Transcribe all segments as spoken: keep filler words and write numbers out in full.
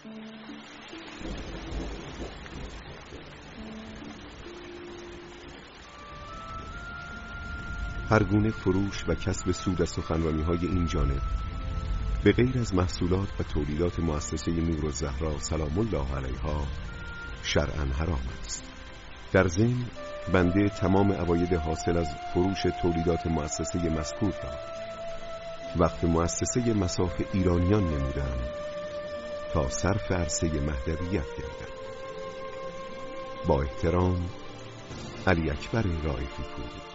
هر گونه فروش و کسب سود از سخنرانی‌های این جانب به غیر از محصولات و تولیدات مؤسسه نورالزهرا سلام الله علیها شرعاً حرام است. در ضمن بنده تمام عواید حاصل از فروش تولیدات مؤسسه مذکور را وقف مؤسسه مصاف ایرانیان نمودم تا صرف عرصه مهدویت گردد. با احترام، علی اکبر رائفی پور.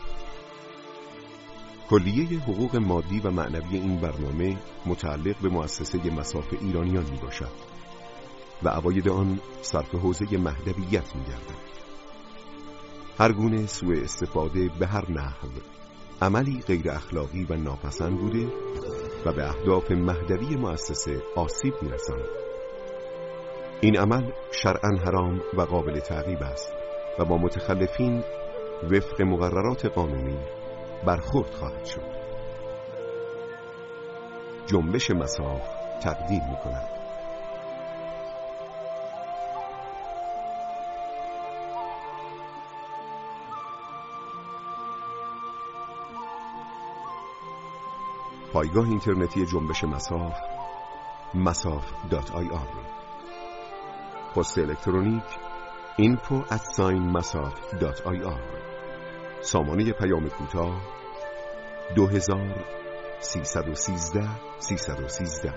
کلیه حقوق مادی و معنوی این برنامه متعلق به مؤسسه مصاف ایرانیان می باشد و عواید آن صرف حوزه مهدویت می گردد. هر گونه سوء استفاده به هر نحو عملی غیر اخلاقی و ناپسند بوده و به اهداف مهدوی مؤسسه آسیب می رساند. این عمل شرعاً حرام و قابل تعقیب است و با متخلفین وفق مقررات قانونی برخورد خواهد شد. جنبش مصاف تقدیم می کند. پایگاه اینترنتی جنبش مصاف مصاف دات آی آر. پست الکترونیک اینفو ات ساین مصاف دات آی آر. سامانه پیام کوتاه دو هزار سیصد و سیزده سیصد و سیزده.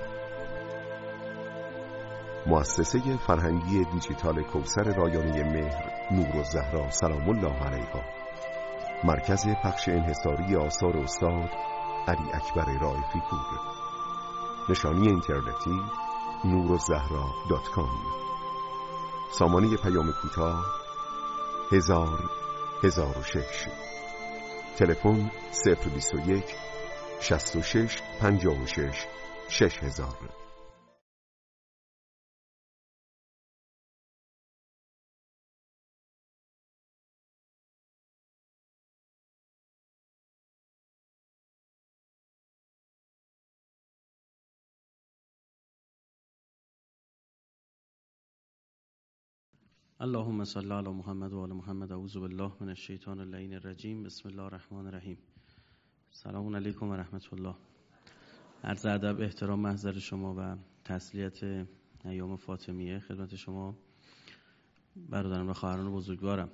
مؤسسه فرهنگی دیجیتال کوثر رایانه مهر نورالزهرا سلام الله علیها. مرکز پخش انحصاری آثار استاد علی اکبر رائفی پور. نشانی اینترنتی نورالزهرا دات کام. سامانه پیام کوتاه هزار هزار و شش. تلفن صفر بیست و یک شصت و شش پنجاه و شش شش هزار. اللهم صل علی محمد و آل محمد. اعوذ بالله من الشیطان اللعین الرجیم. بسم الله الرحمن الرحیم. سلام علیکم و رحمت الله. عرض ادب، احترام محضر شما و تسلیت ایام فاطمیه خدمت شما برادران و خواهران بزرگوارم.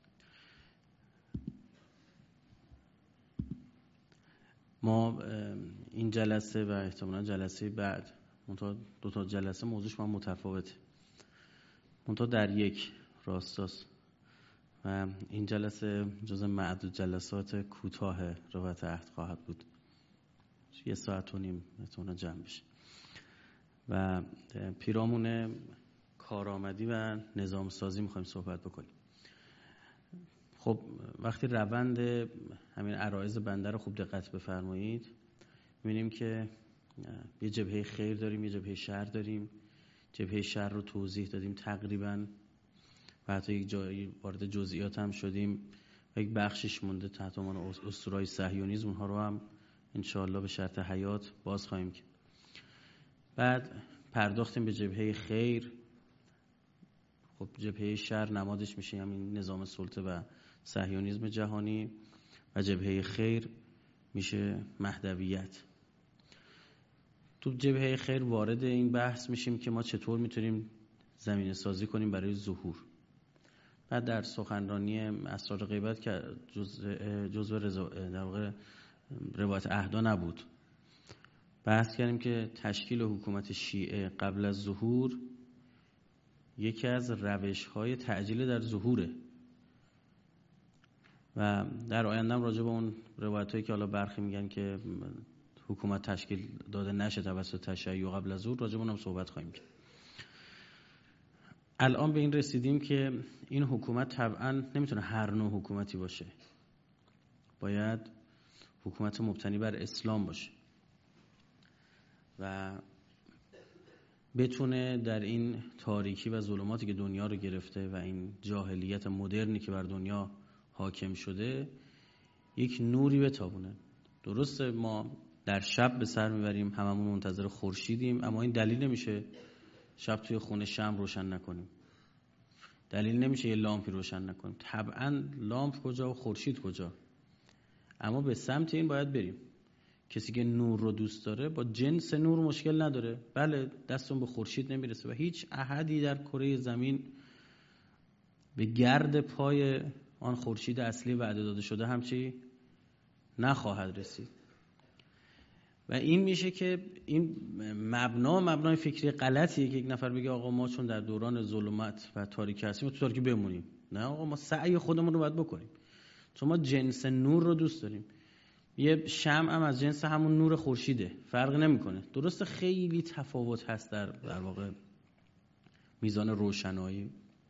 ما این جلسه و احتمالاً جلسه بعد دو تا جلسه موضوعش ما متفاوته، منتها در یک راستاست و این جلسه جز معدود جلسات کوتاه روایت عهد خواهد بود. یه ساعت و نیم میتونه جمع بشه و پیرامون کارآمدی و نظام سازی میخوایم صحبت بکنیم. خب وقتی روند همین عرایض بنده رو خوب دقت بفرمایید، میبینیم که یه جبهه خیر داریم، یه جبهه شر داریم. جبهه شر رو توضیح دادیم تقریباً و حتی یک جایی وارد جزئیات هم شدیم و یک بخشش مونده تحت عنوان اسطوره‌های صهیونیسم، اونها رو هم انشاءالله به شرط حیات باز خواهیم کرد. بعد پرداختیم به جبهه خیر. خب جبهه شر نمادش میشه همین نظام سلطه و صهیونیسم جهانی و جبهه خیر میشه مهدویت. تو جبهه خیر وارد این بحث میشیم که ما چطور میتونیم زمینه سازی کنیم برای ظهور. بعد در سخنرانی اسرار غیبت که جزء در واقع روایت عهدا نبود، بحث کردیم که تشکیل حکومت شیعه قبل از ظهور یکی از روش‌های تعجیل در ظهوره و در آینده هم راجع به اون روایتایی که حالا برخی میگن که حکومت تشکیل داده نشه توسط تشیع قبل از ظهور، راجع به اونم صحبت خواهیم کرد. الان به این رسیدیم که این حکومت طبعا نمیتونه هر نوع حکومتی باشه، باید حکومت مبتنی بر اسلام باشه و بتونه در این تاریکی و ظلماتی که دنیا رو گرفته و این جاهلیت مدرنی که بر دنیا حاکم شده یک نوری بتابونه. درسته ما در شب به سر میبریم، هممون منتظر خورشیدیم، اما این دلیل نمیشه شب توی خونه شمع روشن نکنیم. دلیل نمیشه یه لامپی روشن نکنیم. طبعا لامپ کجا و خورشید کجا، اما به سمت این باید بریم. کسی که نور رو دوست داره با جنس نور مشکل نداره. بله دستون به خورشید نمیرسه و هیچ احدی در کره زمین به گرد پای آن خورشید اصلی وعده داده شده همچی نخواهد رسید. و این میشه که این مبنا مبنای فکری غلطیه که یک نفر بگه آقا ما چون در دوران ظلمت و تاریکی هستیم تو تاریکی بمونیم. نه آقا، ما سعی خودمون رو باید بکنیم، چون ما جنس نور رو دوست داریم. یه شمع هم از جنس همون نور خورشیده، فرق نمیکنه. درسته خیلی تفاوت هست در در واقع میزان روشنایی.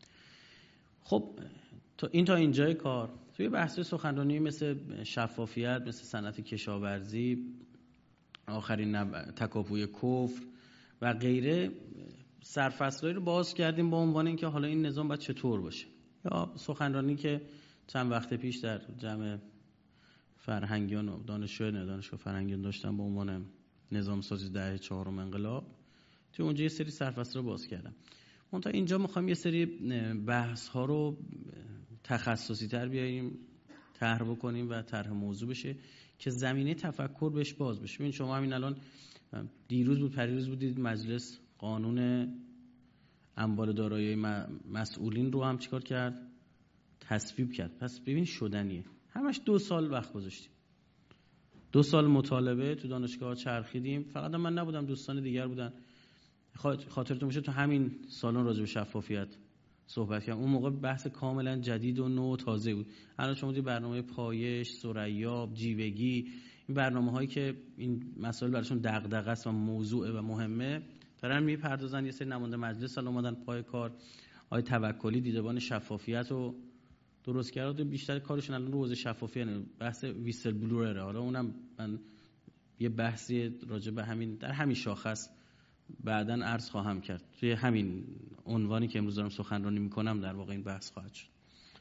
خب تا این تا اینجای کار توی بحث سخنرانی مثل شفافیت، مثل صنعت کشاورزی، آخرین نب... تکاپوی کفر و غیره سرفصلایی رو باز کردیم با عنوان اینکه حالا این نظام باید چطور باشه. یا سخنرانی که چند وقت پیش در جمع فرهنگیان و دانشجویان دانشگاه فرهنگیان داشتم با عنوان نظام سازی دهه چهارم انقلاب، توی اونجا یه سری سرفصل رو باز کردم. منتها اینجا میخوایم یه سری بحث ها رو تخصصی تر بیاریم، طرح بکنیم و طرح موضوع بشه که زمینه تفکر بهش باز بشه. ببین شما همین الان دیروز بود پریروز بودید مجلس قانون اموال دارایی مسئولین رو هم چیکار کرد؟ تصویب کرد. پس ببین شدنیه. همش دو سال وقت گذاشتیم، دو سال مطالبه تو دانشگاه چرخیدیم. فقط من نبودم، دوستان دیگر بودن. خاطرتون باشه تو همین سالن راجع به شفافیت صحبت کردم. اون موقع بحث کاملا جدید و نو و تازه بود. الان شما دیدید برنامه پایش، ثریا، جیوگی، این برنامه‌هایی که این مسائل براشون دغدغه است و موضوعه و مهمه دارن میپردازن. یه سری نماینده مجلس الان اومدن پای کار. آقای توکلی دیدبان شفافیت رو درست کرد و بیشتر کارشون الان رو حوزه شفافیت، بحث ویسل بلورره. حالا اونم من یه بحثی راجع به همین در همین شاخص بعداً عرض خواهم کرد. توی همین عنوانی که امروز دارم سخنرانی میکنم در واقع این بحث خواهد شد.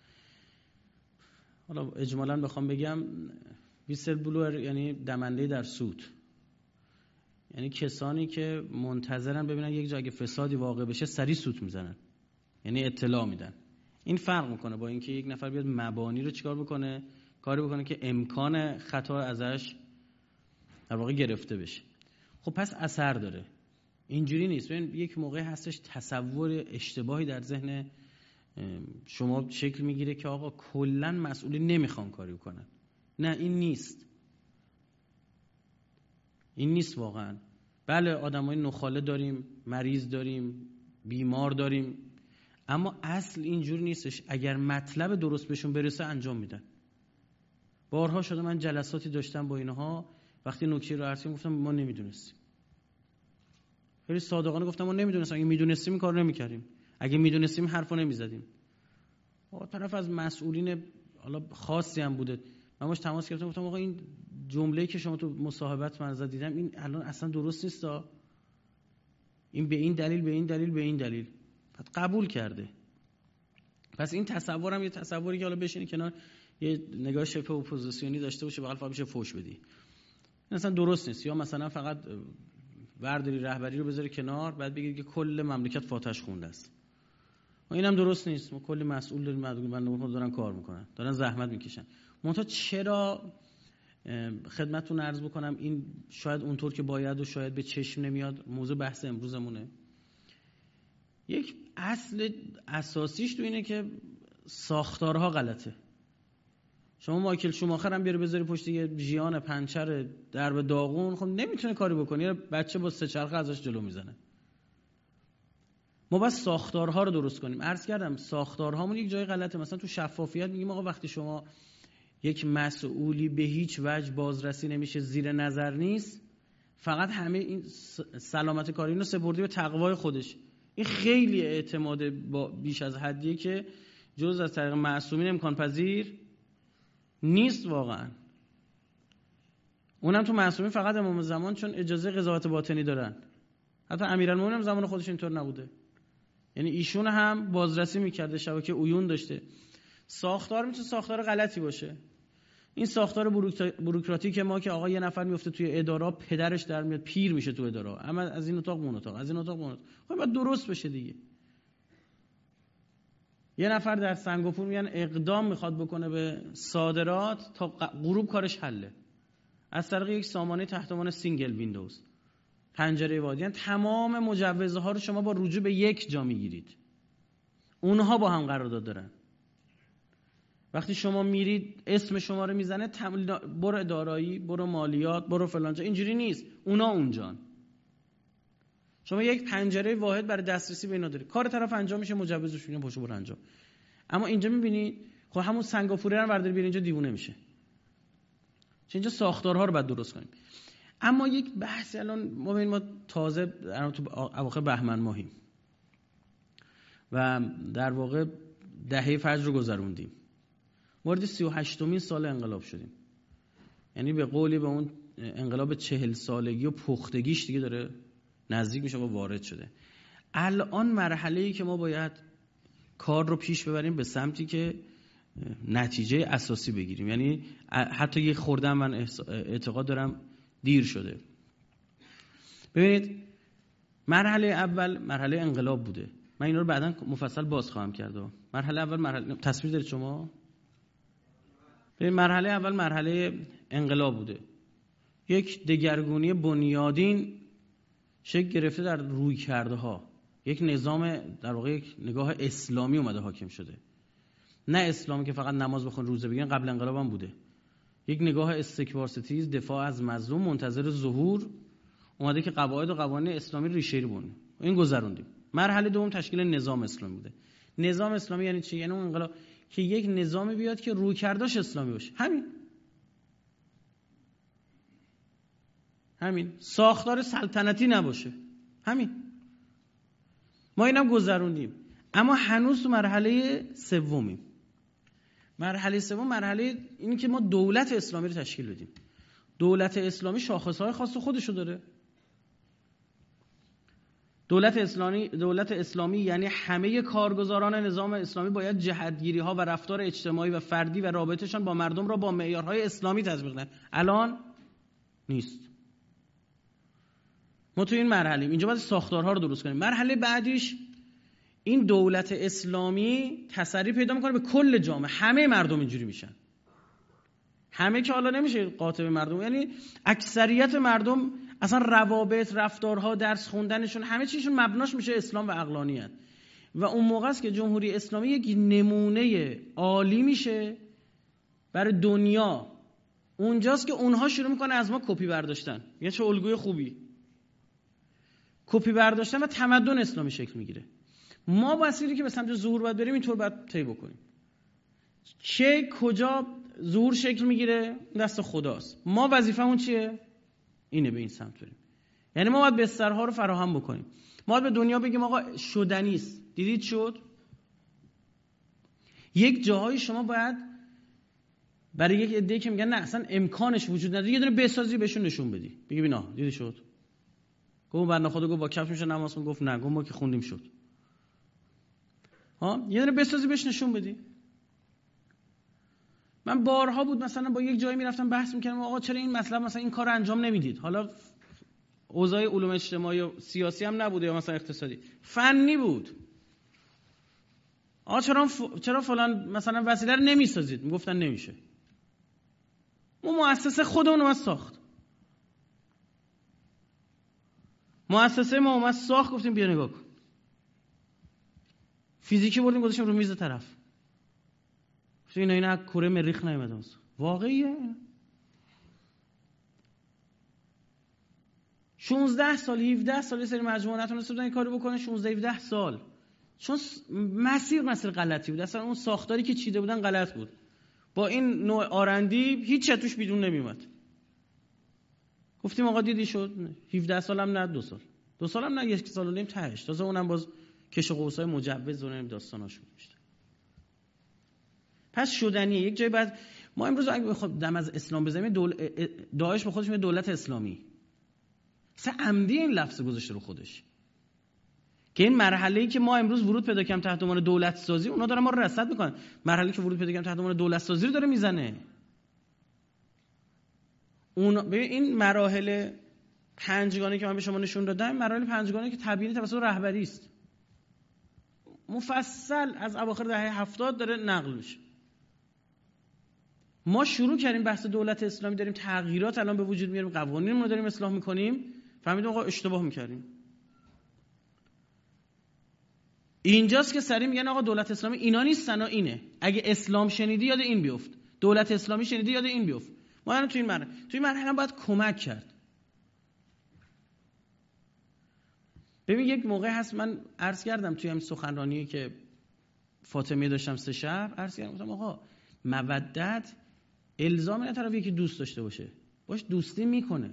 حالا اجمالاً بخوام بگم ویسل بلور یعنی دمنده در سود، یعنی کسانی که منتظرن ببینن یک جا اگه فسادی واقع بشه سریع سوت میزنن، یعنی اطلاع میدن. این فرق میکنه با اینکه یک نفر بیاد مبانی رو چیکار بکنه، کاری بکنه که امکان خطا ازش در واقع گرفته بشه. خب پس اثر داره. اینجوری نیست. ببین یک موقع هستش تصور اشتباهی در ذهن شما شکل میگیره که آقا کلا مسئولین نمیخوان کاری کنن. نه این نیست، این نیست واقعا. بله آدمای نخاله داریم، مریض داریم، بیمار داریم، اما اصل اینجوری نیستش. اگر مطلب درست بهشون برسه انجام میدن. بارها شده من جلساتی داشتم با اینها، وقتی نکته رو عرض کردم گفتم ما نمیدونستیم. خیلی صادقانه گفتم ما نمیدونستیم. اگه میدونستیم این کارو نمیکردیم، اگه میدونستیم حرفو نمیزدیم. آقا طرف از مسئولین حالا خاصی هم بوده، من باهاش تماس گرفتم گفتم آقا این جمله‌ای که شما تو مصاحبت من ازت دیدم این الان اصلا درست نیست. این به این دلیل به این دلیل به این دلیل بعد قبول کرده. پس این تصورم یه تصوری که حالا بشینی کنار یه نگاه شبه اپوزیسیونی داشته باشه بغل فقط بشه فوش بدی، این اصلا درست نیست. یا مثلا فقط ورداری رهبری رو بذاری کنار بعد بگید که کل مملکت فاتحش خونده است. و اینم درست نیست. ما کلی مسئول داریم، مردم دارن کار میکنن، دارن زحمت میکشن. منتها چرا خدمتتون عرض بکنم این شاید اونطور که باید و شاید به چشم نمیاد موضوع بحث امروزمونه. یک اصل اساسیش تو اینه که ساختارها غلطه. شما مایکل شوماخر هم بیاره بذاری پشت یه ژیان پنچر درب داغون، خب نمیتونه کاری بکنه. یه بچه با سه چرخه ازش جلو میزنه. ما باید ساختارها رو درست کنیم. عرض کردم ساختارهامون یک جای غلطه. مثلا تو شفافیت میگیم آقا وقتی شما یک مسئولی به هیچ وجه بازرسی نمیشه، زیر نظر نیست، فقط همه این سلامت کاری رو سپردی به تقوای خودش. این خیلی اعتماد با بیش از حدیه که جز از طریق معصومین امکان پذیر نیست واقعا. اونم تو معصومین فقط امام زمان چون اجازه قضاوت باطنی دارن. حتی امیرالمومنین هم زمان خودش اینطور نبوده. یعنی ایشون هم بازرسی میکرده، شبکه عیون داشته. ساختار میتونه ساختار غلطی باشه. این ساختار بوروکراتیک ما که آقا یه نفر میفته توی اداره، پدرش در میاد پیر میشه تو اداره، اما از این اتاق اون اتاق، از این اتاق اون اتاق. خب باید درست بشه دیگه. یه نفر در سنگاپور میگن اقدام میخواد بکنه به صادرات تا غروب کارش حله، از طریق یک سامانه تحت عنوان سینگل ویندوز، پنجره واحد. یعنی تمام مجوزها رو شما با رجوع به یک جا میگیرید، اونها با هم قرارداد دارن. وقتی شما میرید اسم شما رو میزنه، برو دارایی، برو مالیات، برو فلانجا، اینجوری نیست، اونا اونجان. شما یک پنجره واحد برای دسترسی به اینا دارید، کار طرف انجام میشه، مجوزش میگن پاشو برو انجام. اما اینجا میبینید خب همون سنگاپوری رو برداری بیار اینجا، دیوونه میشه. چون اینجا ساختارها رو باید درست کنیم. اما یک بحث الان ما ببین، ما تازه تو اواخر بهمن ماهیم و در واقع دهه فجر رو گذروندیم، وارد سی و هشتمین سال انقلاب شدیم. یعنی به قولی به اون انقلاب چهل سالگی و پختگیش دیگه داره نزدیک میشه و وارد شده. الان مرحله‌ای که ما باید کار رو پیش ببریم به سمتی که نتیجه اساسی بگیریم. یعنی حتی یه خوردم من اعتقاد دارم دیر شده. ببینید مرحله اول مرحله انقلاب بوده، من اینا رو بعداً مفصل باز خواهم کرد. مرحله اول مرحله تصویر دارید شما؟ ببین مرحله اول مرحله انقلاب بوده، یک دگرگونی بنیادین شکل گرفته در روی کرده ها، یک نظام در واقع یک نگاه اسلامی اومده حاکم شده. نه اسلامی که فقط نماز بخون روزه بگیرن، قبل انقلاب هم بوده. یک نگاه استکبار ستیز، دفاع از مظلوم، منتظر ظهور اومده که قواعد و قوانین اسلامی ریشه‌ای بونه. این گذروندیم. مرحله دوم تشکیل نظام اسلامی بوده. نظام اسلامی یعنی چی؟ یعنی اون انقلاب که یک نظامی بیاد که روی کرداش اسلامی باشه. همین. همین. ساختار سلطنتی نباشه. همین. ما اینم گذروندیم. اما هنوز تو مرحله سومیم. مرحله سوم مرحله اینی که ما دولت اسلامی رو تشکیل بدیم. دولت اسلامی شاخص‌های خاص خودشو داره. دولت اسلامی دولت اسلامی یعنی همه کارگزاران نظام اسلامی باید جهتگیری‌ها و رفتار اجتماعی و فردی و رابطه‌شان با مردم را با معیارهای اسلامی تطبیق کنند. الان نیست. ما تو این مرحله اینجا باید ساختارها رو درست کنیم. مرحله بعدیش این دولت اسلامی تسری پیدا میکنه به کل جامعه، همه مردم اینجوری میشن. همه که حالا نمیشه قاطع مردم، یعنی اکثریت مردم اصلا روابط، رفتارها، درس خوندنشون، همه چیشون مبناش میشه اسلام و عقلانیت. و اون موقع است که جمهوری اسلامی یک نمونه عالی میشه برای دنیا. اونجاست که اونها شروع میکنه از ما کپی برداشتن. یه چه الگوی خوبی. کپی برداشتن و تمدن اسلامی شکل میگیره. ما مسیری که به سمت ظهور باید بریم اینطور باید طی بکنیم. چه کجا ظهور شکل میگیره دست خداست. ما وظیفمون چیه؟ اینه، به این سمت بریم. یعنی ما باید بسترها رو فراهم بکنیم. ما باید به دنیا بگیم آقا شدنی است. دیدید شد؟ یک جاهای شما باید برای یک عده‌ای که میگن نه اصلا امکانش وجود نداره یه دونه بسازی بهشون نشون بدی. بگی اینا دیدی شد. گفت بنده خدا گفت با کفش میشه نماز خون، گفت نه، گفت ما که خوندیم شد. ها یه دونه بسازی بهش نشون بدی. من بارها بود مثلا با یک جایی میرفتم بحث میکردم آقا چرا این مطلب مثلا این کارو انجام نمیدید؟ حالا اوضاع علوم اجتماعی و سیاسی هم نبوده یا مثلا اقتصادی، فنی بود. آقا چرا ف... چرا فلان مثلا وسیله رو نمیسازید؟ میگفتن نمیشه. ما مؤسسه خودمون رو ساخت. مؤسسه ما اومد ساخت، گفتیم بیا نگاه کن. فیزیکی بردیم گذاشتیم رو میز طرف. گفتیم اینا اینا کره مریخ نیومده است. واقعیه. شانزده سال هفده سال سری مجموعه نتونسته بودن این کارو بکنن. شانزده هفده سال. چون مسیر مسیر غلطی بود. اصلا اون ساختاری که چیده بودن غلط بود. با این نوع آرندی هیچ چه توش بیرون نمیومد. گفتیم آقا دیدی شد. هفده سال هم نه، دو سال. دو سال هم نه، یک سال و نیم تهش. تازه اونم باز کش و قوسای مجوز و نیم داستاناش بود. پس شدنیه. یک جای بعد ما امروز اگه بخوام دم از اسلام بزنیم، دول... داعش به خودش میگه دولت اسلامی. اصلا عمدی این لفظ گذاشته رو خودش. که این مرحله‌ای که ما امروز ورود پیدا کردیم تحت عنوان دولت سازی، اونا دارن ما رو رصد میکنن. مرحله‌ای که ورود پیدا کردیم تحت عنوان دولت سازی رو داره میزنه. اون ببین این مراحل پنجگانه که من به شما نشون دادم، مراحل پنجگانه که تبیین توسط رهبری است، مفصل از اواخر دهه هفتاد داره نقل میشه. ما شروع کردیم بحث دولت اسلامی، داریم تغییرات الان به وجود میاریم، قوانینمون رو داریم اصلاح میکنیم، فهمیدیم آقا اشتباه میکردیم. اینجاست که سری میگن آقا دولت اسلامی اینا نیستن، اینه. اگه اسلام شنیدی یاد این بیفت، دولت اسلامی شنیدی یاد این بیفت. ما الان تو این مرحله تو این مرحله باید کمک کرد. ببین یک موقع هست من عرض کردم توی همین سخنرانی که فاطمیه داشتم سه شب، عرض کردم گفتم آقا مودت الزام نه طرفی که دوست داشته باشه، باش دوستی میکنه.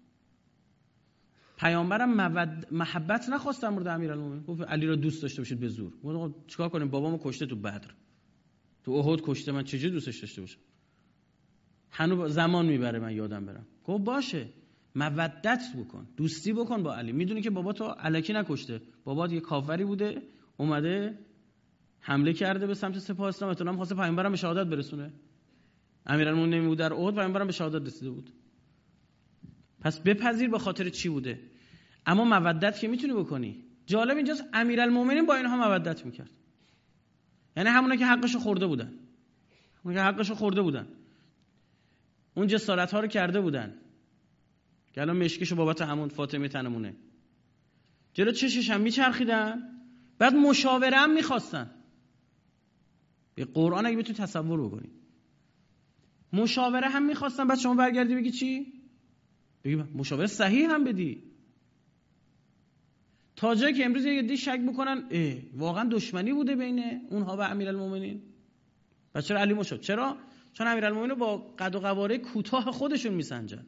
پیامبرم مود محبت نخواست در مورد امیرالمومنین، گفت علی را دوست داشته باشید به زور. گفت آقا چیکار کنیم؟ بابامو کشته تو بدر، تو احد کشته، من چجوری دوستش داشته باشم؟ هنوز زمان میبره من یادم برم. گفت باشه مودت بکن، دوستی بکن با علی. میدونی که بابا تو الکی نکشته، بابات یه کافری بوده اومده حمله کرده به سمت سپاه اسلام، اصلا هم خواسته پیامبرم به شهادت برسونه. امیرالمومنین بود در احد، پیامبرم به شهادت رسیده بود. پس بپذیر به خاطر چی بوده، اما مودت که میتونی بکنی. جالب اینجاست امیرالمومنین با اینها مودت میکرد، یعنی همونا که حقشو خورده بودن، همونا که حقشو خورده بودن، اون جسارت ها رو کرده بودن که الان مشکشو بابت همون فاطمه تنمونه جلو چشش هم میچرخیدن، بعد مشاوره هم میخواستن. به قرآن اگه بتونی تصور بکنی، مشاوره هم میخواستن. بعد شما برگردی بگی چی؟ بگی مشاوره صحیح هم بدی. تا جایی که امروز یه عده شک بکنن اه واقعا دشمنی بوده بین اونها و امیرالمومنین. پس چرا علی مشاور؟ چرا؟ چون امیرالمومنین با قد و قواره کوتاه خودشون میسنجن.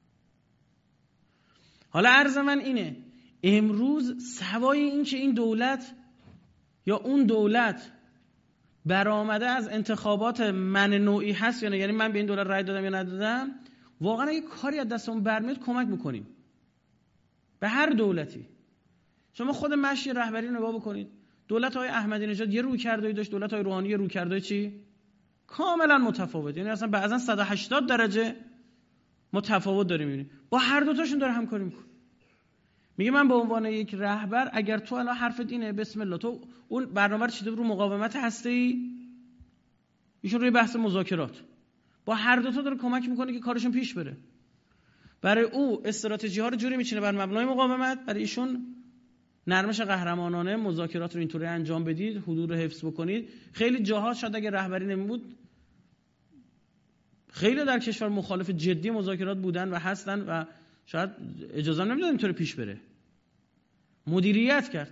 حالا عرض من اینه، امروز سوای این که این دولت یا اون دولت برآمده از انتخابات من نوعی هست یا نه، یعنی من به این دولت رأی دادم یا ندادم، واقعا اگه کاری از دستمون برمیاد کمک میکنیم به هر دولتی. شما خود مشی رهبری نگاه بکنید، دولت های احمدی نژاد یه رویکردی داشت، دولت های روحانی یه رویکردی چی کاملا متفاوت، یعنی اصلا بعضا صد و هشتاد درجه متفاوت داریم میبینیم. با هر دو تاشون داره همکاری میکنه. میگه من به عنوان یک رهبر، اگر تو الان حرفت اینه بسم الله، تو اون برنامه رو چیده رو مقاومت هسته‌ای، ایشون روی بحث مذاکرات، با هر دو تا داره کمک میکنه که کارشون پیش بره. برای او استراتژی ها رو جوری میچینه بر مبنای مقاومت، برای ایشون نرمش قهرمانانه مذاکرات رو اینطوری انجام بدید، حدود رو حفظ بکنید. خیلی جاها شاید اگه رهبری نمیبود خیلی در کشور مخالف جدی مذاکرات بودن و هستن و شاید اجازه نمیدادن اینطوری پیش بره. مدیریت کرد.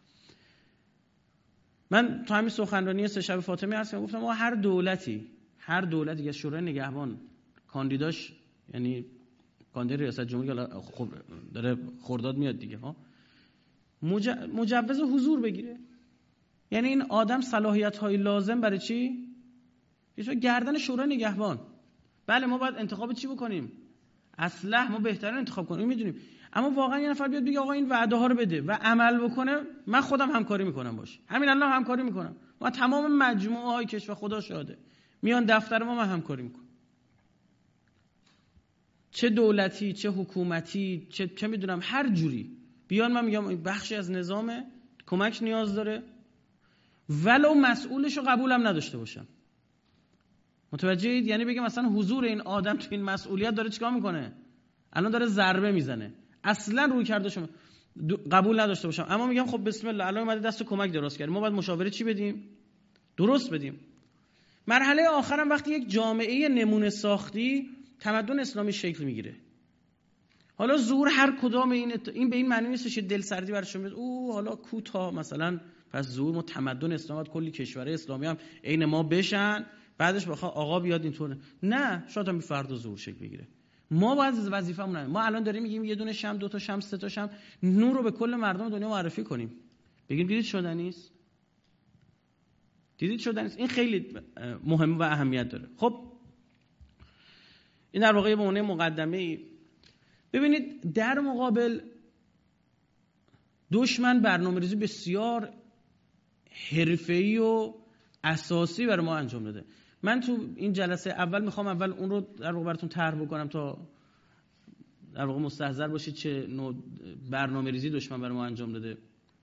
من تو همین سخنرانی سه شب فاطمه هستم گفتم ما هر دولتی هر دولتی که شورای نگهبان کاندیداش، یعنی کاندید ریاست جمهوری خب داره خرداد میاد دیگه ها، مجوز حضور بگیره. یعنی این آدم صلاحیت های لازم برای چی؟ یه گردن شورای نگهبان. بله ما باید انتخاب چی بکنیم؟ اصلاح ما بهترین انتخاب کنیم، میدونیم، اما واقعا یه نفر بیاد بگه آقا این وعده ها رو بده و عمل بکنه، من خودم همکاری میکنم باش، همین الان همکاری میکنم، ما تمام مجموعه های کشور خدا شاهده میان دفتر ما، من همکاری میکنم. چه دولتی چه حکومتی چه چه میدونم هر جوری بیان، من میگم بخشی از نظام کمک نیاز داره، ولو مسئولش رو قبولم نداشته باشم. متوجهید؟ یعنی بگم مثلا حضور این آدم تو این مسئولیت داره چیکار میکنه؟ الان داره ضربه میزنه، اصلا روی کرده شما قبول نداشته باشم، اما میگم خب بسم الله الان اومده دست کمک دراز کرد، ما باید مشاوره چی بدیم؟ درست بدیم. مرحله آخرم وقتی یک جامعه نمونه ساختی، تمدن اسلامی شکل میگیره. حالا ظهور هر کدام این ات... این به این معنی نیستش دل سردی براشون میاد او حالا کوتا مثلا پس ظهور ما تمدن اسلامی کلی کشور اسلامی هم عین ما بشن، بعدش بخواد آقا بیاد اینطور. نه، شاید هم فردا ظهور شکل بگیره. ما باید وظیفه‌مون ما الان داریم میگیم یه دونه شمع، دو تا شمع، سه تا شمع، نور رو به کل مردم دنیا معرفی کنیم. بگیم دیدید شدنی نیست؟ دیدید شدنی نیست؟ این خیلی مهمه و اهمیت داره. خب این در واقع به عنوان مقدمه. ببینید در مقابل دشمن برنامه‌ریزی بسیار حرفه‌ای و اساسی برای ما انجام داده. من تو این جلسه اول میخوام اول اون رو در واقع براتون طرح بکنم تا در واقع مستحضر باشید چه نوع برنامه‌ریزی دشمن برای ما انجام داده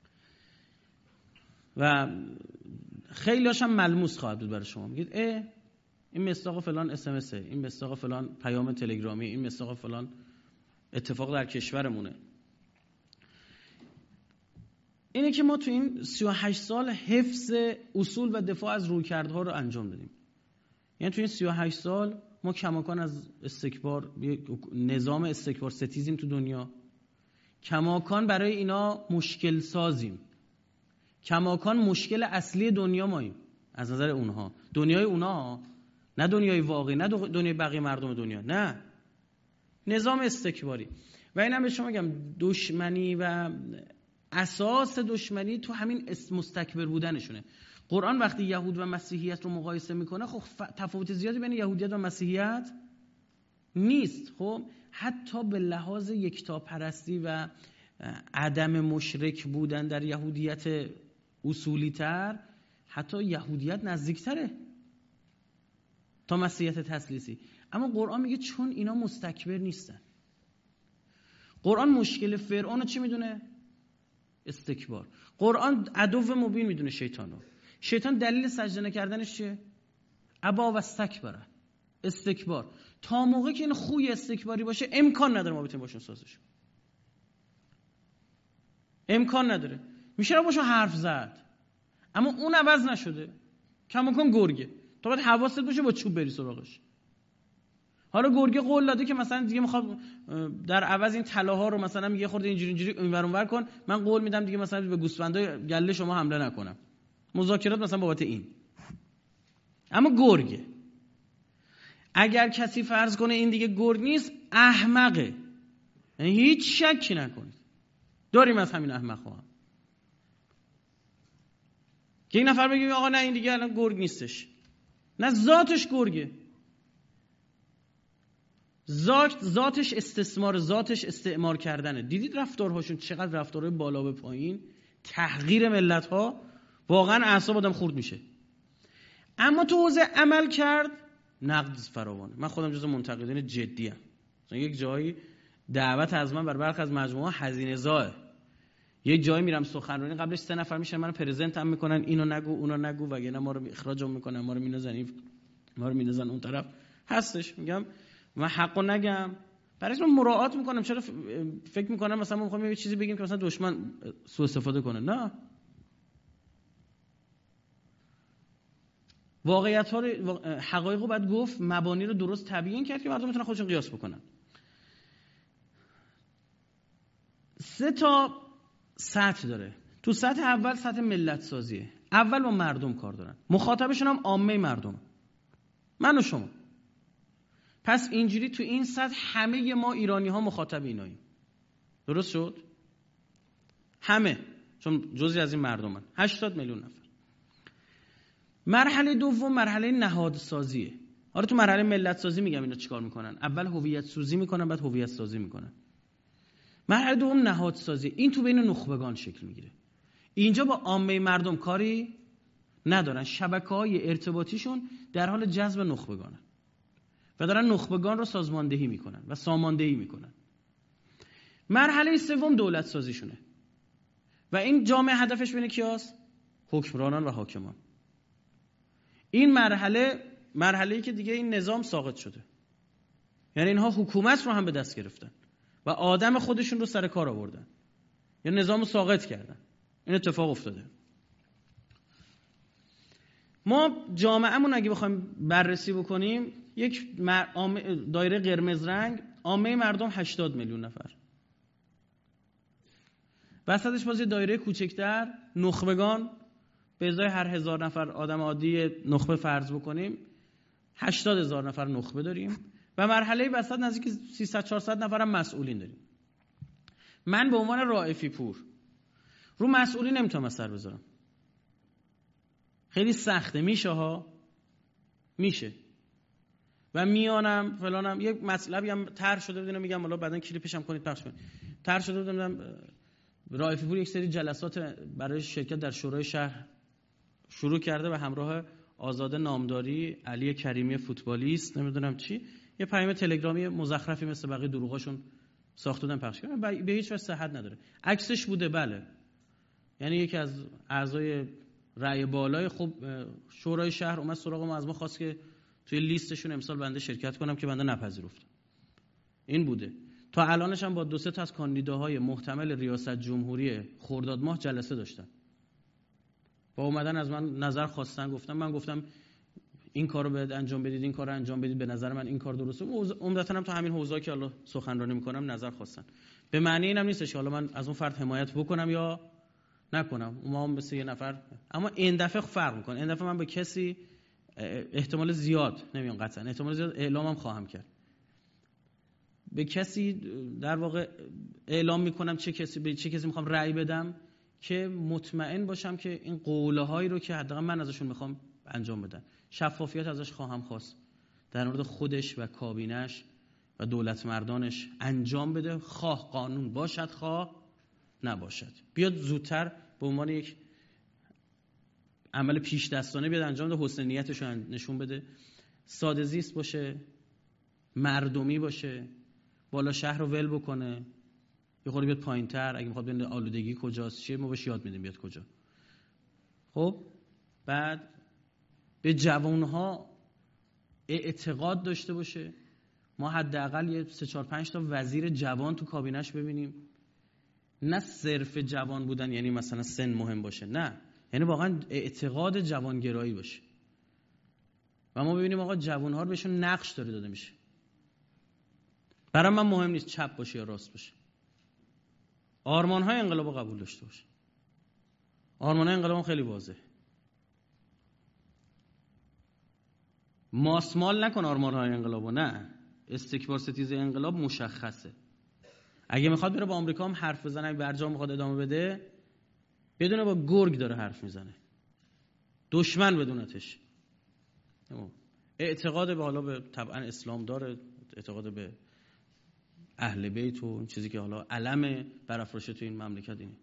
و خیلی هاشم ملموس خواهد بود برای شما. میگید اه این مصداق فلان اس ام اس، این مصداق فلان پیام تلگرامی، این مصداق فلان اتفاق در کشورمونه. اینه که ما تو این سی و هشت سال حفظ اصول و دفاع از رویکردها رو انجام دادیم. یعنی تو این سی و هشت سال ما کماکان از استکبار، نظام استکبار ستیزیم تو دنیا، کماکان برای اینا مشکل سازیم، کماکان مشکل اصلی دنیا ماییم از نظر اونها، دنیای اونها، نه دنیای واقعی، نه دنیای بقیه مردم دنیا، نه نظام استکباری. و اینم به شما میگم دشمنی و اساس دشمنی تو همین مستکبر بودنشونه. قرآن وقتی یهود و مسیحیت رو مقایسه میکنه خب تفاوت زیادی بین یهودیت و مسیحیت نیست. خب حتی به لحاظ یکتاپرستی و عدم مشرک بودن در یهودیت اصولی تر، حتی یهودیت نزدیکتره تا مسیحیت تثلیثی. اما قرآن میگه چون اینا مستکبر نیستن. قرآن مشکل فرعون چی میدونه؟ استکبار. قرآن عدو مبین میدونه شیطانو. شیطان دلیل سجده نکردنش چیه؟ ابا و استکبر، استکبار. تا موقعی که این خوی استکباری باشه امکان نداره ما بتونیم باشون سازش، امکان نداره. میشه رو باشون حرف زد اما اون عوض نشده، کماکان گرگه، تو باید حواست باشه با چوب بری سراغش. حالا گرگه قول داده که مثلا دیگه میخواد در عوض این طلاها رو مثلا یه خورده اینجوری اینجوری اینور اونور کن، من قول میدم دیگه مثلا به گوسفندای گله شما حمله نکنم، مذاکرات مثلا بابت این. اما گرگه، اگر کسی فرض کنه این دیگه گرگ نیست، احمقه، یعنی هیچ شکی نکنید داریم از همین احمق هم که این نفر بگه آقا نه این دیگه الان گرگ نیستش، نه ذاتش گرگه، ذات ذاتش استثمار، ذاتش استعمار کردنه. دیدید رفتارهاشون چقدر رفتارهای بالا به پایین، تحقیر ملت ها، واقعا اعصاب آدم خورد میشه. اما تو حوزه عمل کرد نقد فراوانه. من خودم جزو منتقدین جدی ام. مثلا یک جایی دعوت از من بر برخی از مجموعه هزینه زاه، یک جایی میرم سخنرانی قبلش سه نفر میشن منو پرزنت هم میکنن، اینو نگو اونو نگو وگرنه ما رو اخراجم میکنن، ما رو مینازن ما رو مینازن اون طرف هستش. میگم من حقو نگم، برای من مراعات میکنم. چرا فکر میکنم مثلا ما میخوایم یه چیزی بگیم که مثلا دشمن سوء استفاده کنه؟ نه، واقعیت ها رو، حقایق رو باید گفت، مبانی رو درست تبیین کرد که مردم بتونن خودشون قیاس بکنن. سه تا سطح داره. تو سطح اول سطح ملت سازیه. اول با مردم کار دارن، مخاطبشون هم عامه مردم، من و شما. پس اینجوری تو این سطح همه ما ایرانی ها مخاطب ایناییم. درست شد؟ همه، چون جزئی از این مردم هن. هشتاد میلیون نفر. مرحله دوم مرحله نهاد سازیه. آره تو مرحله ملت سازی میگم اینا چیکار میکنن. اول هویت سازی میکنن، بعد هویت سازی میکنن. مرحله دوم نهاد سازی. این تو بین نخبگان شکل میگیره. اینجا با عامه مردم کاری ندارن. شبکه‌های ارتباطیشون در حال جذب نخبگانن و دارن نخبگان رو سازماندهی میکنن و ساماندهی میکنن. مرحله سوم دولت سازیشونه و این جامعه هدفش بین کیاست؟ حکمرانان و حاکمان. این مرحله مرحله‌ای که دیگه این نظام ساقط شده، یعنی اینها حکومت رو هم به دست گرفتن و آدم خودشون رو سر کار آوردن، یا نظام رو ساقط کردن. این اتفاق افتاده. ما جامعهمون اگه بخوایم بررسی بکنیم، یک دایره قرمز رنگ، عامه مردم هشتاد میلیون نفر، وسطش باز یه دایره کوچکتر نخبگان، به ازای هر هزار نفر آدم عادی نخبه فرض بکنیم هشتاد هزار نفر نخبه داریم و مرحله وسط نزدیک سیصد چهارصد نفر هم مسئولین داریم. من به عنوان رائفی پور رو مسئولین نمیتونم اثر بذارم. خیلی سخته. میشه ها، میشه و میانم فلانم. یک مطلبی هم طرح شده بود، میگم حالا بعدن کلیپش هم کنید پخش کنید. طرح شده بود میگم رائفی پور یک سری جلسات برای شرکت در شورای شهر شروع کرده و همراه آزاده نامداری، علی کریمی فوتبالیست، نمیدونم چی، یه پیام تلگرامی مزخرفی مثل بقیه دروغاشون ساخته بودن پخش کردن، به هیچ وجه صحت نداره. عکسش بوده بله، یعنی یکی از اعضای رأی بالای خب شورای شهر اومد سراغ ما، از ما خواست که توی لیستشون امسال بنده شرکت کنم که بنده نپذیرفتم. این بوده. تا الانش هم با دو سه تا از کاندیداهای محتمل ریاست جمهوری خرداد ماه جلسه داشتن. با اومدن از من نظر خواستن، گفتم من گفتم این کارو باید انجام بدید، این کارو انجام بدید، به نظر من این کار درسته. عمدتاً هم تو همین حوزه‌ای که حالا سخنرانی می‌کنم نظر خواستن. به معنی اینم نیستش که حالا من از اون فرد حمایت بکنم یا نکنم. ما هم مثل یه نفر، اما این دفعه فرق می‌کنه. این دفعه من به کسی احتمال زیاد نمیام، قطعا احتمال زیاد اعلامم خواهم کرد. به کسی در واقع اعلام میکنم چه کسی به چه کسی میخوام رأی بدم که مطمئن باشم که این قولهایی رو که حداقل من ازشون میخوام انجام بدم. شفافیت ازش خواهم خواست در مورد خودش و کابینش و دولت مردانش انجام بده، خواه قانون باشد خواه نباشد. بیاد زودتر به عنوان یک عمل پیش دستانه بیاد انجام بده، حسن نیتش رو نشون بده، ساده زیست باشه، مردمی باشه، بالا شهر رو ول بکنه، یه خورده بیاد پایین‌تر، اگه میخواد ببینه آلودگی کجاست چیه ما بهش یاد میدیم بیاد کجا. خب بعد به جوانها اعتقاد داشته باشه. ما حداقل یه سه چهار پنج تا وزیر جوان تو کابینش ببینیم، نه صرف جوان بودن یعنی مثلا سن مهم باشه، نه، یعنی واقعا اعتقاد جوانگرایی باشه و ما ببینیم آقا جوانها رو بهشون نقش داره داده میشه. برای من مهم نیست چپ باشه یا راست باشه، آرمان‌های انقلاب رو قبول داشته باشه. آرمان‌های انقلاب خیلی واضحه. ماسمال نکن آرمان‌های انقلاب رو، نه، استکبار ستیز انقلاب مشخصه. اگه میخواد بره با آمریکا هم حرف بزنه، اگه برجام میخواد ادامه بده، بدونه با گرگ داره حرف میزنه، دشمن بدونتش. اعتقاد به حالا به طبعا اسلام داره، اعتقاد به اهل بیت و این چیزی که حالا علم برافراشته تو این مملکت اینه.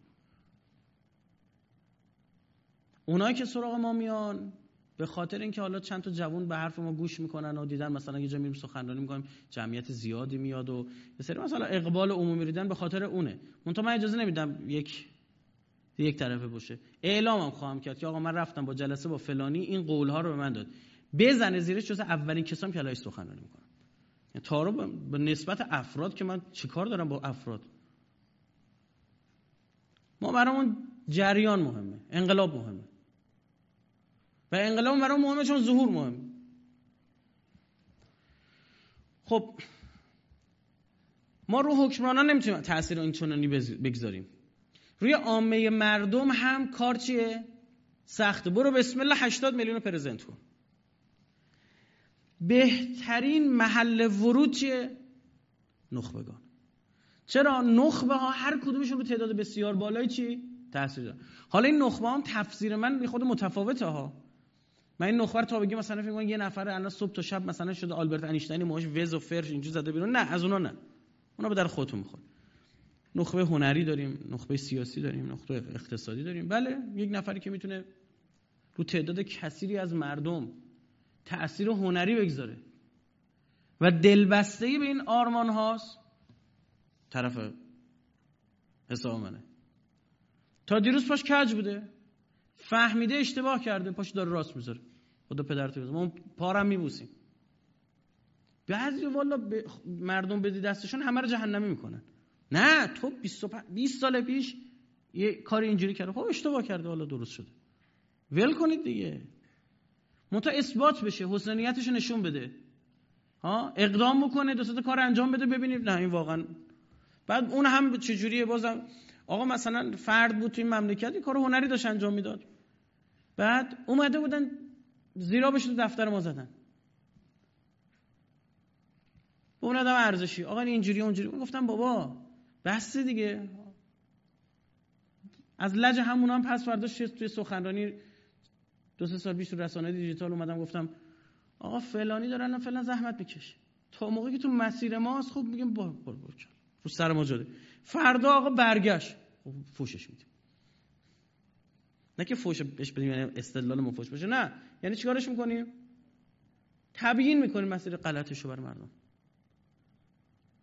اونایی که سراغ ما میان به خاطر اینکه حالا چند تا جوون به حرف ما گوش میکنن و دیدن مثلا یه جا میریم سخنرانی میکنیم جمعیت زیادی میاد و یه سری مثلا اقبال عمومی دیدن، به خاطر اونه. منتها من اجازه نمیدم یک یک طرفه باشه. اعلامم خواهم کرد که آقا من رفتم با جلسه با فلانی این قول ها رو به من داد، بزنه زیرش، جز اولین کسام که علیش سخنرانی میکنم. یعنی تا رو به نسبت افراد که من چیکار دارم با افراد، ما برامون جریان مهمه، انقلاب مهمه و انقلاب برام مهمه چون ظهور مهمه. خب ما رو حکمرانان نمیتونیم تأثیر این چنانی بگذاریم، روی عامه مردم هم کار چیه؟ سخته. برو بسم الله هشتاد میلیون پرزنت کن. بهترین محل ورود چیه؟ نخبگان. چرا؟ نخبه ها هر کدومشون رو تعداد بسیار بالایی چی؟ تاثیر دارن. حالا این نخبه هم تفسیر من خود متفاوته ها. من این نخبه رو تا بگم مثلا فکر کنم یه نفر الان صبح تا شب مثلا شده آلبرت اینشتین موهاش وز و فرش اینجوری زده بیرون، نه، از اونا نه، اونا به در خودتون میخوره. نخبه هنری داریم، نخبه سیاسی داریم، نخبه اقتصادی داریم. بله، یک نفری که میتونه رو تعداد کثیری از مردم تأثیر هنری بگذاره و دلبسته‌ای به این آرمان هاست، طرف حساب منه. تا دیروز پاش کج بوده، فهمیده اشتباه کرده، پاش داره راست میذاره. خدا پدرتو بزن، ما پارم میبوسیم. بعضی والا ب... مردم بدی دستشون همه رو جهنمی میکنن. نه، تو بیست سال پیش یه کار اینجوری کرده، خب اشتباه کرده، حالا درست شده، ول کنید دیگه. منتها اثبات بشه، حسن نیتش نشون بده، ها، اقدام بکنه، دو تا کار انجام بده، ببینید نه این واقعا. بعد اون هم چجوریه؟ بازم آقا مثلا فرد بود تو این مملکت کار هنری داشت انجام میداد، بعد اومده بودن زیرا بشه تو دفتر ما زدن به اون آدم ارزشی، آقا اینجوری اونجوری. گفتم بابا بس دیگه. از لج همون هم پس فرداش توی سخنرانی دو سه سال پیش تو رسانه‌های دیجیتال اومدم گفتم آقا فلانی داره الان فلان زحمت میکشه، تا موقعی که تو مسیر ماست خب میگیم بار بار بار رو سر ما جاده. فردا آقا برگشت، خب فوشش میدیم. نه که فوش بهش بدیم یعنی استدلال ما فوش باشه، نه، یعنی چیکارش میکنیم؟ تبیین میکنیم مسیر غلطش رو بر مردم.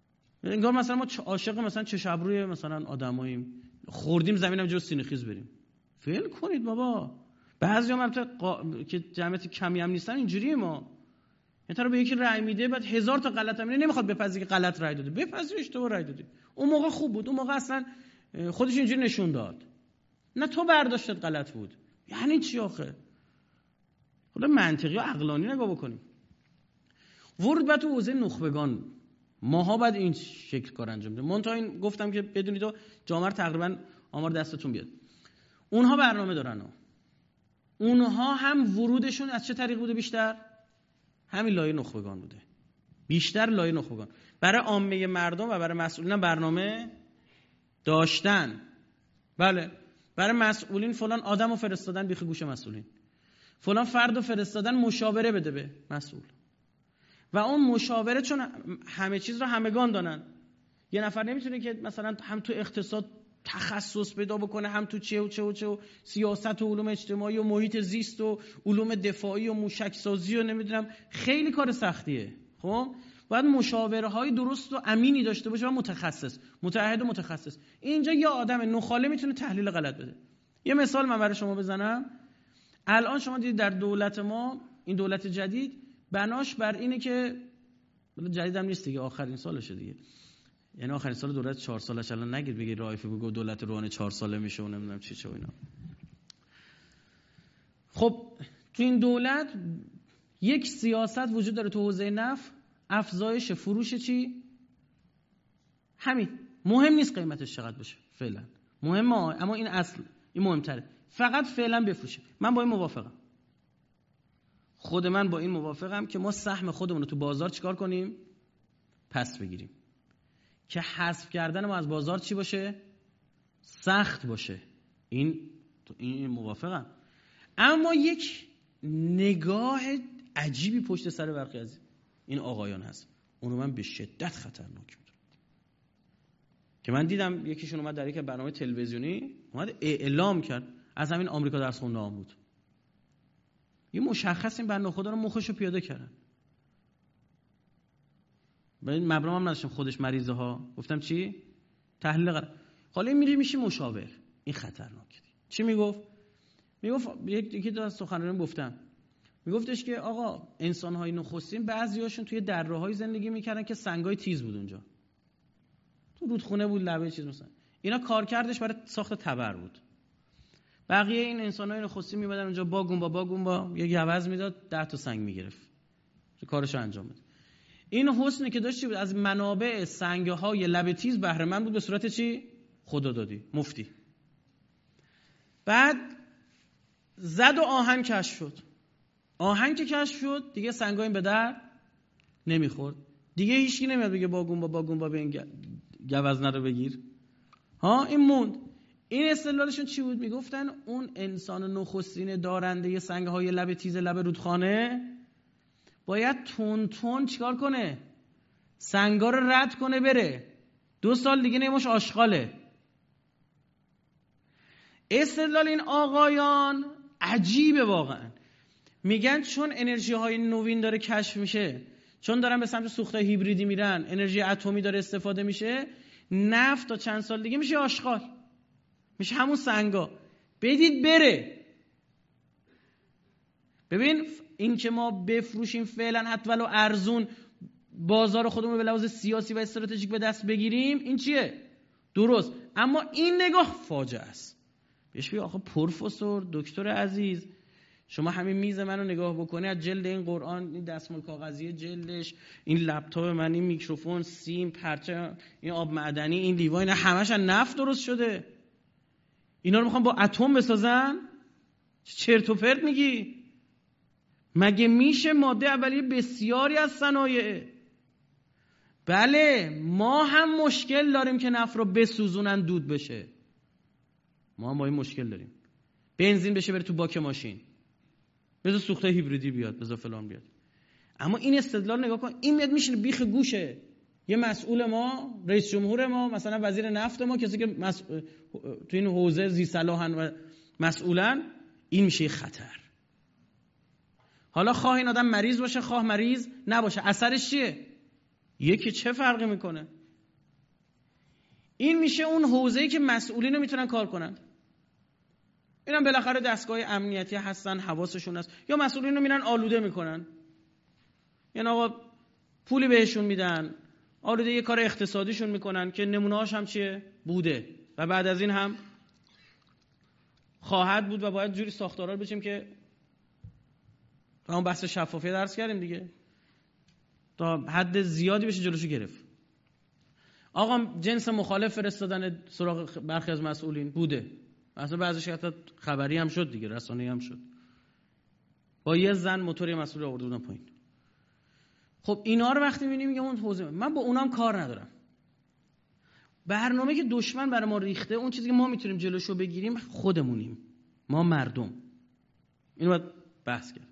انگار مثلا ما عاشق مثلا چش ابروی مثلا آدماییم، خوردیم زمینم جو سینه خیز بریم. فعل کنید بابا. بعضیام البته قا... که جمعیت کمی هم نیستن اینجوریه. ما این طرف به یکی رأی میده بعد هزار تا غلط هم نمیخواد بپذیره که غلط رأی داده، بپذیره اشتباه رأی داده. اون موقع خوب بود، اون موقع اصلا خودش اینجوری نشون داد. نه تو برداشتت غلط بود. یعنی چی آخه؟ حالا منطقی و عقلانی نگاه بکنیم. ورود به تو حوزه نخبگان، ماها بعد این شکل کار انجام بدیم. من تا این گفتم که بدونید تو جامعه تقریبا آمار دستتون بیاد. اونها برنامه دارن ها. اونها هم ورودشون از چه طریق بوده بیشتر؟ همین لایه نخبگان بوده. بیشتر لایه نخبگان. برای عامه مردم و برای مسئولین برنامه داشتن. بله. برای مسئولین فلان آدمو فرستادن بیخ گوش مسئولین. فلان فردو فرستادن مشاوره بده به مسئول. و اون مشاوره چون همه چیز رو همگان دانن. یه نفر نمیتونه که مثلا هم تو اقتصاد تخصص پیدا بکنه، هم تو چه و چه و چه و سیاست و علوم اجتماعی و محیط زیست و علوم دفاعی و موشک سازی و نمیدونم، خیلی کار سختیه. خب باید مشاوره های درست و امینی داشته باشه و متخصص، متعهد و متخصص. اینجا یه آدم نخاله میتونه تحلیل غلط بده. یه مثال من برای شما بزنم. الان شما دیدید در دولت ما، این دولت جدید بناش بر اینه که جدید هم نیست دیگه، آخرین سالشه دیگه، یعنی آخرین سال دولت چهار سالش. الان نگید بگید رایفی بگو دولت روحانی چهار ساله میشه و نمیدونم چی چه و اینا. خب تو این دولت یک سیاست وجود داره تو حوزه نفت، افزایش فروش چی؟ همین. مهم نیست قیمتش چقدر بشه فعلا، مهمه اما این اصل، این مهمتره. فقط فعلا بفروشه. من با این موافقم. خود من با این موافقم که ما سهم خودمون رو تو بازار چیکار کنیم؟ پس بگیریم. که حذف کردن ما از بازار چی باشه؟ سخت باشه. این تو این موافقم. اما یک نگاه عجیبی پشت سر برخی از این آقایان هست. اون رو من به شدت خطرناک میدونم. که من دیدم یکیشون اومد در یک برنامه تلویزیونی اومد اعلام کرد از همین آمریکا درس خونده ها بود. یه مشخص این بنده خدا رو مخشو پیاده کردن. به این مبرم هم نداشتم خودش مریضه ها. گفتم چی؟ تحلیل غلط. حالا این میری میشی مشاور. این خطرناکه. چی میگفت؟ میگفت یکی دو از سخنرانیان گفتم. میگفتش که آقا انسان‌های نخستین بعضی‌هاشون توی دره‌های زندگی میکردن که سنگای تیز بود اونجا. تو رودخونه بود، لبه چیز مثلا. اینا کارکردش برای ساخت تبر بود. بقیه این انسان‌های نخستین میمدن اونجا باگون با باگون با یه گوز میداد، ده تا سنگ میگرفت. تو کارشو انجام بده. این حسنی که داشتی بود از منابع سنگ‌های لبه تیز بهره مند بود به صورت چی؟ خدا دادی، مفتی. بعد زد و آهن کشف شد. آهن که کشف شد دیگه سنگا این به در نمیخورد. دیگه هیچکی نمیاد بگه باگون با باگون با به این گوزنه رو بگیر. ها این موند. این استدلالشون چی بود؟ میگفتن اون انسان نخستین دارنده سنگ‌های لب تیز لب رودخانه باید تون تون چیکار کنه؟ سنگا رو رد کنه بره. دو سال دیگه نمیش آشغاله. استدلال این آقایان عجیبه واقعا. میگن چون انرژی های نوین داره کشف میشه، چون دارن به سمت سوختهای هیبریدی میرن، انرژی اتمی داره استفاده میشه، نفت تا چند سال دیگه میشه آشغال، میشه همون سنگا، بدید بره. ببین این که ما بفروشیم فعلا حتی ولو ارزون بازار خودمون رو به لحاظ سیاسی و استراتژیک به دست بگیریم، این چیه؟ درست. اما این نگاه فاجعه است. بهش بگی آخه پروفسور دکتر عزیز، شما همین میز منو نگاه بکنی، از جلد این قرآن، این دستمال کاغذی جلدش، این لپتاپ من، این میکروفون، سیم، پرچه، این آب معدنی، این لیوان، اینا همش از نفت درست شده. اینا رو میخوام با اتم بسازن؟ چرت و پرت میگی؟ مگه میشه؟ ماده اولیه بسیاری از صنایع. بله ما هم مشکل داریم که نفت رو بسوزونن دود بشه. ما هم با این مشکل داریم. بنزین بشه بره تو باک ماشین، بذار سوخته هیبریدی بیاد، بذار فلان بیاد. اما این استدلال نگاه کن، این میاد میشینه بیخ گوشه یه مسئول ما، رئیس جمهور ما، مثلا وزیر نفت ما، کسی که مس... تو این حوزه ذی صلاحن و مسئولن، این میشه خطر. حالا خواه این آدم مریض باشه، خواه مریض نباشه، اثرش چیه؟ یکی چه فرقی میکنه؟ این میشه اون حوزه‌ای که مسئولین رو میتونن کار کنن. اینم بالاخره دستگاه امنیتی هستن، حواسشون هست، یا مسئولین رو میرن آلوده میکنن. یعنی آقا پولی بهشون میدن، آلوده یه کار اقتصادیشون میکنن که نمونه‌هاش هم چیه؟ بوده و بعد از این هم خواهد بود و باید جوری ساختارا رو بچیم که تا اون بحث شفافیت درس کردیم دیگه، تا حد زیادی بشه جلوشو گرفت. آقا جنس مخالف فرستادن سراغ برخی از مسئولین بوده، اصلا بعضیش حتی خبری هم شد دیگه، رسانه‌ای هم شد. با یه زن موتور مسئول رو آورده بودن پایین. خب اینا رو وقتی می‌بینیم میگم اون حوزه، من با اونام کار ندارم. برنامه که دشمن برای ما ریخته، اون چیزی که ما میتونیم جلوشو بگیریم خودمونیم، ما مردم. اینو باید بحث کرد.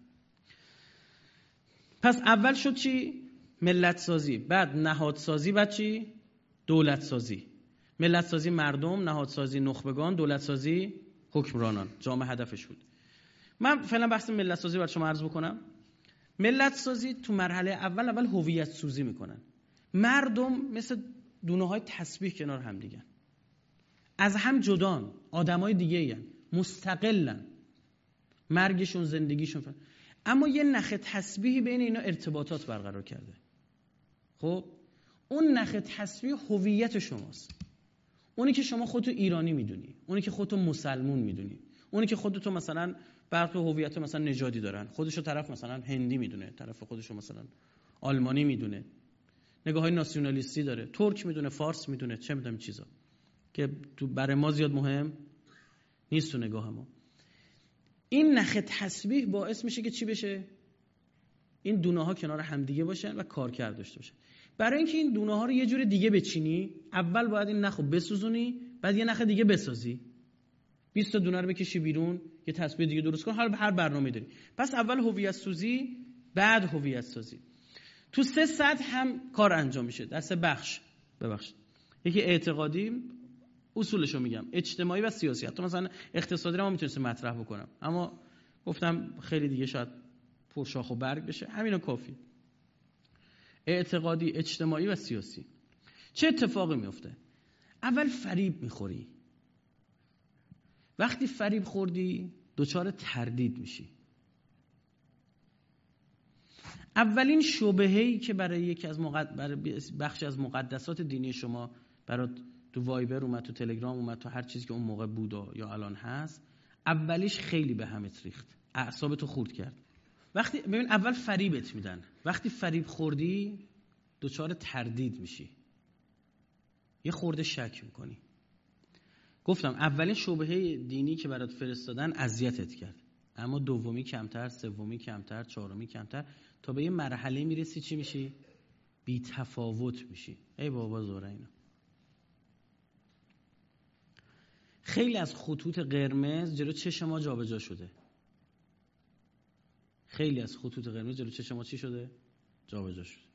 پس اول شد چی؟ ملت سازی، بعد نهاد سازی، بعد چی؟ دولت سازی. ملت سازی مردم، نهاد سازی نخبگان، دولت سازی حکمرانان. جامعه هدفش بود. من فعلا بحث ملت سازی برای شما عرض بکنم. ملت سازی تو مرحله اول اول هویت سوزی میکنن. مردم مثل دونه های تسبیح کنار هم دیگه، از هم جدان، آدمای دیگه این مستقلن، مرگشون زندگیشون فن. اما یه نخ تسبیحی بین اینا ارتباطات برقرار کرده. خب اون نخ تسبیح هویت شماست، اونی که شما خودتو ایرانی میدونی، اونی که خودتو مسلمون میدونی، اونی که خودتو مثلا برخی هویت مثلا نژادی دارن، خودشو طرف مثلا هندی میدونه، طرف خودشو مثلا آلمانی میدونه، نگاه‌های ناسیونالیستی داره، ترک میدونه، فارس میدونه، چه میدونم چیزا که تو برای ما زیاد مهم نیست تو نگاه ما. این نخ تسبیح باعث میشه که چی بشه؟ این دونه ها کنار همدیگه باشن و کارکرد داشته باشن. برای اینکه این دونه ها رو یه جور دیگه بچینی، اول باید این نخو بسوزونی، بعد یه نخ دیگه بسازی. بیست تا دونه رو بکشی بیرون، یه تسبیح دیگه درست کن. هر هر برنامه‌ای داری. پس اول هویت سازی، بعد هویت سازی. تو سه سطح هم کار انجام میشه، در سه بخش. ببخشید. یکی اعتقادی، اصولشو میگم، اجتماعی و سیاسی. حتی مثلا اقتصادی رو ما میتونستیم مطرح بکنم، اما گفتم خیلی دیگه شاید پرشاخ و برگ بشه، همینا کافی. اعتقادی، اجتماعی و سیاسی. چه اتفاقی میفته؟ اول فریب میخوری. وقتی فریب خوردی دچار تردید میشی. اولین شبهه‌ای که برای یکی از مقد... برای بخش از مقدسات دینی شما برای تو وایبر اومد، تو تلگرام اومد، تو هر چیزی که اون موقع بود یا الان هست، اولیش خیلی به همت ریخت، اعصابتو خورد کرد. وقتی ببین اول فریبت میدن، وقتی فریب خوردی دچار تردید میشی، یه خورده شک میکنی. گفتم اولین شبهه دینی که برات فرستادن اذیتت کرد، اما دومی کمتر، سومی کمتر، چهارمی کمتر، تا به یه مرحله میرسی چی میشی؟ بی تفاوت میشی. ای بابا زوره اینا. خیلی از خطوط قرمز جلو چشم ما جابجا شده. خیلی از خطوط قرمز جلو چشم ما چی شده؟ جابجا شده.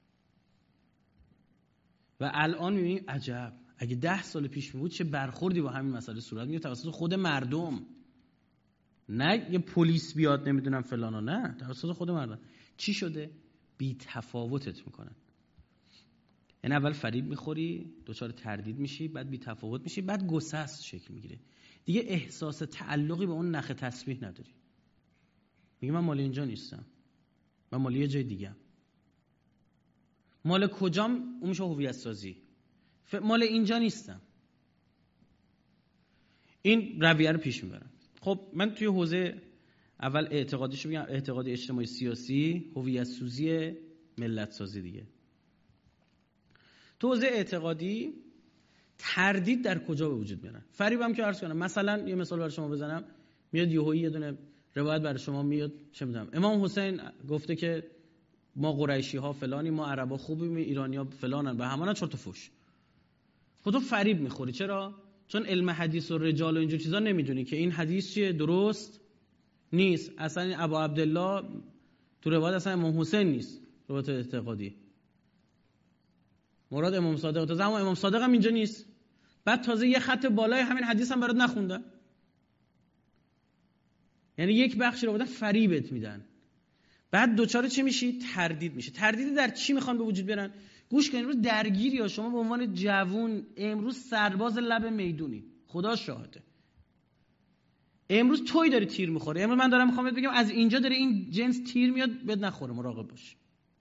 و الان میبینیم عجب، اگه ده سال پیش می بود چه برخوردی با همین مسئله صورت میگیره توسط خود مردم. نه یه پلیس بیاد نمیدونم فلانا، نه، توسط خود مردم. چی شده؟ بی تفاوتت میکنن. یعنی اول فریب میخوری، دچار تردید میشی، بعد بی تفاوت میشی، بعد گسست شکل میگیره. دیگه احساس تعلقی به اون نخ تسبیح نداری. میگه من مال اینجا نیستم، من مال یه جای دیگه. مال کجام؟ اون میشه هویت سازی. مال اینجا نیستم. این رویه رو پیش میبرم. خب من توی حوزه اول اعتقادیشو بگم، اعتقادی، اجتماعی، سیاسی، هویت سازی، ملت سازی دیگه. تو حوزه اعتقادی تردید در کجا به وجود میاد؟ فریبم که عرض کنم، مثلا یه مثال برای شما بزنم، میاد یهویی یه دونه روایت برای شما میاد، چه میدونم امام حسین گفته که ما قریشی ها فلانی، ما عربا خوبیم، ایرانی ها فلانن، به همانا چرت و فوش. خود تو فریب میخوری. چرا؟ چون علم حدیث و رجال و اینجور چیزا نمیدونی که این حدیث چیه، درست نیست. اصلا این ابا عبدالله تو روایت اصلا امام حسین نیست، روایت اعتقادی. مراد امام صادق، تا زمان امام صادق هم اینجا نیست. بعد تازه یه خط بالای همین حدیث هم برات نخوندن. یعنی یک بخشی رو بدن فریبت میدن. بعد دوچار چی میشی؟ تردید میشه. تردید در چی میخوان به وجود بیارن؟ گوش کنید، امروز درگیری ها. شما به عنوان جوون امروز سرباز لب میدونی، خدا شاهده. امروز توی داری تیر میخوره. امروز من دارم میخوام بگم از اینجا داره این جنس تیر میاد، بد نخوره، مراقب باش.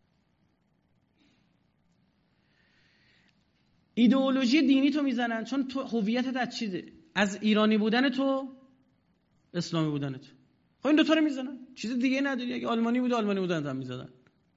ایدئولوژی دینی تو میزنن چون تو هویتت از چیزه، از ایرانی بودن تو، اسلامی بودن تو. خب این دوتا رو میزنن، چیز دیگه نداری. اگه آلمانی بود آلمانی بودن هم میزدن.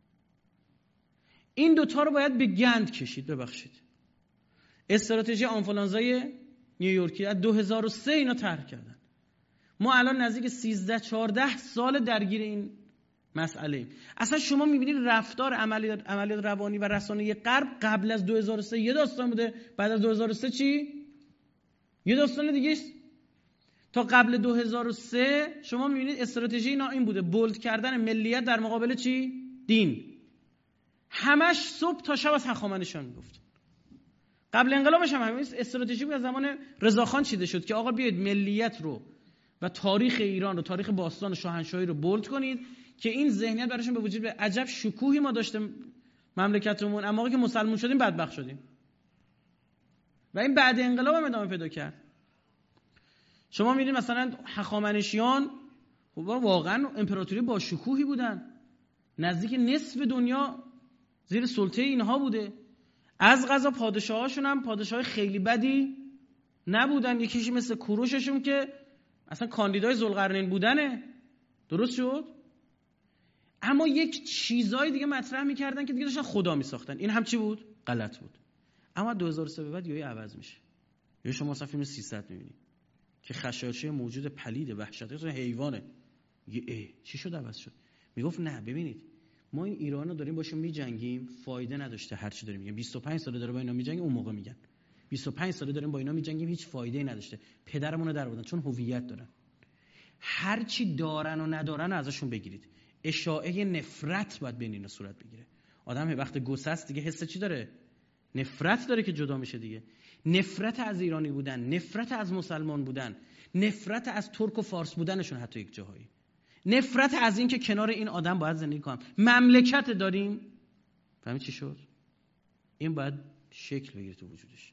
این دوتا رو باید به گند کشید. ببخشید، استراتژی آنفولانزای نیویورکی از دو هزار و سه اینا طرح کردن. ما الان نزدیک سیزده چهارده سال درگیر این مسئله ایم. اصلا شما میبینید رفتار عملیات عملیات روانی و رسانه‌ای غرب قبل از دو هزار و سه یه داستان بوده، بعد از دو هزار و سه چی؟ یه داستان دیگه است. تا قبل دو هزار و سه شما میبینید استراتژی اینا این بوده، بولد کردن ملیت در مقابل چی؟ دین. همش صبح تا شب از هخامنشیان میگفت. قبل انقلابش هم همین استراتژی بود، از زمان رضاخان چیده شد که آقا بیاید ملیت رو و تاریخ ایران رو، تاریخ باستان و شاهنشاهی رو بولد کنید که این ذهنیت براشون به وجود بیاد. عجب شکوهی ما داشتیم مملکتمون، اما موقعی که مسلمان شدیم بدبخت شدیم. و این بعد انقلاب هم ادامه پیدا کرد. شما می‌بینید مثلا هخامنشیان خب واقعا امپراتوری با شکوهی بودن، نزدیک نصف دنیا زیر سلطه اینها بوده. از قضا پادشاهاشون هم پادشاه خیلی بدی نبودن. یکیش مثل کوروششون که اصلا کاندیدای ذوالقرنین بودنه، درست شد، اما یک چیزای دیگه مطرح میکردن که دیگه داشتن خدا میساختن. این هم چی بود؟ غلط بود. اما دو هزار و سه به بعد یهو عوض میشه. یا شما مثلا فیلم سیصد میبینید که خشایارچی موجود پلید وحشتناک حیوانه، یه ای چی شد عوض شد. میگفت نه ببینید ما این ایرانو داریم باشون میجنگیم، فایده نداشته هر چی داریم میگن. بیست و پنج ساله داره با اینا میجنگیم. اون موقع میگن بیست و پنج ساله داریم با اینا میجنگیم، هیچ فایده‌ای نداشته، پدرمون رو در آوردن. چون هویت دارن، هر چی دارن و ندارن ازشون بگیرید. اشاعه نفرت باید بین اینا صورت بگیره. آدم وقت گسست دیگه حس چی داره؟ نفرت داره که جدا میشه دیگه. نفرت از ایرانی بودن، نفرت از مسلمان بودن، نفرت از ترک و فارس بودنشون، حتی یک جاهایی نفرت از این که کنار این آدم باید زندگی کنم. مملکت داریم، فهمید چی شد؟ این باید شکل بگیره تو وجودش.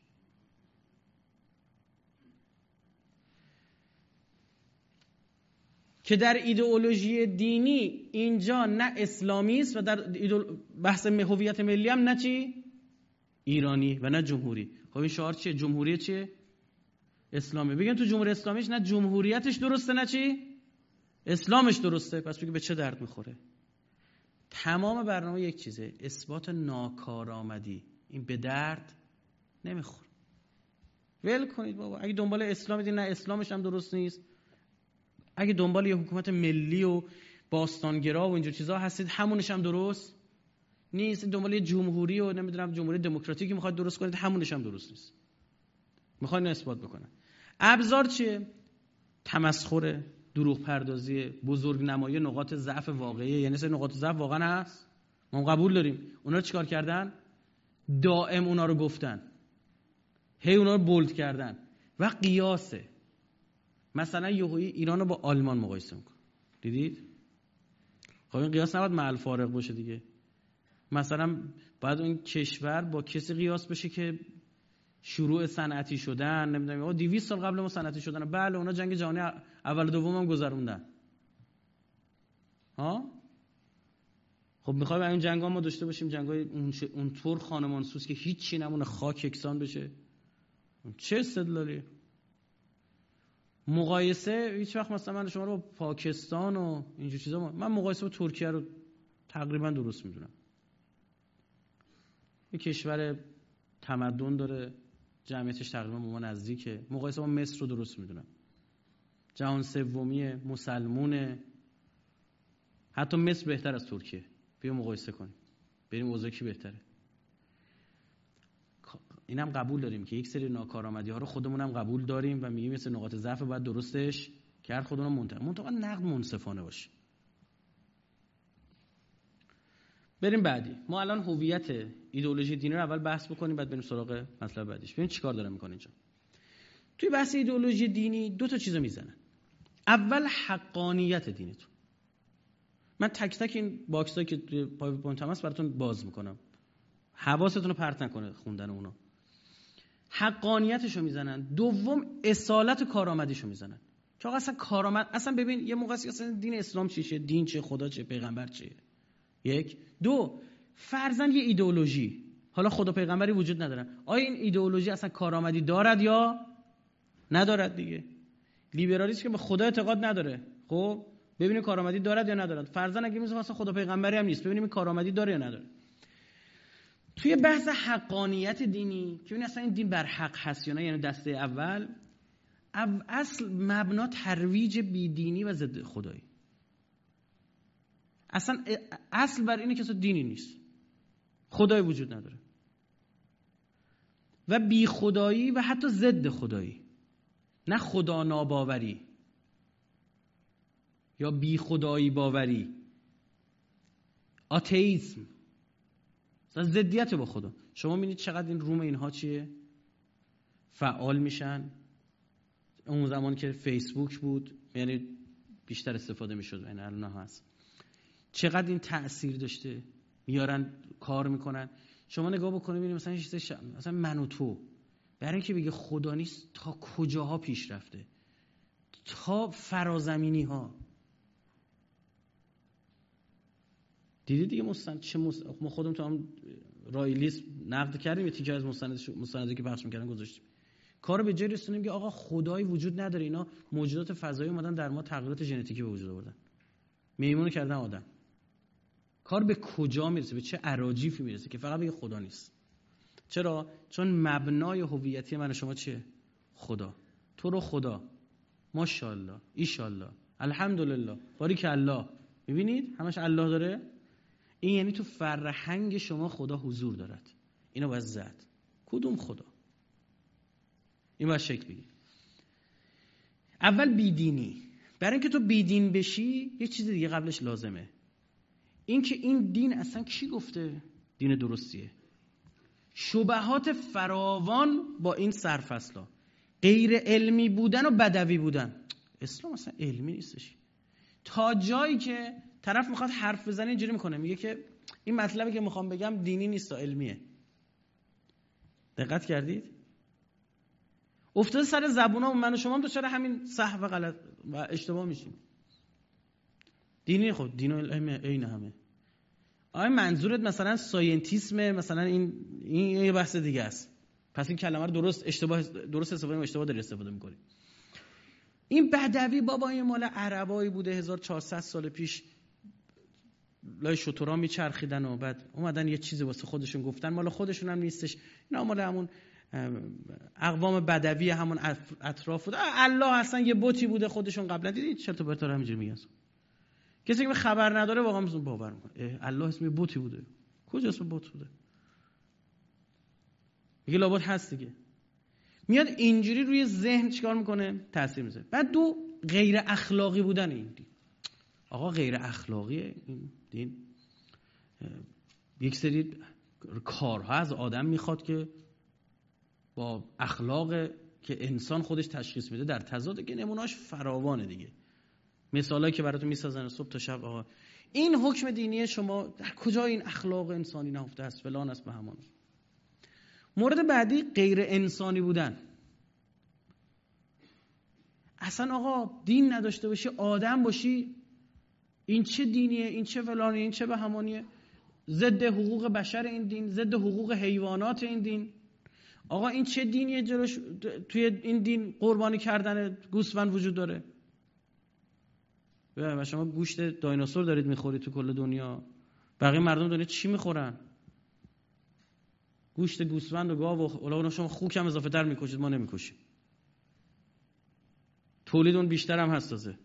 که در ایدئولوژی دینی اینجا نه اسلامی است و در بحث هویت ملی هم نه چی؟ ایرانی و نه جمهوری. خب این شعار چیه؟ جمهوری چیه؟ اسلامی. بگن تو جمهوری اسلامیش نه جمهوریتش درسته نه چی؟ اسلامش درسته. پس بگی به چه درد میخوره؟ تمام برنامه یک چیزه، اثبات ناکارآمدی. این به درد نمیخوره. ول کنید بابا. اگه دنبال اسلام دیدین نه اسلامش هم درست نیست، اگه دنبال یه حکومت ملی و باستانگرا و اینجور چیزا هستید همونش هم درست نیست. دنبال یه جمهوری و نمیدونم جمهوری دموکراتیکی میخواد درست کنید، همونش هم درست نیست. میخوان اثبات بکنن. ابزار چیه؟ تمسخر، دروغ پردازی، بزرگ نمایی نقاط ضعف واقعی. یعنی سه نقاط ضعف واقعا هست، ما قبول داریم. اونا رو چیکار کردن؟ دائم اونا رو گفتن، هی اونا رو بولد کردن. و قیاسه، مثلا یهویی ایران رو با آلمان مقایسه میکنه، دیدید؟ خب این قیاس نباید مع الفارق باشه دیگه. مثلا باید اون کشور با کسی قیاس بشه که شروع صنعتی شدن، نمیدونم آقا دویست سال قبل ما صنعتی شدن. بله اونا جنگ جهانی اول و دوم هم گذروندن. ها خب میخوایم این جنگا ما داشته باشیم، جنگای اون ش... اون طور خانمانسوز که هیچی نمونه، خاک یکسان بشه. چه استدلالی؟ مقایسه هیچ وقت مثلا من شما رو با پاکستان و اینجور چیزا ما... من مقایسه با ترکیه رو تقریبا درست میدونم. یه کشور تمدن داره، جمعیتش تقریبا به ما نزدیکه. مقایسه با مصر رو درست میدونم. جهان سومیه، مسلمونه. حتی مصر بهتر از ترکیه. بیا مقایسه کنیم بریم اوضاع کی بهتره. اینم قبول داریم که یک سری ناکارآمدی ها رو خودمون هم قبول داریم و میگیم مثل نقاط ضعف باید درستش کرد، خودمون منتقد منتقد نقد منصفانه باشه. بریم بعدی. ما الان هویت ایدئولوژی دینی رو اول بحث بکنیم، بعد بریم سراغ مطلب بعدیش. ببین چیکار داره میکنه اینجا. توی بحث ایدئولوژی دینی دو تا چیزو میزنن. اول حقانیت دینتون. من تک تک این باکسایی که توی پاورپوینت هم هست براتون باز میکنم. حواستون رو پرت نکنه خوندن اونا. حقانیتشو میزنن. دوم اصالت و کارآمدیشو میزنن. که آقا اصلا کارآمد، اصلا ببین یه موقعی اصلا دین اسلام چیه، دین چه، خدا چه، پیغمبر چه. یک. دو، فرضاً یه ایدئولوژی، حالا خدا پیغمبری وجود ندارن، آیا این ایدئولوژی اصلا کارآمدی دارد یا ندارد دیگه؟ لیبرالیسم که به خدا اعتقاد نداره، خب ببینیم کارآمدی دارد یا ندارد. فرضاً اگه میگیم اصلا خدا پیغمبری هم نیست، ببینیم این کارآمدی داره یا نداره. توی بحث حقانیت دینی که ببین اصلا این دین بر حق هست یا نه، یعنی دسته اول، اصل مبنا ترویج بیدینی و ضد خدایی. اصلا اصل بر اینه که اصلا دینی نیست، خدایی وجود نداره و بی خدایی و حتی ضد خدایی، نه خدا ناباوری یا بی خدایی باوری، آتئیسم، ضدیت با خدا. شما میبینید چقدر این روم اینها چیه فعال میشن. اون زمان که فیسبوک بود یعنی بیشتر استفاده میشد، این الان هست، چقدر این تأثیر داشته، میارن کار میکنن. شما نگاه بکنید ببینید مثلا چیز ش... مثلا من و تو، برای اینکه بگه خدا نیست تا کجاها پیش رفته، تا فرازمینی ها. دیدید دیگه مستند چه مست... ما خودمون تو هم رایلیست نقد کردیم، یه تیکه از مستند مستندی که پخش میکردن گذاشتیم، کارو به جای رسونیم که آقا خدایی وجود نداره، اینا موجودات فضایی اومدن در ما تغییرات ژنتیکی به وجود آوردن، میمونو کردن آدم. کار به کجا میرسه، به چه اراجیفی میرسه که فقط بگه خدا نیست. چرا؟ چون مبنای هویتی من و شما چیه؟ خدا. تو رو خدا، ماشاءالله، ایشالله، الحمدلله، باریک الله. میبینید همش الله داره. این یعنی تو فرهنگ شما خدا حضور دارد. اینو باید زد. کدوم خدا؟ این باید شکل بگیر. اول بیدینی. برای اینکه تو بیدین بشی یه چیز دیگه قبلش لازمه، این که این دین اصلا کی گفته دین درستیه؟ شبهات فراوان با این سرفصلا، غیر علمی بودن و بدوی بودن. اسلام اصلا علمی نیستش. تا جایی که طرف میخواد حرف بزنه اینجوری میکنه، میگه که این مطلبی که میخوام بگم دینی نیست، علمیه. دقت کردید؟ افتاده سر زبونا من و شما هم دچار همین سهو و غلط و اشتباه میشیم. دینی خود دین و علم عین همه. آیا منظورت مثلا ساینتیسم، مثلا این این یه بحث دیگه است، پس این کلمه رو درست اشتباه درست استفاده اشتباه داری استفاده می‌کنی. این بدوی بابا این مال عربایی بوده هزار و چهارصد سال پیش، لای شترا میچرخیدن و بعد اومدن یه چیزی واسه خودشون گفتن، مال خودشون هم نیستش، اینا مال همون اقوام بدوی همون اطراف بوده. الله اصلا یه بتی بوده خودشون قبلا. دیدید چرت و پرتا همینجوری میگن. کسی که خبر نداره واقعا مثلا باور میکنه الله اسم بتی بوده. کجا اسم بت بوده؟ میگه لابد هست دیگه. میاد اینجوری روی ذهن چیکار میکنه؟ تاثیر میذاره. بعد دو، غیر اخلاقی بودن این دین. آقا غیر اخلاقیه این دین. یک سری کارها از آدم میخواد که با اخلاق که انسان خودش تشخیص میده در تضاده، که نمونهاش فراوانه دیگه. مثالایی که براتون میسازن صبح تا شب. آقا این حکم دینی شما در کجا این اخلاق انسانی نهفته است، فلان است، به همان. مورد بعدی غیر انسانی بودن. اصلا آقا دین نداشته باشی، آدم باشی، این چه دینیه، این چه فلانیه، این چه به همانیه. ضد حقوق بشر این دین، ضد حقوق حیوانات این دین. آقا این چه دینیه جلوش توی این دین قربانی کردن گوسفند وجود داره؟ و شما گوشت دایناسور دارید میخورید تو کل دنیا، بقیه مردم دنیا چی میخورن؟ گوشت گوسفند و گاو و اونا. شما خوک هم اضافه تر میکشید، ما نمیکشیم. تولید اون بیشتر هم هست. تازه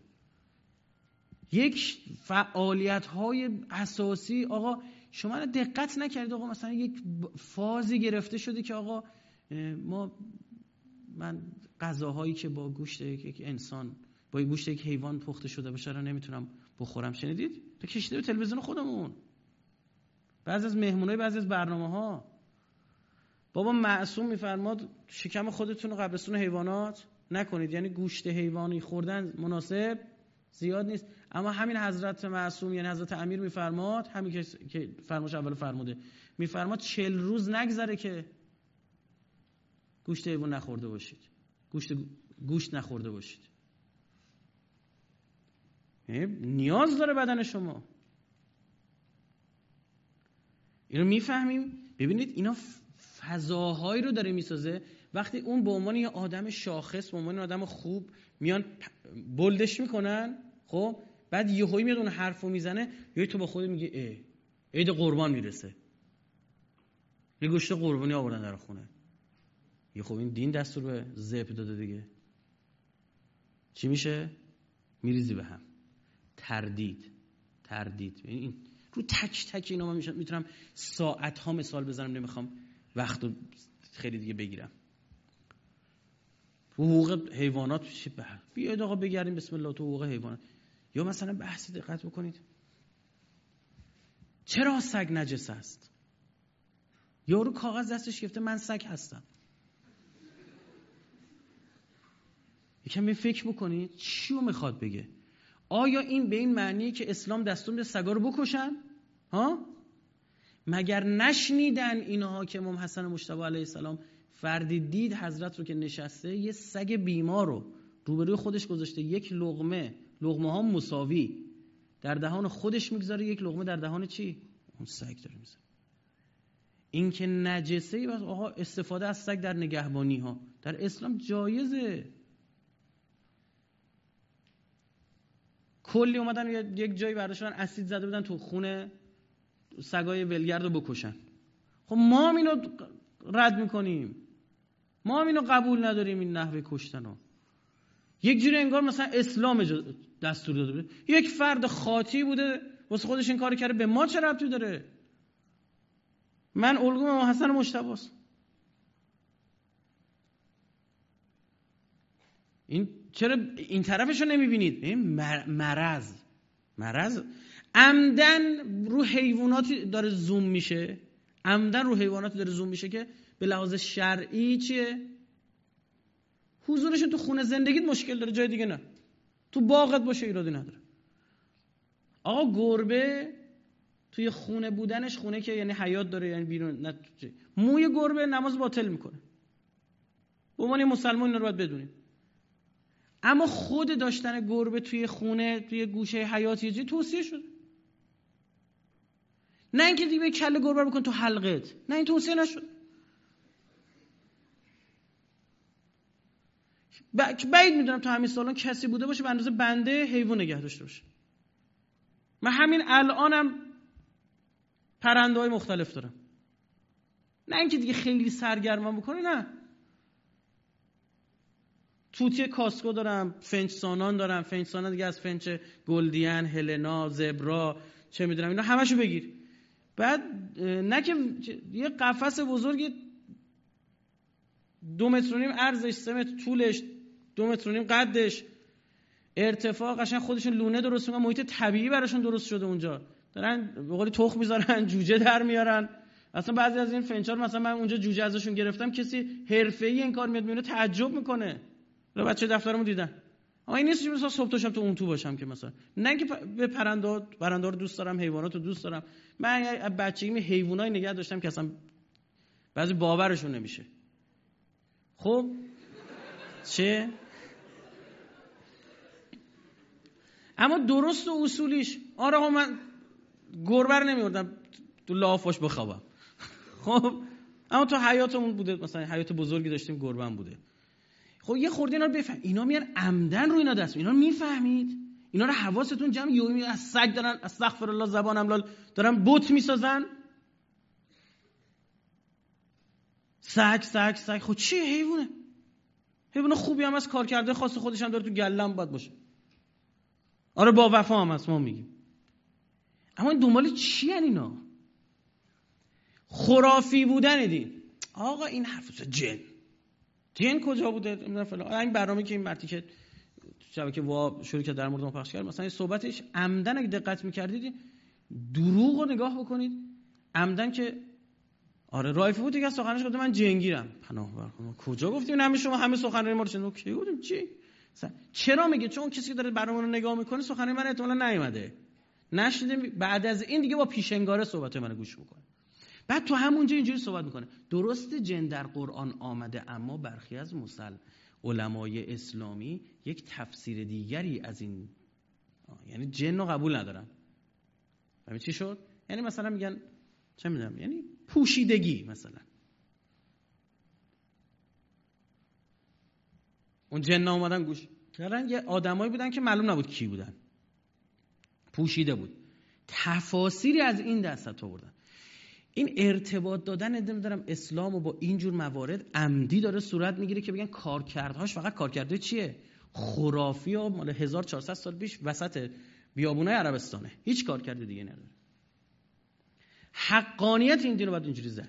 یک فعالیت های اساسی. آقا شما دقت نکردید آقا مثلا یک فازی گرفته شده که آقا ما من غذاهایی که با گوشت یک انسان، با گوشت یک حیوان پخته شده باشه رو نمیتونم بخورم. شنیدید؟ تا کشیده به تلویزیون خودمون، بعضی از مهمونای بعضی از برنامه‌ها. بابا معصوم میفرماد شکم خودتون رو قبرستون حیوانات نکنید، یعنی گوشت حیوانی خوردن مناسب زیاد نیست. اما همین حضرت معصوم یعنی حضرت امیر میفرماد، همین که که فرمایش اول فرموده، میفرماد چهل روز نگذره که گوشت حیوان نخورده باشید، گوشت گوشت نخورده باشید. نیاز داره بدن شما. اینو میفهمیم. ببینید اینا فضاهایی رو داره میسازه. وقتی اون به عنوان یه آدم شاخص، به عنوان آدم خوب میان بلدش میکنن، خب بعد یهویی میاد اون حرفو میزنه، یهو تو با خودت میگی ای عید قربان میرسه، یه گوشت قربانی آوردن در خونه. یه خب این دین دستور به ذبح داده دیگه. چی میشه؟ میریزی به هم. تردید تردید این رو تک تک اینا من میتونم ساعت ها مثال بزنم، نمیخوام وقت رو خیلی دیگه بگیرم. حقوق حیوانات چی به بیاید آقا بگردیم بسم الله تو حقوق حیوانات. یا مثلا بحثی دقت بکنید چرا سگ نجس است؟ یارو کاغذ دستش گرفته من سگ هستم. یکم به فکر بکنید چی رو میخواد بگه. آیا این به این معنیه که اسلام دستور میده سگا رو بکشن؟ ها؟ مگر نشنیدن اینها که امام حسن مجتبی علیه السلام فردی دید حضرت رو که نشسته یه سگ بیمار رو روبروی خودش گذاشته، یک لقمه، لقمه ها مساوی در دهان خودش میگذاره، یک لقمه در دهان چی؟ اون سگ داره میذاره. این که نجسه بس آقا استفاده از سگ در نگهبانی ها در اسلام جایزه. کلی اومدن یک جایی برداشتن اسید زده بودن تو خونه سگای ولگرد رو بکشن. خب ما هم اینو رد میکنیم، ما هم اینو قبول نداریم این نحوه کشتن رو. یک جوری انگار مثلا اسلام دستور داده بوده، یک فرد خاطی بوده واسه خودش این کارو کرده، به ما چه ربطی داره؟ من الگوم امام حسن مجتبی است. این چرا این طرفشو نمیبینید؟ این مرض مرض عمدن رو حیواناتی داره زوم میشه، عمدن رو حیواناتی داره زوم میشه که به لحاظ شرعی چیه؟ حضورشون تو خونه زندگیت مشکل داره، جای دیگه نه. تو باغت باشه ایرادی نداره. آقا گربه توی خونه بودنش، خونه که یعنی حیات داره یعنی بیرون نه، موی گربه نماز باطل میکنه. به عنوان مسلمان اینا رو باید بدونید. اما خود داشتن گربه توی خونه توی گوشه حیاتی چیزی توصیه شده. نه اینکه دیگه کله گربه بکن تو حلقت، نه این توصیه نشد. بعید میدونم تو همین سالان کسی بوده باشه به اندازه بنده حیوان نگه داشته باشه. من همین الانم پرنده‌های مختلف دارم. نه اینکه دیگه خیلی سرگرمم بکنه، نه. توتی کاسکو دارم، فنچ سانان دارم، فنچ سانان دیگه از فنچ گلدین، هلنا، زبرا، چه میدونم اینا همشو بگیر. بعد نه که یه قفس بزرگی دو متر و نیم عرضش، سه متر طولش، دو متر و نیم قدش، ارتفاع قشنگ خودشون لونه درست میکنن، محیط طبیعی براشون درست شده اونجا. دارن به قولی تخم میذارن، جوجه در میارن. اصلا بعضی از این فنچار مثلا من اونجا جوجه ازشون گرفتم، کسی حرفه‌ای این کار میاد میبینه تعجب میکنه. رو بچه دفترمو دیدن. اما این نیست که مثلا صبح تا شب تو اون تو باشم که مثلا، نه که به پرنده پرنده رو دوست دارم، حیوانات رو دوست دارم. من بچگی حیوانای نگه داشتم که اصلا بعضی باورشون نمیشه. خب چه؟ اما درست و اصولیش آره ها من گربه رو نمیوردم تو لافاش بخوابم. خب اما تو حیاتمون بوده، مثلا حیات بزرگی داشتیم گربه هم بوده. خب یه خورده اینا رو بفهم. اینا میان عمدن رو اینا دست، اینا رو میفهمید؟ اینا رو حواستون جمع یومی از سگ دارن استغفر الله زبانم لال دارن بت میسازن. سگ سگ سگ خب چی حیوانه؟ حیوان خوبی هم از کار کرده خاص خودش هم داره تو گلم باید باشه. آره با وفا هم هست ما میگیم. اما این دنبال چی ان اینا؟ خرافی بودن دین. آقا این حرف جن جن کجا بوده؟ نمیدونم فلان. این برنامه که این مرتی که شبکه وا شروع کرد در مورد ما پخش کرد، مثلا این صحبتش عمدن اگه دقت می‌کردید دروغ رو نگاه بکنید، عمدن که آره رایفی بود دیگه سخنرانیش گفت من جنگیرم. پناه بر کجا گفتیم همه شما همه سخنرانی ما رو شنیدید؟ کی گفتیم چی؟ چرا میگه؟ چون کسی که داره برنامه رو نگاه میکنه سخنرانی من احتمالاً نیومده، نشیده، بعد از این دیگه با پیشنگاره صحبت منو گوش میکنه. بعد تو همونجا اینجوری صحبت میکنه. درسته جن در قرآن آمده، اما برخی از مسلم علمای اسلامی یک تفسیر دیگری از این، یعنی جن رو قبول ندارن. همین چی شد؟ یعنی مثلا میگن چه میدونم، یعنی پوشیدگی. مثلا اون جن اومدن گوش کردن، یه آدمایی بودن که معلوم نبود کی بودن، پوشیده بود. تفاسیری از این دست آوردن. این ارتباط دادن نمیدونم اسلام و با اینجور موارد عمدی داره صورت میگیره که بگن کارکردهاش فقط کارکرده چیه؟ خرافی و مال هزار و چهارصد سال پیش وسط بیابونای عربستانه، هیچ کارکرد دیگه نداره. حقانیت این دین رو باید اینجوری زد.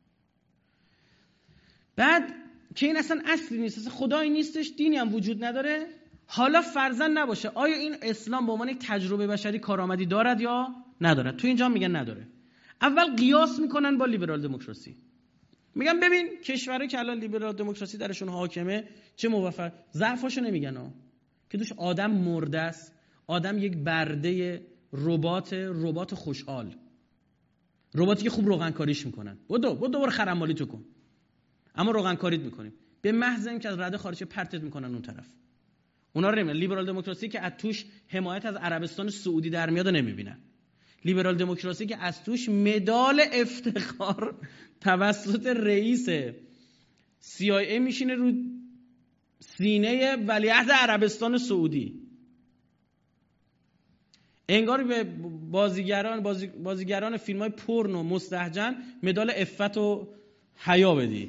بعد که این اصلا اصلی نیست، اصلا خدایی نیستش، دینی هم وجود نداره. حالا فرضاً نباشه، آیا این اسلام به عنوان یک تجربه بشری کارآمدی دارد یا ندارد؟ تو اینجا میگن نداره. اول قیاس میکنن با لیبرال دموکراسی، میگن ببین کشورهایی که الان لیبرال دموکراسی درشون حاکمه چه موفق، ضعفاشو نمیگن ها، که توش آدم مرده است، آدم یک برده ربات، ربات خوشحال، رباتی که خوب روغن کاریش میکنن، بدو بدو برو خرمالی تو کن، اما روغن کاریت میکنیم، به محض اینکه از رده خارجی پرتت میکنن اون طرف. اونا رو نمیبینن. لیبرال دموکراسی که از توش حمایت از عربستان سعودی در میاد نمیبینن. لیبرال دموکراسی که از توش مدال افتخار توسط رئیس سی آی ای میشینه رو سینه ولیعهد عربستان سعودی. انگار به بازیگران بازی بازیگران فیلم‌های پورنو مستهجن مدال عفت و حیا بدی.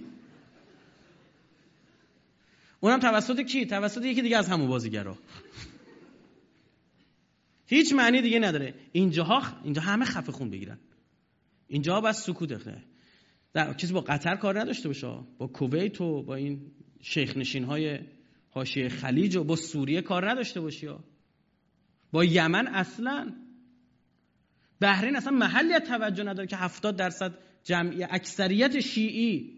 اونم توسط کی؟ توسط یکی دیگه از همون بازیگرا. هیچ معنی دیگه نداره. اینجاها اینجا همه خفه خون بگیرن. اینجا بس سکوت اخته. در کسی با قطر کار نداشته باشه، با کویت و با این شیخ نشین‌های حاشیه خلیج و با سوریه کار نداشته باشی، با یمن اصلا. بحرین اصلا محلی از توجه نداره که هفتاد درصد جمعی اکثریت شیعی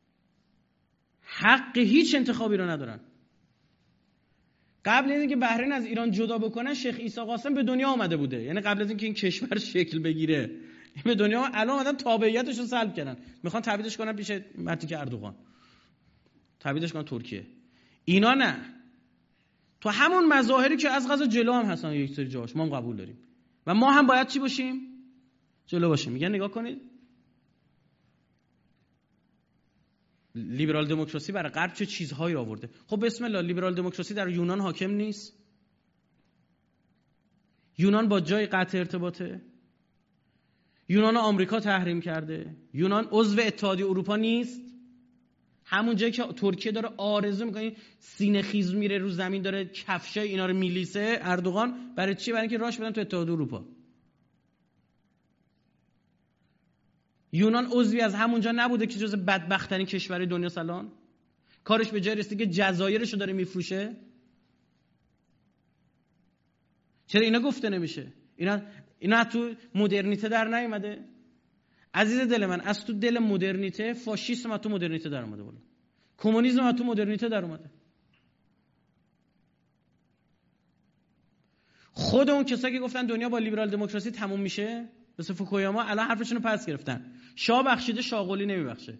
حق هیچ انتخابی رو ندارن. قبل از اینکه بحرین از ایران جدا بکنن شیخ عیسی قاسم به دنیا آمده بوده، یعنی قبل از اینکه این کشور شکل بگیره به دنیا الان اومدن تابعیتش رو سلب کردن، میخوان تبعیدش کنن پیش مرتیک اردوغان، تبعیدش کنن ترکیه. اینا نه، تو همون مظاهری که از قضا جلو هم هستن یک سری جاش ما هم قبول داریم و ما هم باید چی باشیم؟ جلو باشیم. میگن نگاه کنید لیبرال دموکراسی برای غرب چه چیزهایی آورده. خب بسم الله، لیبرال دموکراسی در یونان حاکم نیست؟ یونان با جای قطع ارتباطه؟ یونان آمریکا تحریم کرده؟ یونان عضو اتحادیه اروپا نیست؟ همون جایی که ترکیه داره آرزو میکنه سینه خیز میره رو زمین داره کفشای اینا رو میلیسه اردوغان، برای چی؟ برای اینکه راش بدن تو اتحادیه اروپا. یونان عضوی از همونجا نبوده که جز بدبخت‌ترین کشور دنیا سالان؟ کارش به جای رسیده که جزایرشو داره میفروشه؟ چرا اینا گفته نمیشه؟ اینا اینا تو مدرنیته در نیومده؟ عزیز دل من، از تو دل مدرنیته فاشیسم از تو مدرنیته در اومده، بالا کمونیسم از تو مدرنیته در اومده. خود اون کسایی که گفتن دنیا با لیبرال دموکراسی تموم میشه، مثل فوکویاما، الان حرفشون رو پس گرفتن. شاه بخشیده شاغلی نمیبخشه.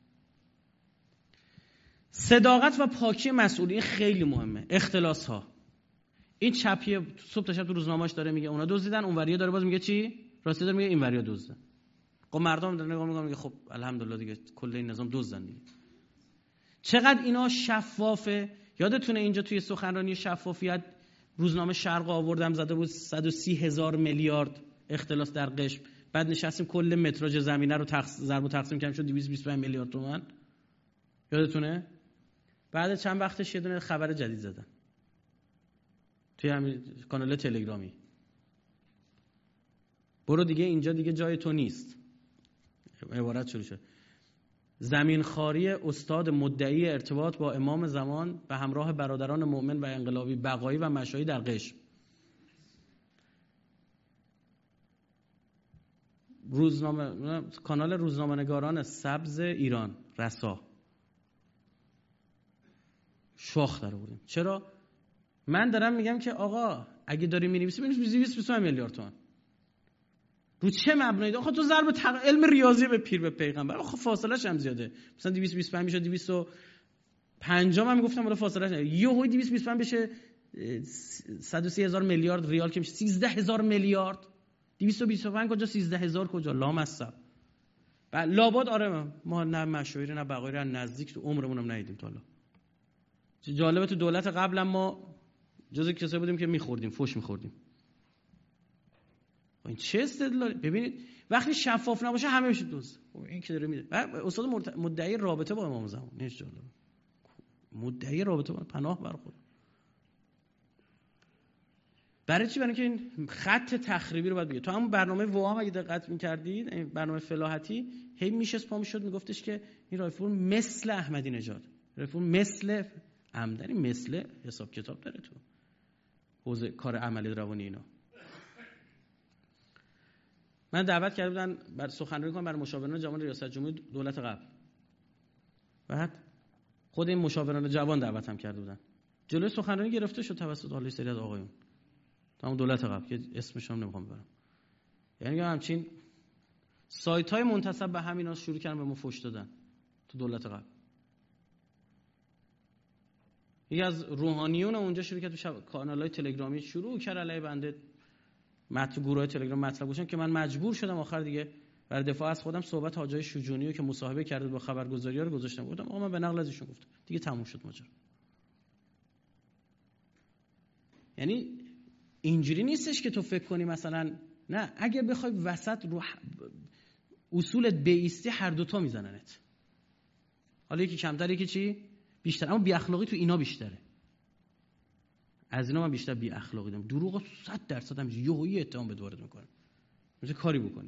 صداقت و پاکی مسئولین خیلی مهمه. اختلاس ها، این چپیه صبح تا شب تو روزنامه‌اش داره میگه اونا دزدیدن، اونوریه داره باز میگه چی؟ راستی داره میگه اینوریا دزدن. خب مردم دارن نگاه میکنن میگه خب الحمدلله دیگه کل این نظام دزدن دیگه. چقدر اینا شفافه. یادتونه اینجا توی سخنرانی شفافیت روزنامه شرق آوردم زده بود صد و سی هزار میلیارد اختلاس در قشم، بعد نشستیم کل متراژ زمینه رو تقسیم ضرب و تقسیم کردیم شد دویست و بیست و پنج میلیارد تومان. یادتونه؟ بعد چند وقتش یه دونه خبر جدید زدن توی همین کانال تلگرامی، برو دیگه اینجا دیگه جای تو نیست. عبارت شروع شد: زمین خاری استاد مدعی ارتباط با امام زمان به همراه برادران مؤمن و انقلابی بقایی و مشایی در قشم. روزنامه کانال روزنامه‌نگاران سبز ایران رسا شاخ در آوردیم. چرا؟ من دارم میگم که آقا اگه داری می‌نویسی بنویس بیست بیست و پنج میلیارد تومان. رو چه مبنایی؟ آخه تو ضرب تق... علم ریاضی به پیر به پیغمبر، آخه فاصله‌ش هم زیاده. مثلا دویست و بیست و پنج میشه دویست و پنجاه، من میگفتم ولی فاصله‌ش یهو دویست و بیست و پنج بشه صد و سی هزار میلیارد ریال که میشه سیزده هزار میلیارد. دویست و بیست و پنج کجا، سیزده هزار کجا؟ لامصب. بعد لابد آره ما نه مشاهیر نه بقایره نزدیک تو عمرمون هم ندیدیم تا حالا. جالبه تو دولت قبلا ما جزء کسایی بودیم که میخوردیم، فوش میخوردیم. این چه استدلالی؟ ببینید وقتی شفاف نباشه همه میشه دوز. این که داره میده. استاد مدعی رابطه با امام زمان، نیست جالب. مدعی رابطه با پناه بر خود. برای چی؟ برای اینکه این خط تخریبی رو باید بگه. تو همون برنامه وام اگه دقت می‌کردید، این برنامه فلاحتی هی میشست پا میشد میگفتش که این رایفور مثل احمدی نژاد، رایفور مثل عمدنی، مثل حساب کتاب داره تو حوزه کار عملی روانی اینا. من دعوت کرده بودن بر سخنرانی کنم برای مشاوران جوان ریاست جمهوری دولت قبل. بعد خود این مشاوران جوان دعوتم کرده بودن. جلوی سخنرانی گرفته شد توسط حالا سری از آقایون. تمام دولت قبل که اسمش هم نمیخوام ببرم. یعنی همچین سایت‌های منتسب به همینا شروع کردن به ما فوش دادن تو دولت قبل. یکی از روحانیون اونجا شروع کرد تو شب... کانال‌های تلگرامی شروع کرد علیه بنده مطلب گروهای تلگرام مطلب گوشن که من مجبور شدم آخر دیگه برای دفاع از خودم صحبت حاجای شجونی رو که مصاحبه کرده با خبرگزاری‌ها رو گذاشتم. گفتم آقا من به نقل از ایشون گفتم. دیگه تموم شد ماجرا. یعنی اینجوری نیستش که تو فکر کنی مثلا نه، اگه بخوای وسط رو اصولت بیستی هر دوتا میزننت. حالا یکی کمتر یکی چی؟ بیشتر. اما بی اخلاقی تو اینا بیشتره. از اینا من بیشتر بی اخلاقی دارم. دروغ صد درصد هم یهویی اتهام بهت وارد میکنه. میشه کاری بکنی.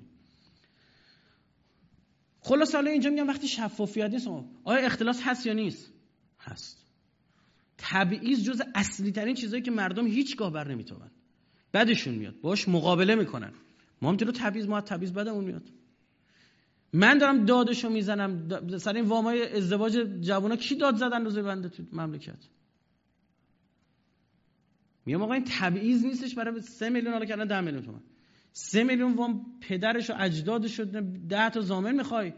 خلاص حالا اینجا میگم وقتی شفافیت نیست، آیا اختلاس هست یا نیست؟ هست. تبعیض جز اصلی ترین چیزایی که مردم هیچگاه بر نمیتابن. بعدشون میاد باش مقابله میکنن. ما هم تو تبعیض ما تبعیض بعدمون میاد. من دارم دادشو میزنم سر این وامای ازدواج جوونا. کی داد زدن روز بنده تو مملکت؟ میگم آقا این تبعیض نیستش برای سه میلیون حالا کردن ده میلیون تومان. سه میلیون وام پدرش و اجدادش ده تا ضامن میخوای.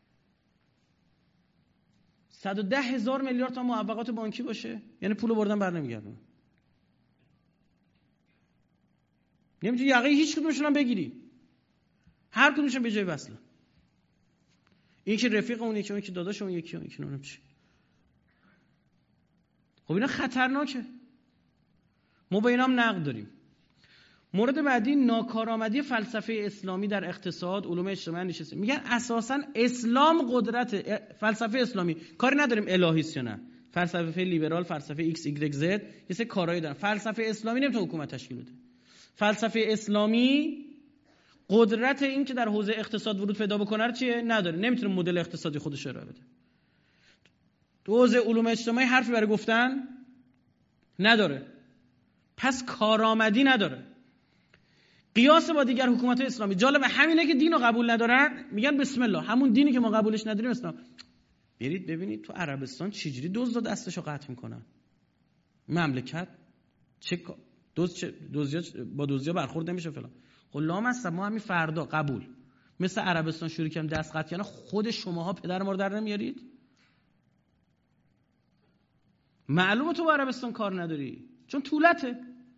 صد و ده هزار میلیارد تا معوقات بانکی باشه، یعنی پولو بردن بر نمیگردن. نمیتونی یقه هیچ کدومشون هم بگیری. هر کدومشون به جای وصله. این که رفیق اون یکی، اون که داداش اون یکی، اون یکی نمیدونم چی. خب اینا خطرناکه. ما با اینا هم نقد داریم. مورد بعدی ناکارآمدی فلسفه اسلامی در اقتصاد، علوم اجتماعی نشسته. میگن اساساً اسلام قدرت فلسفه اسلامی کاری نداریم الهیست یا نه. فلسفه لیبرال، فلسفه ایکس ایگرگ زد یه سری کارایی دارن. فلسفه اسلامی نمیتونه حکومت تشکیل بده. فلسفه اسلامی قدرت این که در حوزه اقتصاد ورود پیدا بکنه رو چیه؟ نداره. نمیتونه مدل اقتصادی خودش ارائه بده. تو حوزه علوم اجتماعی حرفی برای گفتن نداره. پس کارآمدی نداره. قیاس با دیگر حکومت‌های اسلامی جالبه همینه که دینو قبول ندارن میگن بسم الله همون دینی که ما قبولش نداریم اسلام. برید ببینید تو عربستان چجوری دزد دستشو قطع میکنن. مملکت چه دزد چه دزدیا با دزدیا برخورد نمیشه فلان. غلام هست ما همین فردا قبول مثل عربستان شروع کردیم دست قطع کردن. خود شماها پدر ما رو در نمیارید؟ معلومه تو با عربستان کار نداری چون طولته،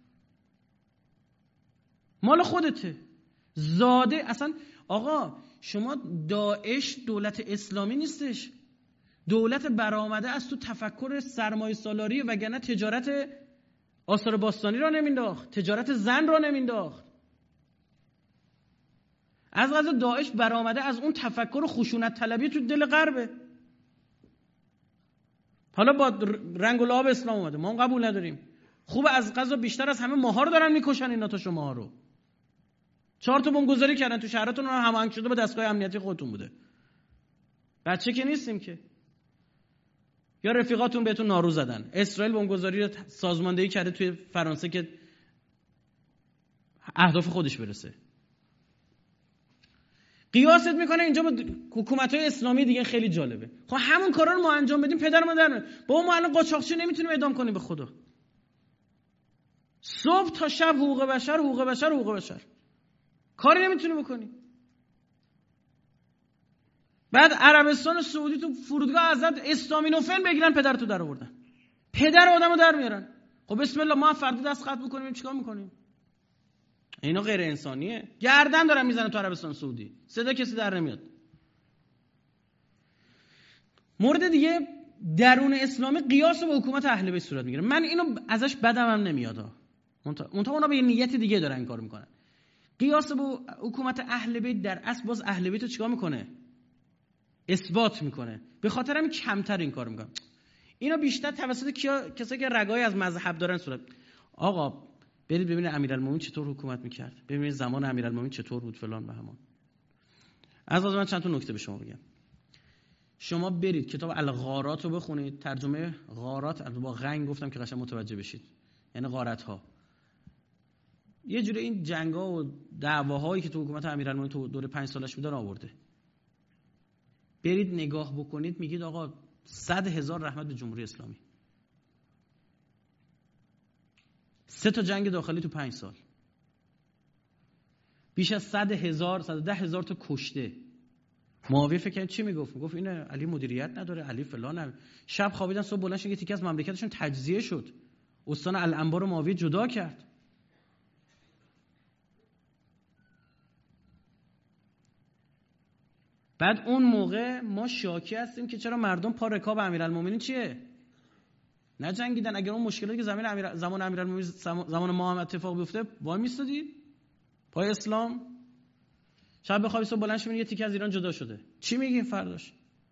مال خودته، زاده. اصلا آقا شما داعش دولت اسلامی نیستش، دولت برآمده از تو تفکر سرمایه سالاری، وگرنه تجارت آثار باستانی را نمینداخت، تجارت زن را نمینداخت. از قضا داعش برآمده از اون تفکر خشونت طلبی تو دل غربه. حالا با رنگ و لعاب اسلام اومده، ما هم قبول نداریم. خوبه از قضا بیشتر از همه ماها رو دارن میکشن اینا تا شماها رو. چهار تا بمبگذاری کردن تو شهرتون، هماهنگ شده با دستگاه امنیتی خودتون بوده. بچه که نیستیم که. یا رفیقاتون بهتون نارو زدن. اسرائیل بمبگذاری رو سازماندهی کرده توی فرانسه که اهداف خودش برسه. قیاست میکنه اینجا با حکومت‌های اسلامی دیگه خیلی جالبه. خب همون کارا رو ما انجام بدیم پدر ما در با ما الان قاچاقچی نمیتونیم اعدام کنیم به خدا. صبح تا شب حقوق بشر حقوق بشر حقوق بشر، کاری نمیتونی بکنی. بعد عربستان سعودی تو فرودگاه ازت استامینوفن بگیرن پدرتو در آوردن، پدر آدمو در میارن. خب بسم الله ما فردا دست خط بکنیم چیکار میکنیم؟ اینا غیر انسانیه. گردن دارن میزنن تو عربستان سعودی، صدا کسی در نمیاد. مورد دیگه، درون اسلامی قیاس با حکومت اهل بیت صورت میگیره. من اینو ازش بدم هم نمیاد، منتها اونا به یه نیت دیگه دارن این کارو میکنن. قیاس با حکومت اهل بیت در اصل باز اهل بیت رو چیکار میکنه؟ اثبات میکنه. به خاطر همین کمتر این کارو میکنن. اینا بیشتر توسط کیا؟ کسایی که رگای از مذهب دارن صورت. آقا برید ببینید امیرالمومنین چطور حکومت میکرد، ببینید زمان امیرالمومنین چطور بود فلان و همان. از از من چند تا نکته به شما بگم. شما برید کتاب الغارات رو بخونید، ترجمه غارات با غین گفتم که قشنگ متوجه بشید، یعنی غارت ها. یه جوری این جنگا و دعواهایی که تو حکومت امیرالمومنین تو دوره پنج سالش بودن آورده. برید نگاه بکنید، میگید آقا صد هزار رحمت به جمهوری اسلامی. سه تا جنگ داخلی تو پنج سال، بیش از صد هزار صد ده هزار تا کشته. معاویه فکر کنید چی میگفت؟ میگفت اینه علی مدیریت نداره، علی فلان. شب خوابیدن صبح بلند شدن یه تیکه از مملکتشون تجزیه شد، استان الانبار و معاویه جدا کرد. بعد اون موقع ما شاکی هستیم که چرا مردم پا رکاب امیرالمومنین چیه؟ نجنگیدن. اگر اون مشکلاتی که زمین امیر زمان امیرالمومنین زمان ما هم اتفاق بیفته وای میستادید پای اسلام؟ شب بخوابی صبح بلند شی یه تیکه از ایران جدا شده، چی میگین فرداش؟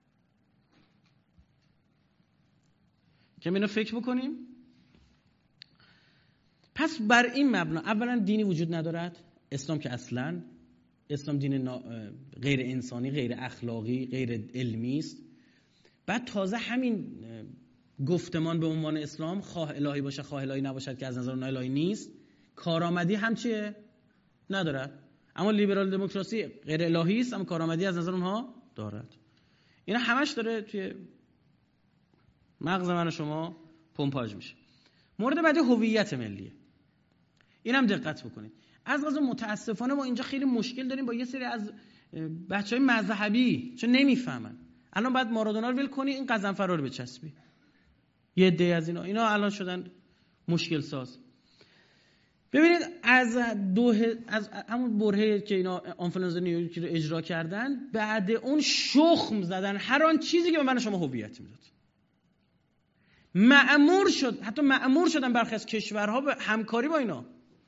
که اینو فکر بکنیم. پس بر این مبنا اولا دینی وجود ندارد، اسلام که اصلا اسلام دین غیر انسانی، غیر اخلاقی، غیر علمی است. بعد تازه همین گفتمان به عنوان اسلام، خواه الهی باشه خواه الهی نباشد که از نظر اون الهی نیست، کارآمدی هم چیه؟ ندارد. اما لیبرال دموکراسی غیر الهی است اما کارآمدی از نظر اونها دارد. اینا همش داره توی مغز من و شما پمپاژ میشه. مورد بعدی هویت ملیه. اینم دقت بکنید. از قضا متاسفانه ما اینجا خیلی مشکل داریم با یه سری از بچهای مذهبی، چون نمیفهمن. الان بعد مارادونا رو ول کنی این قزنفرا رو بچسبی. یه عده از اینا اینا الان شدن مشکل ساز. ببینید از دو از همون برهه که اینا آنفلانزا نیویورک رو اجرا کردن، بعد اون شخم زدن هر آن چیزی که به من شما هویت میداد. مأمور شد، حتی مأمور شدن برخی از کشورها به همکاری با اینا.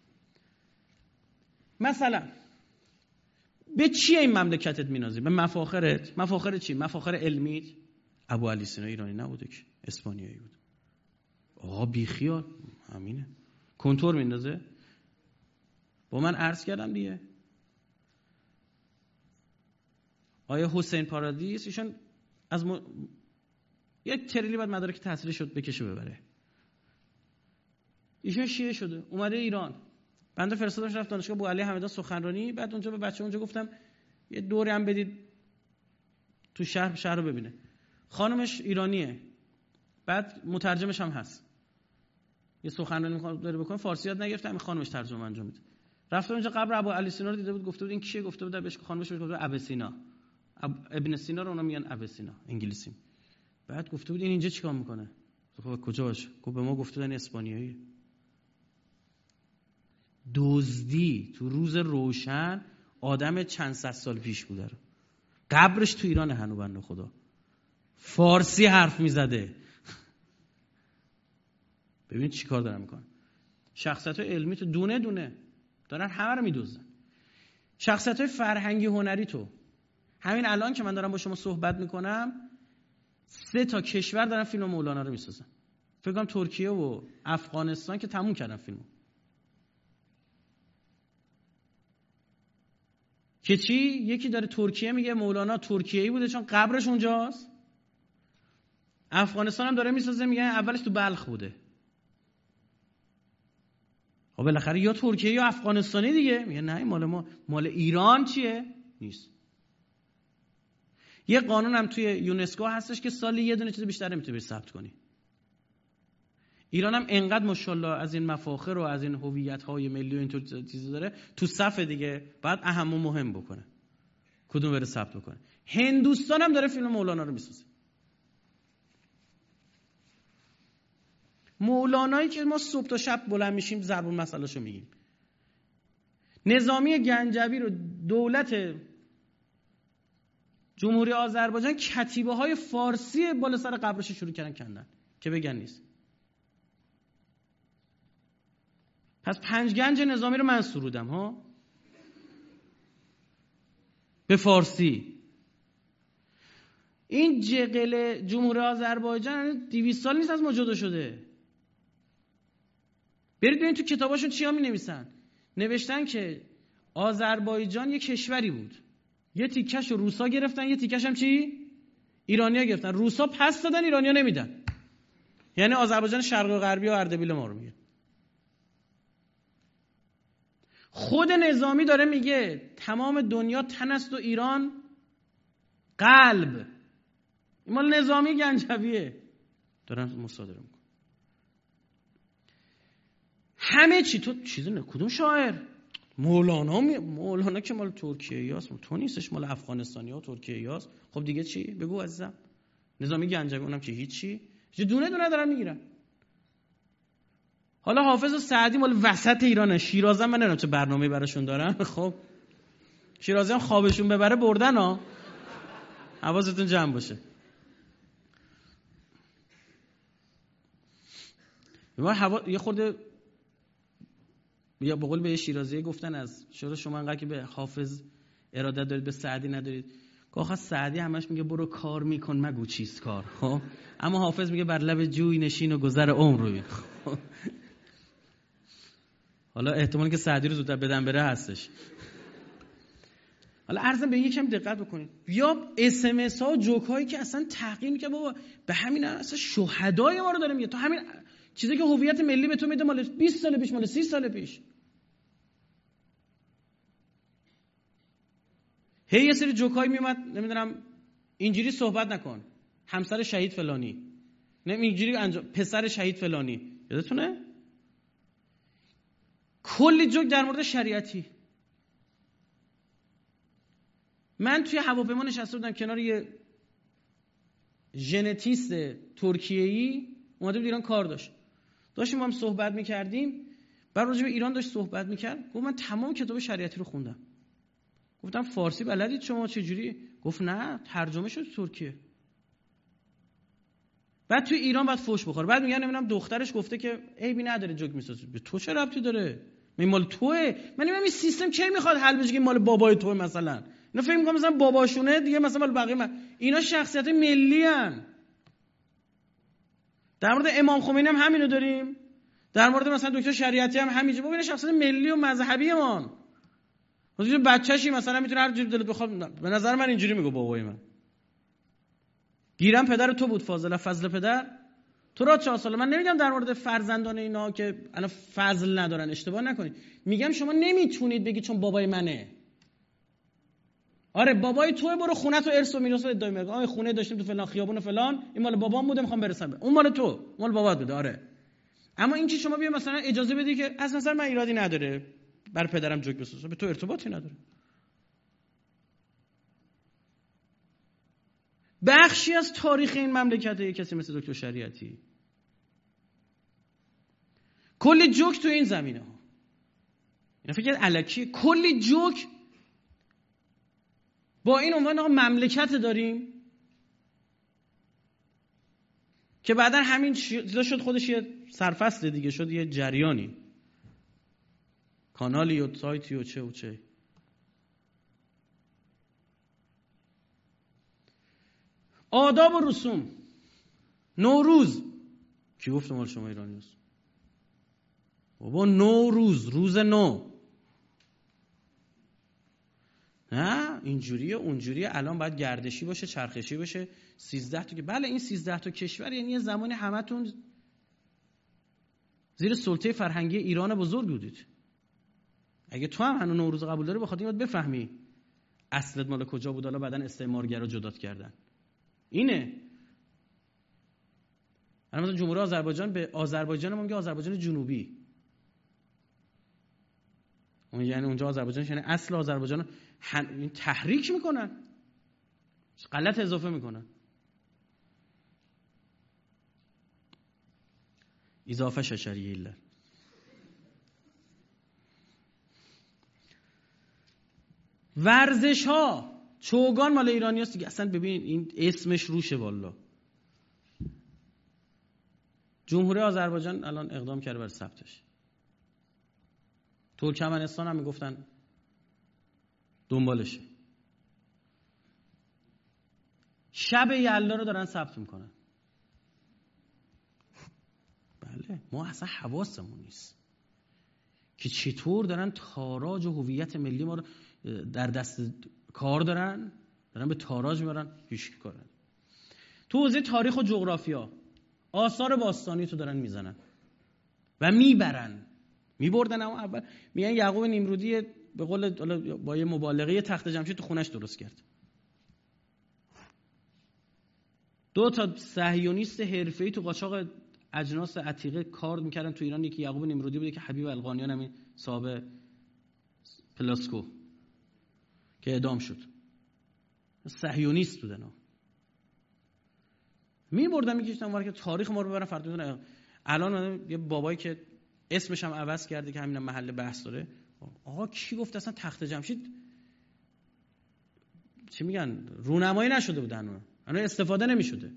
مثلا به چیه این مملکتت مینازی؟ به مفاخرت. مفاخر چی؟ مفاخر علمی. ابو علی سینا ایرانی نبوده که، اسپانیایی بود. آقا بیخیال، همینه. کنتور میندازه. با من عرض کردم دیگه. آیا حسین پارادیس ایشون از م... یک تریلی بعد مدارک تحصیلی شد بکشه ببره. ایشون شیعه شده، اومده ایران. بنده فرستادمش رفت دانشگاه ابو علی حمیدان سخنرانی. بعد اونجا به بچه اونجا گفتم یه دوری هم بدید تو شهر شهر رو ببینه. خانمش ایرانیه، بعد مترجمش هم هست. یه سخنرانی می‌خواد داره بکنه، فارسی یاد نگرفته، همین خانمش ترجمه انجام میده. رفت اونجا قبر ابو علی سینا رو دیده بود، گفته بود این کیه؟ گفته بود بهش خانمش بهش گفته ابو سینا. ابن سینا رو اونا میگن ابو سینا انگلیسی. بعد گفته بود این اینجا چیکار میکنه؟ خب کجاش؟ گفت به ما گفته بودن اسپانیایی. دزدی تو روز روشن آدم چند صد سال پیش بوده رو. قبرش تو ایران هنو بنده خدا. فارسی حرف میزده. ببینید چی کار دارن میکنن. شخصیت های علمی تو دونه دونه دارن همه رو میدوزن. شخصیت های فرهنگی هنری تو همین الان که من دارم با شما صحبت میکنم سه تا کشور دارن فیلم مولانا رو میسازن. فکر کنم ترکیه و افغانستان که تموم کردن فیلمو. که چی؟ یکی داره ترکیه میگه مولانا ترکیه‌ای بوده چون قبرش اونجاست. افغانستان هم داره میسازه میگه اولش تو بلخ بوده. خب بالاخره یا ترکیه یا افغانستانی دیگه. میگه نه مال ما، مال ایران چیه؟ نیست. یه قانون هم توی یونسکو هستش که سالی یه دونه چیز بیشتر نمیتونی ثبت کنی. ایران هم انقدر ماشاءالله از این مفاخر و از این هویت‌های ملی و اینطور چیزا داره، تو صف دیگه بعد اهم و مهم بکنه کدوم بره ثبت بکنه. هندوستان هم داره فیلم مولانا رو میسازه. مولانایی که ما صبح تا شب بلند میشیم ضرب المثلاشو میگیم. نظامی گنجوی رو دولت جمهوری آذربایجان کتیبه های فارسی بالا سر قبرش شروع کردن کندن که بگن نیست. پس پنج گنج نظامی رو من سرودم ها به فارسی. این جغل جمهوری آذربایجان دویست سال نیست از ما جدا شده. برید ببینید تو کتاباشون چیا می نویسن. نوشتن که آذربایجان یک کشوری بود، یه تیکش رو روسا گرفتن، یه تیکش هم چی؟ ایرانیا گرفتن. روسا پس دادن، ایرانیا نمیدن. یعنی آذربایجان شرق و غربی و اردبیل ما رو میگه. خود نظامی داره میگه تمام دنیا تن است و ایران قلب. این مال نظامی گنجویه دارن مصادره میکنن. همه چی تو چیزی نه. کدوم شاعر؟ مولانا می... مولانا که مال ترکیه هست، تو نیستش، مال افغانستانی ها ترکیه هست. خب دیگه چی؟ بگو عزیزم. نظامی گنجوی اونم که هیچی، دونه دونه دارن میگیرن. حالا حافظ و سعدی مال وسط ایرانه. شیراز هم من نمیدونم چه برنامه‌ای براشون دارن. خب شیرازی هم خوابشون ببره بردن ها، حواستون جمع باشه. ما هوا یه خورده یا به قول به شیرازی گفتن از شما شما انقدر که به حافظ اراده دارید به سعدی ندارید. آخه سعدی همش میگه برو کار میکن مگو چیست کار. خب اما حافظ میگه بر لب جوی نشین و گذر عمر روی. خب حالا احتمال که سعدی رو زودتر بدن بره هستش. حالا عرضم به یکم دقت بکنید. یا اس ام اس ها و جوک هایی که اصلا تحقیر میکنه بابا به همین اصلا شهدای ما رو داره میگه. تو همین چیزی که هویت ملی به تو میده مال بیست سال پیش، مال سی سال پیش. هی یه سری جوکای میومد نمیدونم اینجوری صحبت نکن، همسر شهید فلانی، نه اینجوری انجام پسر شهید فلانی. یادتونه؟ کلی جوک در مورد شریعتی. من توی هواپیما نشسته بودم کنار یه ژنتیست ترکیه‌ای اومده بود ایران کار داشت. داشتیم با هم صحبت می‌کردیم. بعد راجع به ایران داشت صحبت می‌کرد. گفت من تمام کتاب شریعتی رو خوندم. گفتم فارسی بلدید شما چجوری؟ گفت نه ترجمه شد ترکیه. بعد توی ایران بعد فوش بخوره. بعد میگن نمیدونم دخترش گفته که عیبی نداره جوک میسازه. به تو چه ربطی داره؟ من مال توئه. من نمیدونم این سیستم کی میخواد حل بشه که مال بابای توئه مثلا. اینا فکر می‌کنم مثلا باباشونه دیگه مثلا مال بقیه من. اینا شخصیت ملی ان. در مورد امام خمینی هم همینو داریم. در مورد مثلا دکتر شریعتی هم همینجا. ببین شخصیت ملی و مذهبی مان. مثلا بچه‌شی مثلا میتونه هر جوری دلت بخواد. به نظر من اینجوری میگه بابای من. گیرم پدر تو بود فاضل، فضل پدر تو را چهار ساله. من نمیگم در مورد فرزندان اینا که الان فضل ندارن اشتباه نکنید. میگم شما نمیتونید بگید چون بابای منه. آره بابای توئه، برو خونه تو ارث و میراث ادعا میگه. آ خونه داشتیم تو فلان خیابون فلان، این مال بابام بوده میخوام برسم به. اون مال تو، مال بابات بوده. آره اما این که شما بیا مثلا اجازه بدی که از نظر من ایرادی نداره بر پدرم جوک بسازه، به تو ارتباطی نداره. بخشی از تاریخ این مملکت یه کسی مثل دکتر شریعتی کلی جوک تو این زمینه ها. اینا فکر الکی کلی جوک با این عنوان آقا مملکت داریم که بعدا همین شد خودش یه سرفصل دیگه، شد یه جریانی، کانالی و سایتی و چه و چه. آداب و رسوم. نوروز کی گفت مال شما ایرانی هست؟ بابا نوروز روز نو. نه اینجوریه اونجوریه. الان باید گردشی باشه، چرخشی باشه. سیزده تا که بله این سیزده تا کشور یعنی یه زمانی همتون زیر سلطه فرهنگی ایران بزرگ بودید. اگه تو هم هنوز نوروز قبول داری بخاطر این باید بفهمی اصلت مال کجا بود. حالا بعدن استعمارگرا جدات کردن. اینه مثلا جمهوری آذربایجان به آذربایجان ما میگه آذربایجان جنوبی، اون یعنی اونجا آذربایجان یعنی اصل آذربایجان هن... تحریک میکنن، غلط اضافه میکنن. اضافه ششریه ایله. ورزش ها چوگان مال ایرانی هست دیگه، اصلا ببین این اسمش روشه والا. جمهوری آذربایجان الان اقدام کرده بر ثبتش. ترکمنستان هم میگفتن دنبالشه. شب یلدا رو دارن ثبت میکنن. بله ما اصلا حواسمون نیست که چطور دارن تاراج و هویت ملی ما رو در دست کار دارن، دارن به تاراج میبرن. هیچ کار نداره. تو حوزه تاریخ و جغرافیا آثار باستانی تو دارن میزنن و میبرن، میبردن. اما اول میگن یعقوب نیمرودی به قول با یه مبالغه تخت جمشید تو خونش درست کرد. دو تا صهیونیست حرفه‌ای تو قاچاق اجناس عتیقه کار میکردن تو ایران، یکی یعقوب نیمرودی بود، که حبیب القانیان همین صاحب پلاسکو که اعدام شد. صهیونیست بودن ها. میبردن میکشتن وارد که تاریخ ما رو ببرن فردا میدونن. الان یه بابایی که اسمش هم عوض کرده که همین محل بحث داره، آقا کی گفت اصلا تخت جمشید چی میگن رونمایی نشده بود، هنوز هنوز استفاده نمیشده.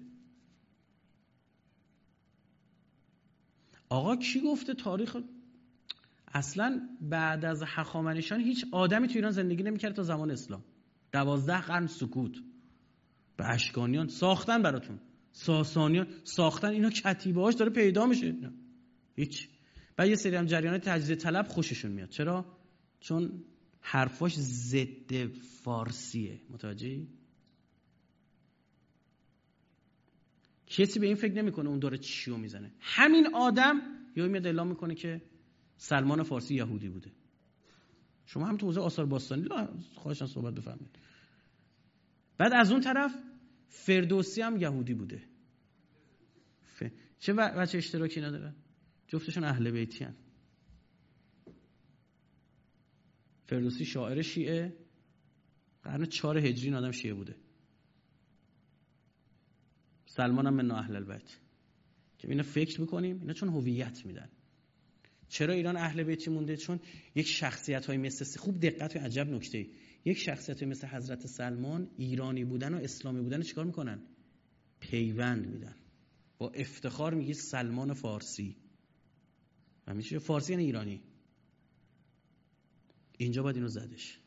آقا کی گفته تاریخ اصلا بعد از هخامنشیان هیچ آدمی تو ایران زندگی نمیکرد تا زمان اسلام. دوازده قرن سکوت. به اشکانیان ساختن براتون، ساسانیان ساختن، اینا کتیبه هاش داره پیدا میشه. هیچ. بعد یه سری هم جریان تجزیه طلب خوششون میاد. چرا؟ چون حرفاش ضد فارسیه. متوجهی؟ کسی به این فکر نمیکنه اون داره چیو میزنه. همین آدم یهو میاد اعلام میکنه که سلمان فارسی یهودی بوده. شما هم تو حوزه آثار باستانی خواهشاً صحبت بفرمایید. بعد از اون طرف فردوسی هم یهودی بوده. ف... چه بچه اشتراکی نداره؟ جفتشون اهل بیتی هن. فردوسی شاعر شیعه، قرن چهار هجری این آدم شیعه بوده. سلمان هم من اهل البیت. که اینا فکر بکنیم، اینا چون هویت میدن. چرا ایران اهل بیتی مونده؟ چون یک شخصیت‌های مثل، خوب دقت و عجب نکته، یک شخصیت مثل حضرت سلمان ایرانی بودن و اسلامی بودن چیکار میکنن؟ پیوند میدن. با افتخار میگی سلمان فارسی. و میشه فارسی یعنی ایرانی. اینجا باید اینو زدش.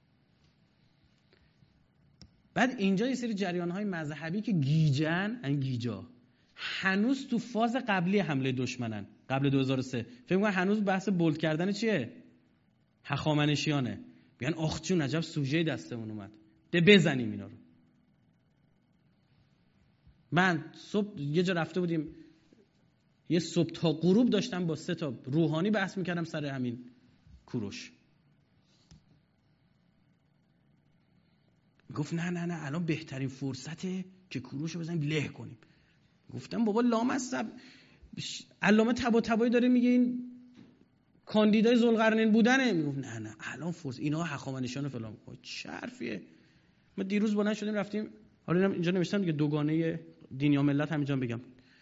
بعد اینجا یه سری جریان‌های مذهبی که گیجن، این گیجا هنوز تو فاز قبلی حمله دشمنن. قبل دو هزار و سه فکر می‌کنم هنوز بحث بولد کردن چیه؟ هخامنشیانه. میگن آخ چون عجب سوژه دستمون اومد، ده بزنیم اینا رو. من صبح یه جا رفته بودیم، یه صبح تا غروب داشتم با سه تا روحانی بحث میکردم سر همین کوروش. گفت نه نه نه الان بهترین فرصته که کوروش رو بزنیم له کنیم. گفتم بابا لامصب علامه طباطبایی داره میگه این کاندیدای ذوالقرنین بودنه. میگفت نه نه الان فرصت، اینا هخامنشیان فلان. چه حرفیه؟ ما دیروز بلند شدیم رفتیم، حالا اینجا نوشتم دیگه، دوگانه دین یا ملت همینجا بگم.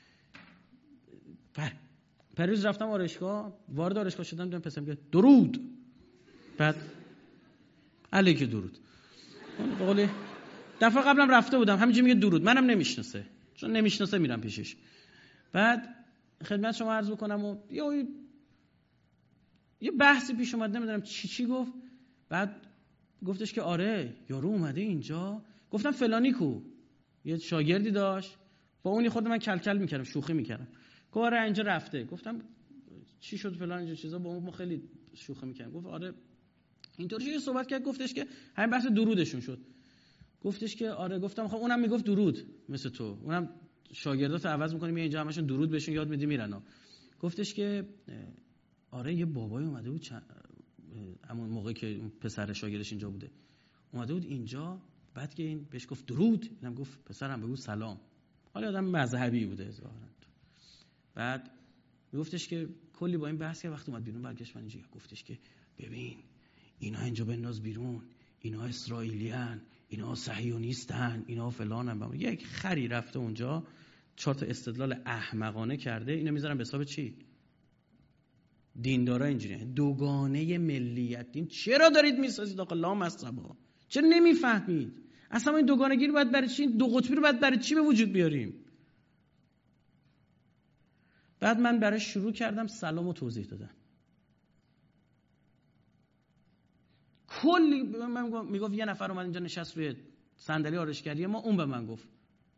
پر پریز رفتم آرایشگاه، وارد آرایشگاه شدم دیدم پسرم میگه درود. بعد علیک درود. به قول دفعه قبلم رفته بودم همینجوری میگه درود، منم نمیشناسه، چون نمیشناسه میرم پیشش. بعد خدمت شما عرض بکنم و یه یه بحثی پیش اومد، نمیدونم چی چی گفت. بعد گفتش که آره یارو اومده اینجا. گفتم فلانی کو؟ یه شاگردی داشت با اونی خود من کل کل میکردم، شوخی میکردم. گفت آره اینجا رفته. گفتم چی شد فلان اینجا چیزا، با اون خیلی شوخی میکردم. گفت آره اینطوری یه صحبت کرد. گفتش که همین بحث درودشون شد. گفتش که آره. گفتم خب اونم میگفت درود مثل تو، اونم شاگردات عوض میکنیم میاد اینجا همشون درود بهشون یاد میدی میرن. گفتش که آره یه بابای اومده بود چند... همون موقعی که پسر شاگردش اینجا بوده اومده بود اینجا. بعد که این بهش گفت درود، اینم گفت پسرم بگو سلام. حالا آدم مذهبی بوده ظاهرا. بعد میگفتش که کلی با این بحث که وقتی اومد بیرون برگشت من اینجا گفتش که ببین اینا اینجا بنداز بیرون، اینا اسرائیلیان، اینا صهیونیستن، اینا فلانن. یک خری رفته اونجا چهار تا استدلال احمقانه کرده، اینا میذارن به حساب چی؟ دیندارا اینجوریه. دوگانه ملیت دین چرا دارید میسازید آقا لامصبا؟ چرا نمیفهمید؟ اصلا این دوگانگی رو باید برای چی؟ دو قطبی رو باید برای چی به وجود بیاریم؟ بعد من برای شروع کردم سلام و توضیح دادم. کلی من میگفت یه نفر اومد اینجا نشست روی صندلی آرایشگری ما، اون به من گفت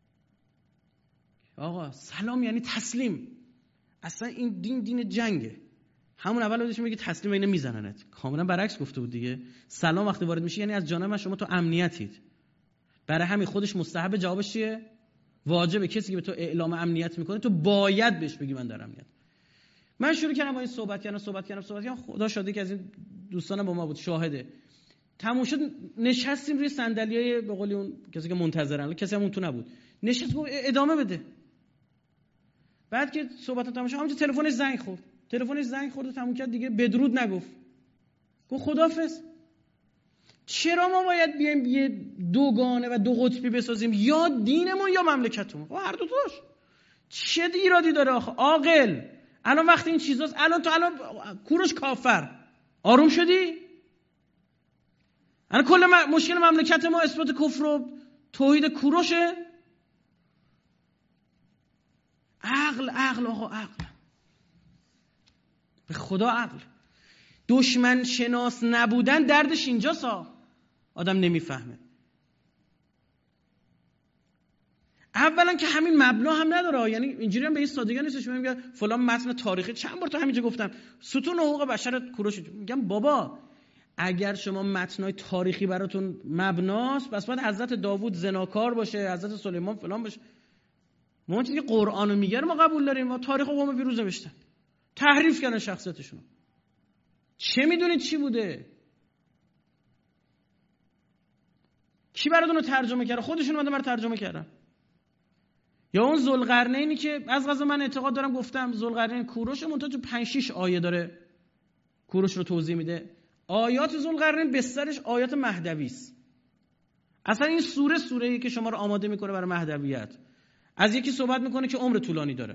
آقا سلام یعنی تسلیم، اصلا این دین دین جنگه. همون اول بودش میگه تسلیم اینا میزننت. کاملا برعکس گفته بود دیگه. سلام وقتی وارد میشه یعنی از جانب من شما تو امنیتید. برای همین خودش مستحب، جوابش چیه؟ واجبه. کسی که به تو اعلام امنیت میکنه تو باید بهش بگی من در امنیت. من شروع کردم با این صحبت کردم صحبت کردم صحبت کردم خدا شاده که از این دوستان با ما بود شاهده. تموم شد نشستیم روی صندلیای به قول اون کسی که منتظرن، کسی هم اون تو نبود، نشست گفت ادامه بده. بعد که صحبت تموم شد همونجا تلفنش زنگ خورد. تلفنش زنگ خورد و تموم کرد دیگه، بدرود نگفت، گفت خداحافظ. چرا ما باید بیایم یه دوگانه و دو قطبی بسازیم؟ یا دینمون یا مملکتمون. هر دو تاش چه ایرادی داره آخه؟ عاقل الان وقتی این چیزاست، الان تو الان کوروش کافر آروم شدی؟ الان کل مشکل مملکت ما اثبات کفر و توحید کوروشه؟ عقل عقل آقا عقل، به خدا عقل. دشمن شناس نبودن دردش اینجاست ها، آدم نمیفهمه. اولا که همین مبنا هم نداره، یعنی اینجوری هم به این سادگی نیست شما میگه فلان متن تاریخی. چند بار تو همینجا گفتم ستون حقوق بشر کوروش، میگم بابا اگر شما متنای تاریخی براتون مبناست پس باید حضرت داوود زناکار باشه، حضرت سلیمان فلان باشه. ما چیزی که قرآنو میگه ما قبول داریم، ما تاریخ قوم پیروز نوشتن، تحریف کردن شخصیتشون. چه میدونید چی بوده؟ کی براتون رو ترجمه کرده؟ خودشون اومدن برای ترجمه کردن. یا اون ذوالقرنینی که از قضا من اعتقاد دارم، گفتم ذوالقرنین کوروش منتها تو پنج شش آیه داره کوروش رو توضیح میده. آیات ذوالقرنین بسترش آیات مهدوی است. اصلا این سوره سوره‌ای که شما رو آماده میکنه برای مهدویت. از یکی صحبت میکنه که عمر طولانی داره،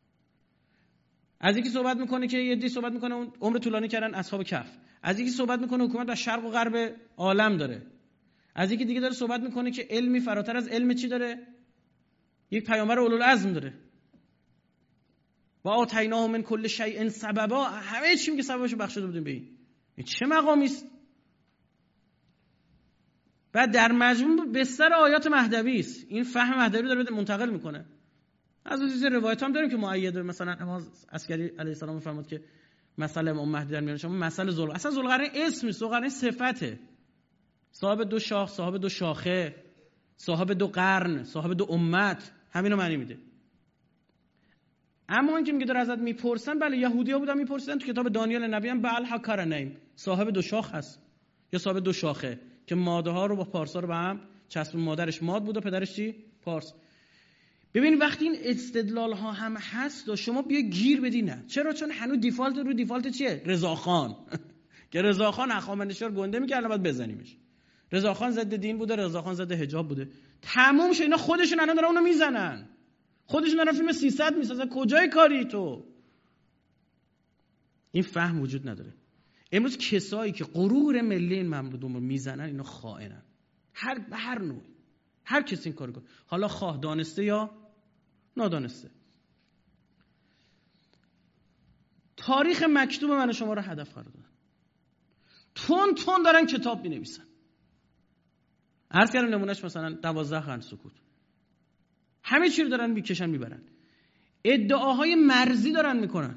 از یکی صحبت میکنه که یه دی صحبت میکنه اون عمر طولانی کردن اصحاب کهف، از یکی صحبت میکنه حکومت در شرق و غرب عالم داره، از یکی دیگه داره صحبت میکنه که علمی فراتر از علم چی داره؟ یک پیامبر اولوالعزم داره. و آتیناه من کل شیء سببا، همه چی میگه سببشو بخشیده بودیم به این. این چه مقامی است؟ بعد در مجموع بستر آیات مهدوی است. این فهم مهدوی رو داره منتقل میکنه. از این روایت هم داریم که مؤیده، مثلا امام عسکری علیه السلام فرمود که مسئله امام مهدی در میان شما مسئله ذوالقرنین، اصلا ذوالقرنین اسم نیست، ذوالقرنین صفته. صاحب دو شاخ، صاحب دو شاخه، صاحب دو قرن، صاحب دو امت، همین رو معنی میده. اما این که میگه در ازت میپرسن، بله یهودی‌ها بودن میپرسیدن، تو کتاب دانیال نبی هم بل حکرنیم صاحب دو شاخ هست یا صاحب دو شاخه، که ماده ها رو با پارس ها رو به هم چسبون. مادرش ماد بود و پدرش چی؟ پارس. ببین وقتی این استدلال ها هم هست و شما بیا گیر بدی نه. چرا؟ چون هنوز دیفالت رو دیفالت چیه؟ رضاخان که رضاخان هخامنشیان گنده میکرد بعد بزنیمش. رضاخان ضد دین بوده، رضاخان ضد حجاب بوده. تموم شد. اینا خودشون الان دارن اونو میزنن، خودشون دارن فیلم سیصد میسازن. کجای کاری تو؟ این فهم وجود نداره. امروز کسایی که غرور ملی این مملکت رو میزنن اینا خائنن، هر به هر نوع، هر کسی این کارو کنه، حالا خواه دانسته یا نادانسته. تاریخ مکتوب من و شما رو هدف قرار دادن، تون تون دارن کتاب مینویسن. عرض کردم نمونهش مثلا دوازده قرن سکوت، همه چی رو دارن میکشن میبرن، ادعاهای مرزی دارن میکنن،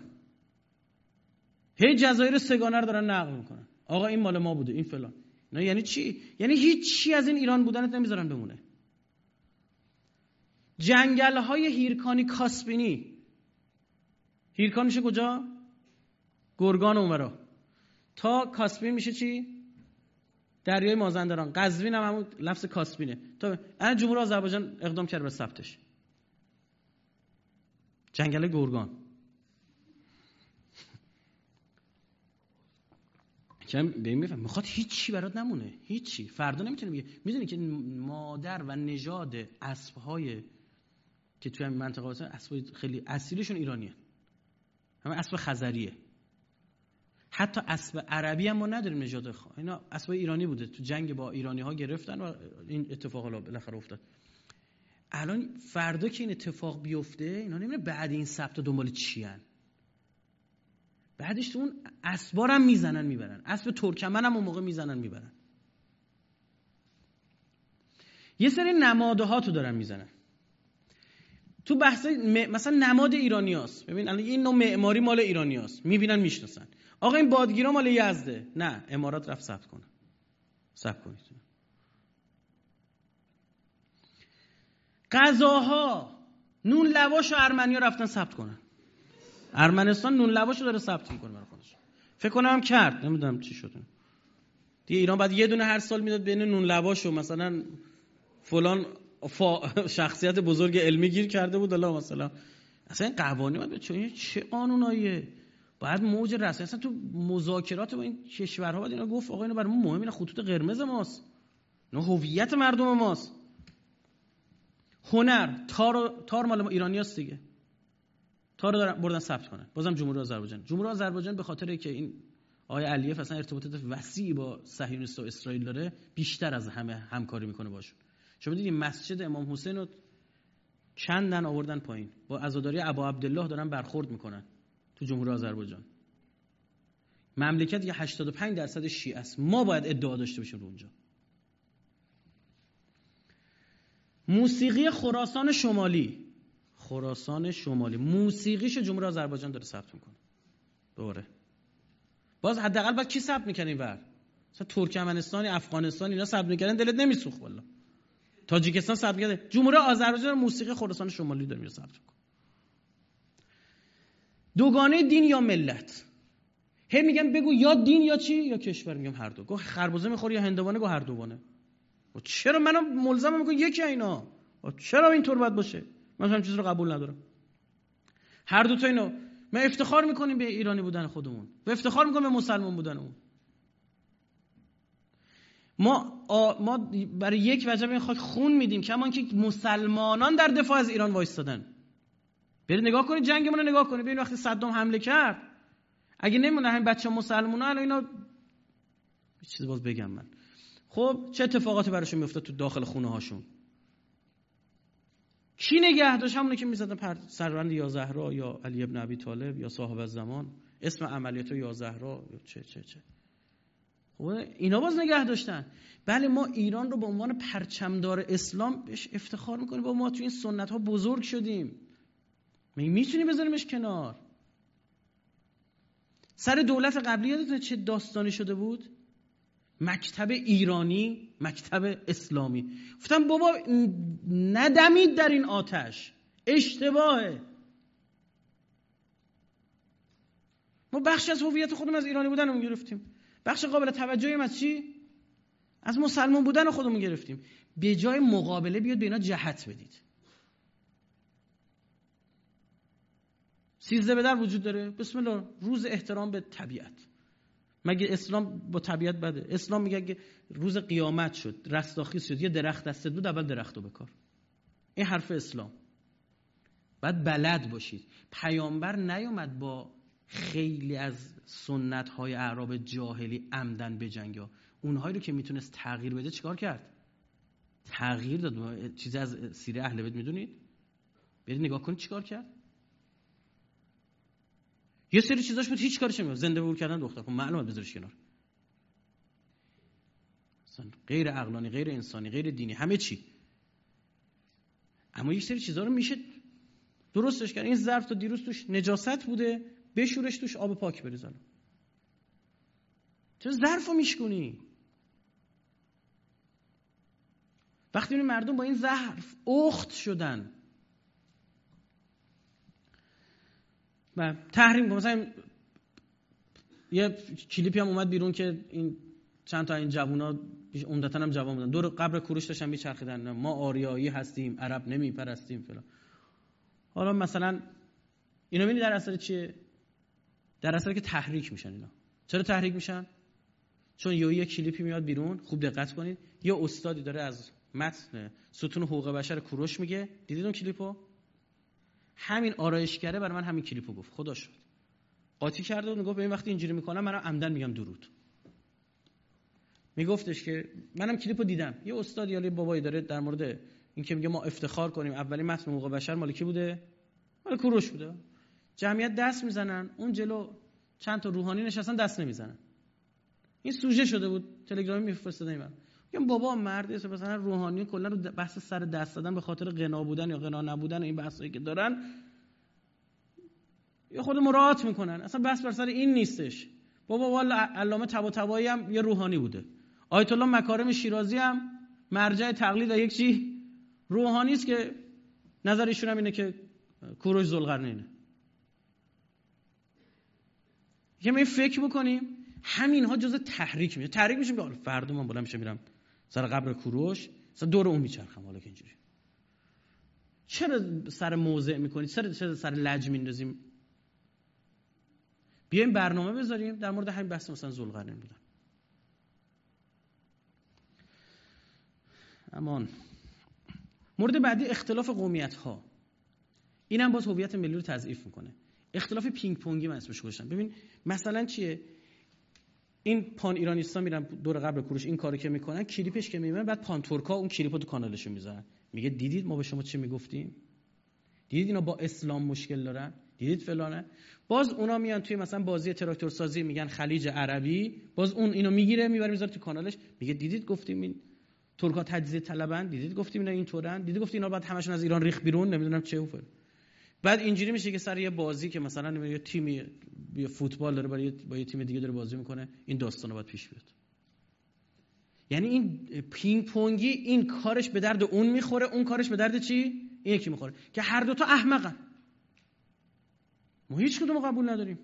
هی جزایر سگانه رو دارن نقل میکنن، آقا این مال ما بوده این فلان. نه یعنی چی؟ یعنی هیچ چی از این ایران بودنت نمیذارن بمونه. جنگل های هیرکانی کاسپینی، هیرکان میشه کجا؟ گرگان اونورا تا کاسپین میشه چی؟ دریای مازندران. قزوین هم همون لفظ کاسپینه. تا الان جمهوری آذربایجان اقدام کرد به ثبتش. جنگل گرگان که به میفهم میخواد هیچی برات نمونه، هیچی. فردا نمیتونه بگه. میدونی که مادر و نژاد اسب‌های که توی این منطقه هستن اسب خیلی اصیلشون ایرانیه، همه اسب خزریه. حتی اسب عربی هم ما نداریم نژاد خ... اینا اسب ایرانی بوده، تو جنگ با ایرانی ها گرفتن و این اتفاق حالا بالاخره افتاد. الان فردا که این اتفاق بیفته اینا نمیدونه بعد این ثبت دنبال چی ان. بعدش تو اون اسبا هم میزنن میبرن، اسب ترکمن هم اون موقع میزنن میبرن. یه سری نماده ها تو دارن میزنن تو بحث م... مثلا نماد ایرانیاست. ببین الان این نوع معماری مال ایرانیاست، میبینن میشناسن. آقا این بادگیرا مال یزده، نه امارات رفت ثبت کنه. ثبت کنید. غذاها نون لواش و ارمنیا رفتن ثبت کنن. ارمنستان نون لواشو داره ثبت میکنه برای خودش. فکر کنم کرد، نمیدونم چی شده. دیگه ایران بعد یه دونه هر سال میداد بین نون لواشو مثلا فلان فا... شخصیت بزرگ علمی گیر کرده بود الله مثلا. اصلا این قوانین باید چه چه قانوناییه؟ باید موج رسمی اصلا تو مذاکرات با این کشورها باید اینا گفت آقا اینا برای ما مهمه، اینا خطوط قرمز ماست، اینا هویت مردم ماست. هنر تار تار مال ما ایرانیاست دیگه. تار دارن بردن ثبت کنن. بازم جمهوری آذربایجان. جمهوری آذربایجان به خاطر که این آقای علیف اصلا ارتباطات وسیعی با صهیونیست و اسرائیل داره، بیشتر از همه همکاری میکنه باشون. شما دیدین مسجد امام حسین رو چندن آوردن پایین، با عزاداری ابا عبدالله دارن برخورد میکنن تو جمهوری آذربایجان. مملکت یه هشتاد و پنج درصد شیعه است. ما باید ادعا داشته باشیم رو اونجا. موسیقی خراسان شمالی، خراسان شمالی موسیقیشو جمهوری آذربایجان داره ثبت میکنه. دوره باز حداقل بعد کی ثبت میکنه اینور؟ مثلا ترکمنستانی، افغانستانی اینا ثبت میکردن دلت نمیسوخت والله. تاجیکستان ثبت کرده، جمهوری آذربایجان موسیقی خراسان شمالی داره ثبت میکنه. دوگانه دین یا ملت. هی میگن بگو یا دین یا چی یا کشور. میگم هر دو. گو خربزه میخوری یا هندوانه؟ گو هر دوانه. و چرا منو ملزم میگه یکی اینا؟ و چرا اینطور باید باشه؟ من هم چیز رو قبول ندارم. هر دو تا اینو ما افتخار میکنیم به ایرانی بودن خودمون و افتخار میکنیم به مسلمان بودنمون. ما ما برای یک وجب این خاک خون میدیم کما اینکه مسلمانان در دفاع از ایران وایستادن. برید نگاه کنید جنگمون رو نگاه کنید. ببین وقتی صدام حمله کرد، اگه نمونه همین بچه مسلمونا الان اینا یه چیزی باز بگم من. خب چه اتفاقاتی براشون میافتاد تو داخل خونه هاشون؟ کی نگه داشت؟ همونه که میزدن پر سربند یا زهرا یا علی ابن ابی طالب یا صاحب الزمان، اسم عملیات یا زهرا یا چه چه چه. خب اینا باز نگه داشتن. بله ما ایران رو به عنوان پرچمدار اسلام بهش افتخار میکنیم، با ما تو این سنت ها بزرگ شدیم. می میتونیم بذاریمش کنار. سر دولت قبلی یادتونه چه داستانی شده بود؟ مکتب ایرانی، مکتب اسلامی. گفتم بابا ندمید در این آتش، اشتباهه. ما بخش از هویت خودمون از ایرانی بودنمون گرفتیم، بخش قابل توجهی از چی؟ از مسلمان بودن خودمون گرفتیم. به جای مقابله بیاد به اینا جهت بدید. سیزده بدر وجود داره، بسم الله، روز احترام به طبیعت. مگه اسلام با طبیعت بده؟ اسلام میگه که روز قیامت شد، رستاخیز شد، یه درخت دستت بود، اول درختو بکار. این حرف اسلام. بعد بلد باشید. پیامبر نیامد با خیلی از سنت‌های اعراب جاهلی عمدن بجنگه. اونهایی رو که میتونست تغییر بده چیکار کرد؟ تغییر داد. چیزی از سیره اهل بیت میدونید؟ برید نگاه کنید چیکار کرد. یه سری چیزاش بود هیچ کارش نمی‌کرد. زنده بور کردن دختر، خب معلومه بذارش کنار. اصلا غیر عقلانی، غیر انسانی، غیر دینی، همه چی. اما یه سری چیزا رو میشه درستش کرد. این ظرف تا دیروز توش نجاست بوده، بشورش توش آب پاک بریزن. چرا ظرفو میشکنی؟ وقتی این مردم با این ظرف اخت شدن و تحریم کنن، مثلا یه کلیپی هم اومد بیرون که این چند تا این جوونا عمدتاً هم جوان بودن، دور قبر کوروش داشتن میچرخیدن، ما آریایی هستیم، عرب نمیپرستیم فلان. حالا مثلا اینا میبینی در اثر چیه؟ در اثر که تحریک میشن. اینا چرا تحریک میشن؟ چون یه یه کلیپی میاد بیرون، خوب دقت کنید، یه استادی داره از متن ستون حقوق بشر کوروش میگه، دیدید اون کلیپو؟ همین آرایشگره برای من همین کلیپو گفت، خدا شد قاطی کرده و میگفت ببین وقتی اینجوری میکنم منم عمدن میگم درود. میگفتش که منم کلیپو دیدم، یه استاد یا یه بابایی داره در مورد این که میگه ما افتخار کنیم اولین متن حقوق بشر مال کی بوده؟ مال کوروش بوده. جمعیت دست میزنن، اون جلو چند تا روحانی نشستن دست نمیزنن. این سوژه شده بود، تلگرامی میفرستادم من. میگم بابا مرد مثلا روحانی کلا رو بحث سر دست دادن به خاطر غنا بودن یا غنا نبودن این بحثایی که دارن یا خود مراعات میکنن، اصلا بحث بر سر این نیستش. بابا والا علامه طباطبایی هم یه روحانی بوده، آیت الله مکارم شیرازی هم مرجع تقلید یک چی روحانی است که نظر ایشون هم اینه که کوروش ذوالقرنینه. که ما فکر بکنیم همینها جزء تحریک میشه، تحریک میشه که فردا من بالا میشه میرم سر قبر کوروش مثلا دور اون میچرخم. حالا که اینجوری چرا سر موضع میکنید؟ چرا چرا سر لج میندازیم؟ بیایم برنامه بذاریم در مورد همین بحث مثلا ذوالقرنین بودن. امان مورد بعدی اختلاف قومیت ها، اینم باز هویت ملی رو تضعیف میکنه. اختلاف پینگ پونگی من اسمش گذاشتم. ببین مثلا چیه؟ این پان ایرانیستا میرن دور قبر کوروش این کارو که میکنن، کلیپش که میبینن، بعد پان ترکا اون کلیپو تو کانالشون میذارن، میگه دیدید ما به شما چی میگفتیم؟ دیدید اینا با اسلام مشکل دارن؟ دیدید فلانه؟ باز اونا میان توی مثلا بازی تراکتور سازی میگن خلیج عربی، باز اون اینو میگیره میبره میذاره تو کانالش، میگه دیدید گفتیم این ترکا تجزیه طلبن، دیدید گفتیم اینا اینطورن، دیدید گفتیم اینا بعد همشون از ایران ریخ بیرون، نمیدونم چه و فلان. بعد اینجوری میشه که سر یه بازی که مثلا یه تیمی یه فوتبال داره برای با یه تیم دیگه داره بازی میکنه، این داستانا باید پیش بیاد. یعنی این پینگ پونگی این کارش به درد اون میخوره، اون کارش به درد چی؟ این یکی میخوره، که هر دو تا احمقن. ما هیچ کدومو قبول نداریم.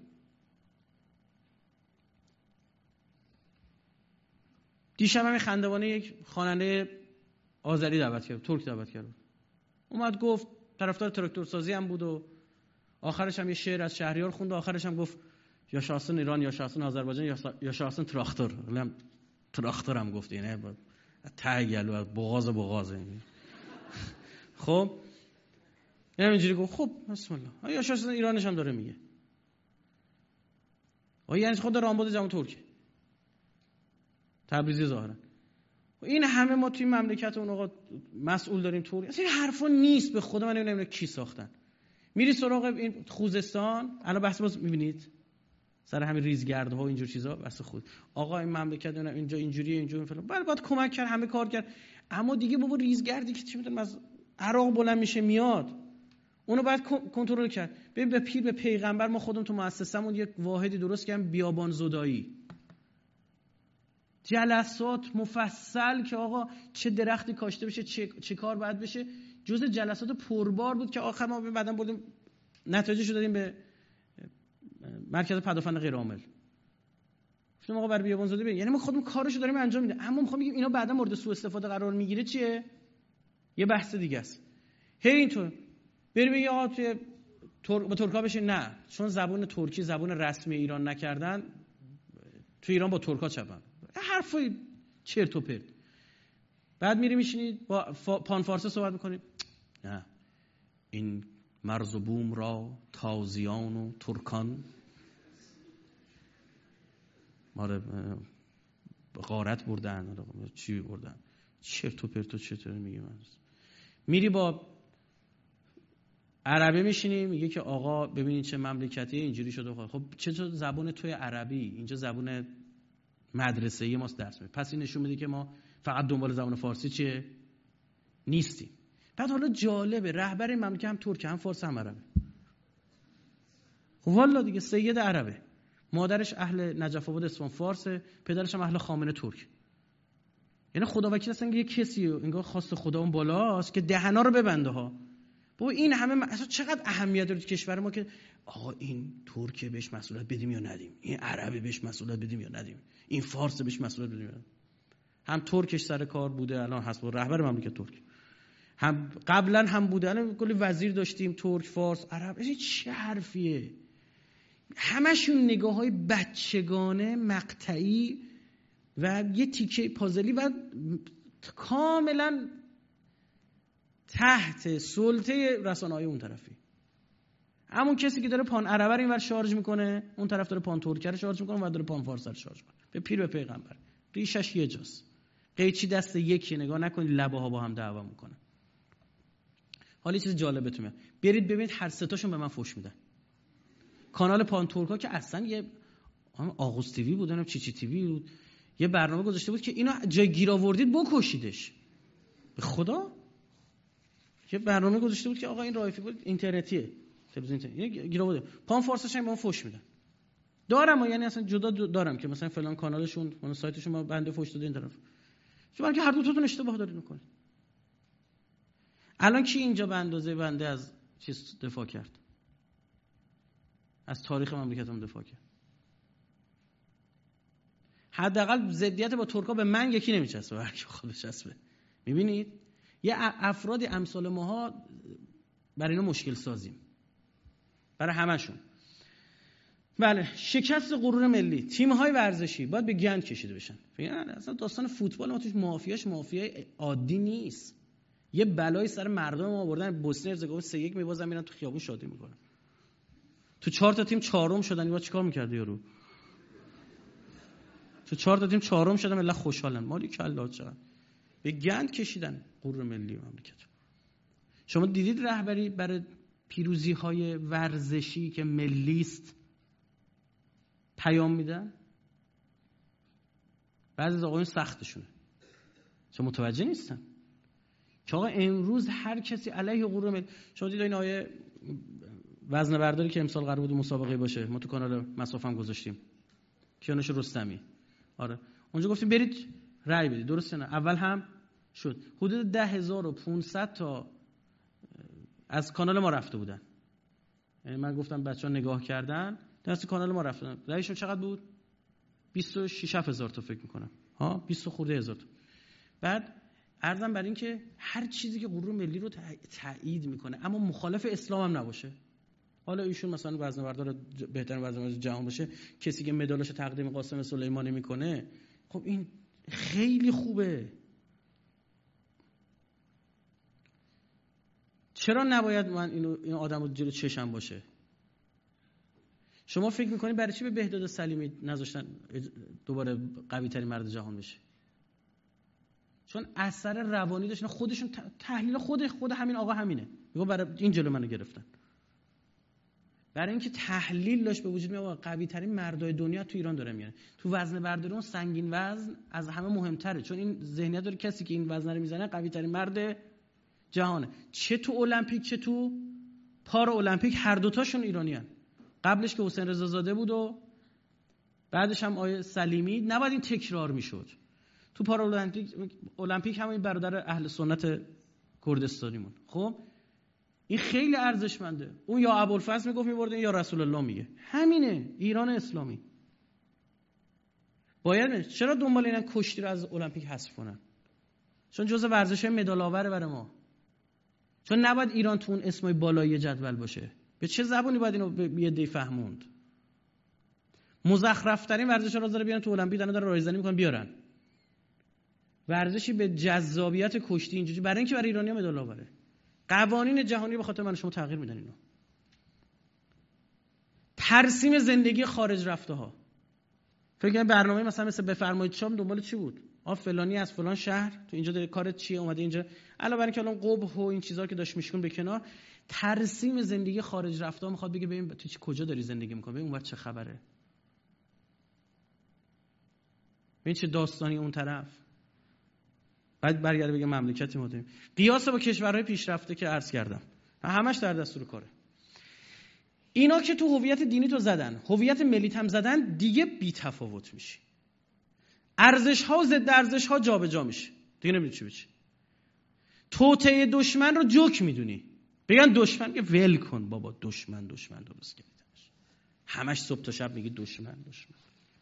دیشب همین خندوانه یک خواننده آذری دعوت کرد، ترک دعوت کرد، اومد گفت طرفدار تراکتور سازی هم بود و آخرش هم یه شعر از شهریار خوند و آخرش هم گفت یا شاهسن ایران یا شاهسن آذربایجان یا شاهسن تراکتور. هم تراکتور هم گفت، یعنی تایل و بغاز بغاز. خب اینم اینجوری گفت خب بسم الله، یا شاهسن ایرانش هم داره میگه. آ یعنی خود رامبد جمهوری ترکیه تبریزی ظاهرا. این همه ما توی مملکت اون آقا مسئول داریم طوری، اصلا این حرفا نیست. به خدا من نمیدونم کی ساختن. میری سراغ این خوزستان، الان بحث باز میبینید سر همین ریزگردها و اینجور چیزا، بس خود آقا این مملکت اینجا اینجوریه اینجوری فلان، بله باید کمک کرد، همه کار کرد، اما دیگه بابا ریزگردی که چی میدونم از عراق بلند میشه میاد، اونو باید کنترل کرد. ببین به پیر به پیغمبر ما خودمون تو مؤسسمون یک واحدی درست کردیم، بیابان زدایی، جلسات مفصل که آقا چه درختی کاشته بشه، چه, چه کار باید بشه، جزء جلسات پربار بود که آخر ما بعداً بردیم نتایجش رو دادیم به مرکز پدافند غیر عامل. گفتم آقا بر بیابان زدی، یعنی ما خودمون کارشو داریم انجام میدیم، اما میخوام بگیم اینا بعداً مورد سوء استفاده قرار میگیره چیه؟ یه بحث دیگه است. هی اینطور بری بگی آقا توی ترک با ترکا بشه، نه، چون زبان ترکی زبان رسمی ایران نکردن، تو ایران با ترکا چپن، حرفای چرت و پرت. بعد میری میشینید با فا... پان فارسی صحبت میکنید، نه این مرز و بوم را تازیان و ترکان ماره غارت بردن، چی بردن، چرت و پرت و چطور میگه. من میری با عربی میشینی میگه که آقا ببینید چه مملکتی اینجوری شده. خب چطور زبان توی عربی، اینجا زبان مدرسه‌ای ماست درس میده، پس این نشون میده که ما فقط دنبال زبان فارسی چیه نیستیم. بعد حالا جالبه رهبر مملکت هم ترک هم فارسی هم عربه. خب والا دیگه سید عربه، مادرش اهل نجف آباد اصفهان فارسه، پدرش هم اهل خامنه ترک. یعنی خدا وکیل هستن یه کسی انگار خواست خدا اون بالاست که دهنا رو ببنده ها. بابا این همه اصلا چقدر اهمیت داره تو کشور ما که آقا این ترکه بهش مسئولیت بدیم یا ندیم، این عربی بهش مسئولیت بدیم یا ندیم، این فارس بهش مسئولیت بدیم یا ندیم. هم ترکش سر کار بوده، الان هست با رهبر مملکت ترک، هم قبلا هم بوده، الان کلی وزیر داشتیم ترک، فارس، عرب. این چه حرفیه؟ همشون نگاه‌های بچگانه مقطعی و یه تیکه پازلی و کاملا تحت سلطه رسانه‌های اون طرفی. همون کسی که داره پان عربه رو اینور شارژ میکنه، اون طرف داره پان ترکه رو شارژ میکنه و داره پان فارس رو شارژ میکنه. به پیر به پیغمبر ریشش یه جاست. قیچی دست یکی، نگاه نکنید لبه ها با هم دعوا میکنه. حالا یه چیز جالبتون میاد، برید ببینید هر سه تاشون به من فوش میدن. کانال پان ترکا که اصلا یه آغوز تیوی بود، اونم چی چی تیوی بود، یه برنامه گذاشته بود که اینو جای گیر آوردید بکشیدش. به خدا یه برنامه گذاشته بود که آقا این رایفی بود اینترنتیه، تلویزیون اینترنتی، گیر آورد. پان فارسش هم به من فوش میدن. دارم، یعنی اصلا جدا دارم که مثلا فلان کانالشون، اون سایتشون ما بنده فوش داده این طرف. چون که هر دو تاتون اشتباه دارید میکنید. الان کی اینجا به اندازه بنده از چیز دفاع کرد؟ از تاریخ مملکتمون دفاع کرد. حداقل ضدیت با ترکا به من یکی نمیچسبه، هر کی خودش چسبه. میبینید یه افرادی امثال ماها برای اینا مشکل سازیم، برای همشون. بله، شکست غرور ملی. تیم‌های ورزشی باید به گند کشیده بشن. فکر اصلا داستان فوتبال ما توش مافیاش مافیای عادی نیست. یه بلای سر مردم ما آوردن، بوسنی هرزگوین سه یک میبازن میرن تو خیابون شادی میکنن. تو چهار تا تیم چهارم شدن، اینا چیکار می‌کرد یارو؟ تو چهار تا تیم چهارم شدن، ملت خوشحالن. مالی کلا چقدر به گند کشیدن غرور ملی مملکت. شما دیدید رهبری برای پیروزی‌های ورزشی که ملیست پیام میدن؟ بعضی از آقایون سختشونه، چون متوجه نیستن که آقا امروز هر کسی علیه غرور ملی. شما دیدید این آیه وزنه برداری که امسال قرار بود مسابقه باشه، ما تو کانال مسافم گذاشتیم، کیانوش رستمی. آره اونجا گفتیم برید رأی بدید، درسته نه؟ اول هم شد. حدود ده هزار و پانصد تا از کانال ما رفته بودن. یعنی من گفتم بچه‌ها نگاه کردن، دست کانال ما رفتن. رأیشون چقدر بود؟ بیست و شش هزار تا فکر می‌کنم. ها بیست خورده هزار تا. بعد عرضم بر این که هر چیزی که غرور ملی رو تایید میکنه اما مخالف اسلام هم نباشه. حالا ایشون مثلا وزنه بردار بهترین وزنه بردار جهان باشه، کسی که مدالش تقدیم قاسم سلیمانی میکنه، خب این خیلی خوبه. چرا نباید من اینو این آدمو جلو چشم باشه؟ شما فکر میکنید برای چی به بهداد سلیمی نذاشتن دوباره قوی ترین مرد جهان بشه؟ چون اثر روانی داشتن. خودشون تحلیل خود خود همین آقا همینه، میگه برای این جلو منو گرفتن، برای اینکه تحلیل داشت به وجود میاد قوی ترین مردای دنیا تو ایران داره میاد. تو وزن برداری اون سنگین وزن از همه مهمتره، چون این ذهنیت داره کسی که این وزن رو میزنه قوی ترین مرد جهانه. چه تو المپیک چه تو پارا المپیک هر دوتاشون ایرانیان. قبلش که حسین رضا زاده بود و بعدش هم آیه سلیمی، نباید این تکرار میشد. تو پارا المپیک المپیک همین برادر اهل سنت کردستانیمون. خب این خیلی ارزشمنده. اون یا ابوالفضل میگفت میبرده یا رسول الله میگه. همینه ایران اسلامی. باید چرا دنبال اینن کشتی رو از المپیک حذف کنن؟ چون جزء ورزش‌های مدال آوره برای ما. چون نباید ایران تو اون اسمای بالایی جدول باشه. به چه زبونی باید اینو به یه دی فهموند؟ مزخرف‌ترین ورزش‌ها رو داره بیان تو المپیک، دارن رایزنی میکنن بیارن. ورزشی به جذابیت کشتی اینجوری برای اینکه برای ایرانی‌ها مدال آوره. قوانین جهانی به خاطر من شما تغییر میدن اینو. ترسیم زندگی خارج رفته ها. فکر کنم برنامه مثلا مثل بفرمایید شام دنبال چی بود؟ آ فلانی از فلان شهر تو اینجا داره کارت چیه اومده اینجا. علاوه بر اینکه الان قبح و این چیزا که داشت میشکن به کنار، ترسیم زندگی خارج رفته ها میخواد بگه ببین تو کجا داری زندگی میکنی، ببین اونور چه خبره. ببین چه داستانی اون طرف. بعد برگرده بگه مملکتی ما داریم. قیاس با کشورهای پیشرفته که عرض کردم همش در دستور کاره. اینا که تو هویت دینی تو زدن، هویت ملیت هم زدن، دیگه بی تفاوت میشی. ارزش ها و ضد ارزش ها جابجا میشه. دیگه نمیدونی چی بچی. توطئه دشمن رو جوک میدونی. بگن دشمن، که ول کن بابا، دشمن دشمن درست کردیش. همش صبح تا شب میگی دشمن دشمن.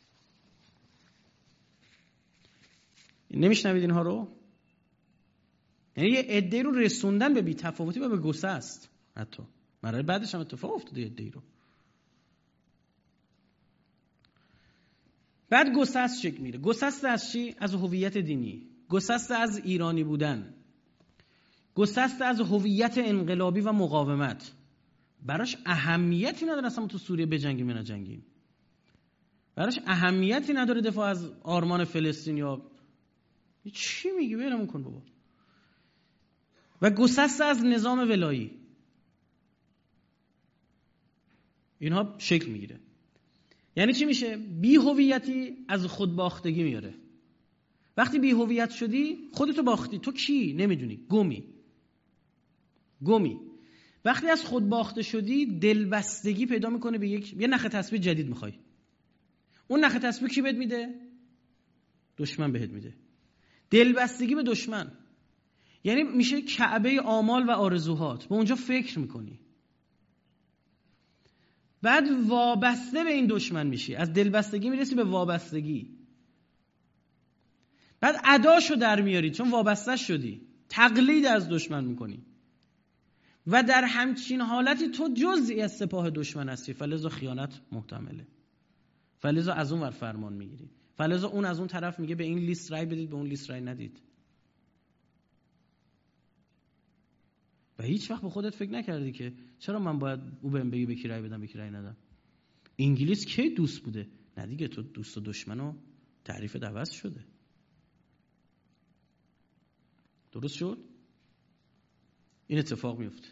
نمیشنوید اینها رو؟ یعنی یه عده رو رسوندن به بی‌تفاوتی و به گسست. حتی مرحله بعدش هم اتفاق افتاده یه عده رو. بعد گسست شکل میره. گسست از چی؟ از هویت دینی، گسست از ایرانی بودن، گسست از هویت انقلابی و مقاومت. براش اهمیتی نداره اصلا تو سوریه بجنگیم یا نجنگیم، براش اهمیتی نداره دفاع از آرمان فلسطین یا چی میگی برامون کن بابا. و گسست از نظام ولایی، اینها شکل میگیره. یعنی چی میشه؟ بی هویتی از خود باختگی میاره. وقتی بی هویت شدی خودتو باختی، تو کی نمیدونی، گمی گمی. وقتی از خود باخته شدی دلبستگی پیدا میکنه به یک یه نخ تسبیح جدید میخوای. اون نخ تسبیح کی بهت میده؟ دشمن بهت میده. دلبستگی به دشمن یعنی میشه کعبه آمال و آرزوهات، به اونجا فکر میکنی. بعد وابسته به این دشمن میشی، از دلبستگی میرسی به وابستگی. بعد اداشو در میاری چون وابسته شدی، تقلید از دشمن میکنی و در همچین حالتی تو جزئی از سپاه دشمن هستی. فلذا خیانت محتمله، فلذا از اون ور فرمان میگیری، فلذا اون از اون طرف میگه به این لیست رای بدید، به اون لیست رای ندید. و هیچ وقت به خودت فکر نکردی که چرا من باید او بهم بگه به کی رای بدم به کی رای ندم؟ انگلیس کی دوست بوده؟ نه دیگه، تو دوست و دشمنو تعریف عوض شده. درست شد؟ این اتفاق میفته.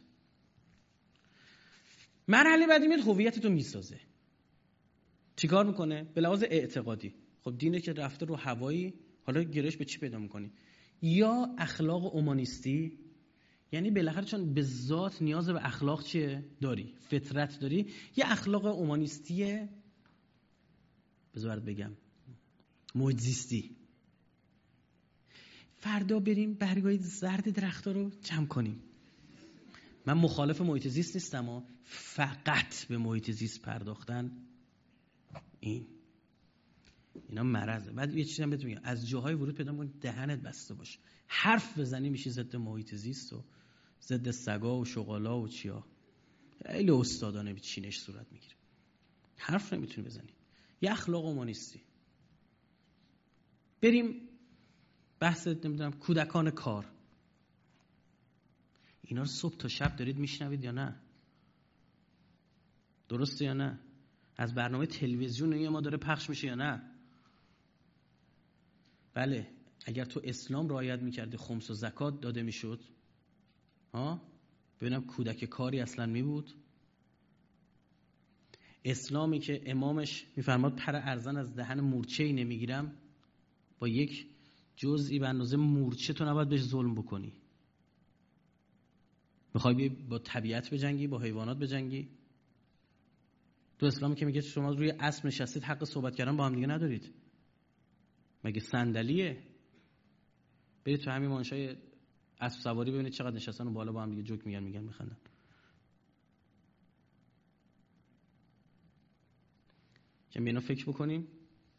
مرحله بعدی میاد هویتتو میسازه. چیکار میکنه؟ به لحاظ اعتقادی. خب دینه که رفته رو هوایی، حالا گرایش به چی پیدا میکنی؟ یا اخلاق اومانیستی، یعنی بالاخره چون به ذات نیاز به اخلاق چیه؟ داری، فطرت داری. یه اخلاق اومانیستیه، بذار بگم محیط زیستی. فردا بریم برگای زرد درختا رو جمع کنیم. من مخالف محیط زیست نیستم، اما فقط به محیط زیست پرداختن این اینا مرضه. بعد یه چیزی هم بهت میگم، از جاهای ورود پیدا می‌کنی دهنت بسته باشه، حرف بزنی میشی ضد محیط زیست و ضد سگا و شغالا و چیا. خیلی استادانه به چینش صورت میگیره، حرف نمیتونی بزنی. یه اخلاق اومانیستی. بریم بحث نمیدونم کودکان کار، اینا رو صبح تا شب دارید میشنوید یا نه؟ درسته یا نه؟ از برنامه تلویزیون ما داره پخش میشه یا نه؟ بله. اگر تو اسلام رعایت میکردی خمس و زکات داده میشد، ها ببینم کودک کاری اصلا میبود؟ اسلامی که امامش میفرماد پر ارزن از دهن مورچه‌ای نمیگیرم، با یک جزئی به اندازه مورچه تو نباید بهش ظلم بکنی. میخوای با طبیعت بجنگی، با حیوانات بجنگی؟ تو اسلامی که میگه شما روی اسب نشستید حق صحبت کردن با هم دیگه ندارید، مگه صندلیه؟ برید تو همین مانشای اسب سواری ببینید چقدر نشستن و بالا با هم دیگه جوک میگن میگن میخندن. که مینا فکر بکنیم.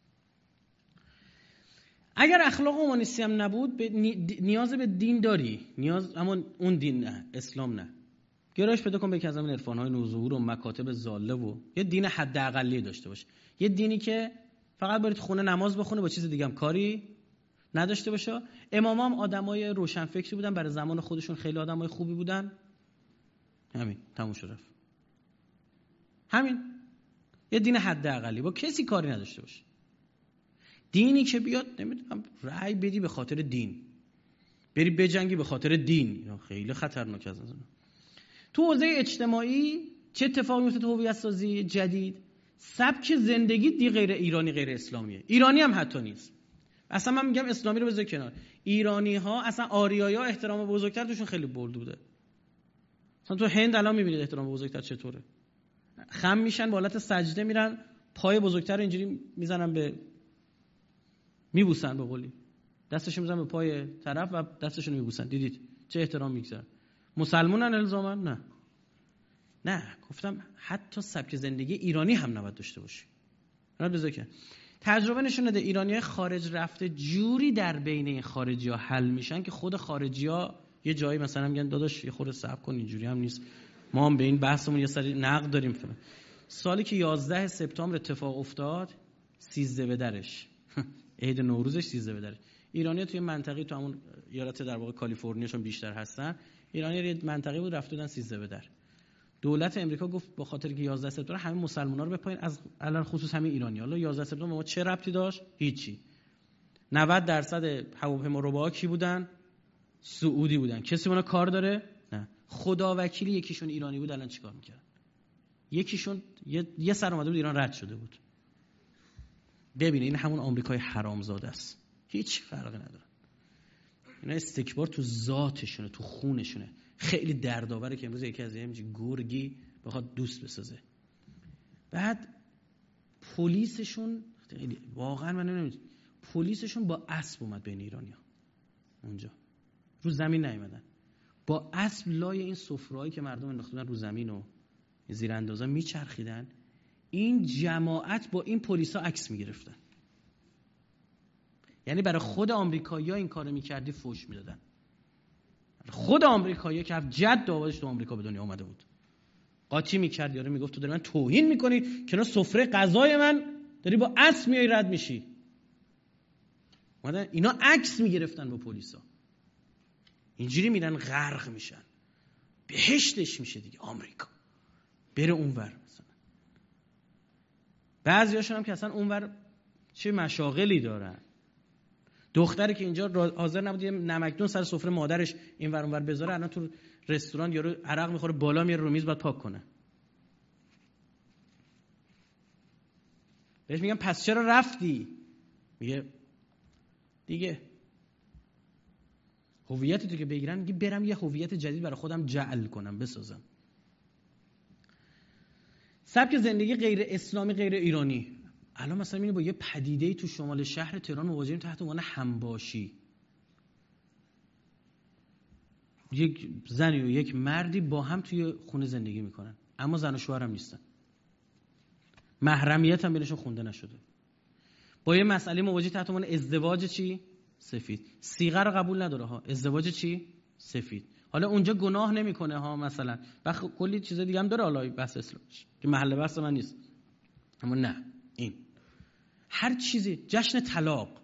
اگر اخلاق اومانیستی هم نبود، نیاز به دین داری، نیاز، اما اون دین نه، اسلام نه. گرایش پیدا کن به یکی از همین عرفان‌های نوظهور و مکاتب ضاله و یه دین حداقلی داشته باشه. یه دینی که فقط برید خونه نماز بخونه، با چیز دیگه هم کاری نداشته باشه. اماما هم آدمای روشنفکری بودن، برای زمان خودشون خیلی آدمای خوبی بودن. همین، تموم شد رفت. همین. یه دین حداقلی با کسی کاری نداشته باشه. دینی که بیاد نمیدونم رأی بدی به خاطر دین، بری بجنگی به خاطر دین، خیلی خطرناک از نظر. تو حوزه اجتماعی چه اتفاقی میفته تو هویت سازی جدید؟ سبک زندگی دی غیر ایرانی، غیر اسلامیه. ایرانی هم حتی نیست. اصلا من میگم اسلامی رو بذار کنار. ایرانی ها اصلا آریایا احترام بزرگتر توشون خیلی برد بوده. مثلا تو هند الان میبینید احترام بزرگتر چطوره. خم میشن، با حالت سجده میرن، پای بزرگتر رو اینجوری میزنن به میبوسن، به قولی دستشون میزنن به پای طرف و دستشون میبوسن. دیدید چه احترام میگذارن؟ مسلمانن الزاما؟ نه نه، گفتم حتی سبک زندگی ایرانی هم نباید داشته باشی. نه بذار که تجربه نشون داده ایرانیای خارج رفته جوری در بین این خارجی‌ها حل میشن که خود خارجی‌ها یه جایی مثلا میگن داداش یه خورده صبر کن، اینجوری هم نیست، ما هم به این بحثمون یه سری نقد داریم فلان. سالی که یازده سپتامبر اتفاق افتاد، سیزده به درش عید نوروزش سیزده به درش. ایرانی توی منطقه تو همون ایالت در واقع کالیفرنیاشون بیشتر هستن، ایرانی یه منطقه بود رفت دادن سیزده به در. دولت امریکا گفت با خاطر که یازده سپتامبر همه مسلمان‌ها رو بپایین، از الان خصوص همین ایرانی. حالا یازده سپتامبر ما چه ربطی داشت؟ هیچی. نود درصد هواپیما رباها کی بودن؟ سعودی بودن. کسی اونا کار داره؟ نه. خدا وکیلی یکیشون ایرانی بود، الان چیکار می‌کرد؟ یکیشون یه, یه سر اومده بود ایران رد شده بود. ببینید این همون آمریکای حرامزاده است. هیچ فرقی نداره. اینا استکبار تو ذاتشونه، تو خونشونه. خیلی دردآوره که امروز یکی از این گرگی بخواد دوست بسازه. بعد پلیسشون واقعا من نمیدونم، پلیسشون با اسب اومد بین ایرانی‌ها. اونجا رو زمین نیومدن. با اسب لای این سفره‌ای که مردم انداخته بودن رو زمین و زیراندازا میچرخیدن. این جماعت با این پلیسا عکس میگرفتن. یعنی برای خود آمریکایی‌ها این کارو میکردی فوش میدادن. خود آمریکایی‌ها که جد داوودش تو آمریکا به دنیا اومده بود، قاطی میکرد، یارو میگفت تو داری من توهین میکنی که نه سفره غذای من داری با اسب میای رد میشی. اومدن اینا عکس میگرفتن با پلیسا، اینجوری میرن غرق میشن. بهشتش میشه دیگه آمریکا، بره اونور. مثلا بعضیاشون هم که اصلا اونور چه مشاغلی دارن. دختری که اینجا حاضر نبود یه نمکدون سر سفره مادرش این ور اونور بذاره، الان تو رستوران یارو عرق میخوره بالا میاره رو میز بعد پاک کنه. بهش میگم پس چرا رفتی؟ میگه دیگه هویت تو که بگیرن، میگه برم یه هویت جدید برای خودم جعل کنم، بسازم. سبک زندگی غیر اسلامی، غیر ایرانی. الان مثلا میبینی با یه پدیده‌ای تو شمال شهر تهران مواجهیم تحت عنوان همباشی. یک زنی و یک مردی با هم توی خونه زندگی میکنن، اما زن و شوهر هم نیستن. محرمیت هم بینشون خونده نشده. با یه مسئله مواجه تحت عنوان ازدواج چی؟ سفید. صیغه رو قبول نداره ها. ازدواج چی؟ سفید. حالا اونجا گناه نمیکنه ها، مثلا بخ کلی چیز دیگه هم داره، حالا بحث اسلامش که محل بحث من نیست. اما نه، این هر چیزی. جشن طلاق،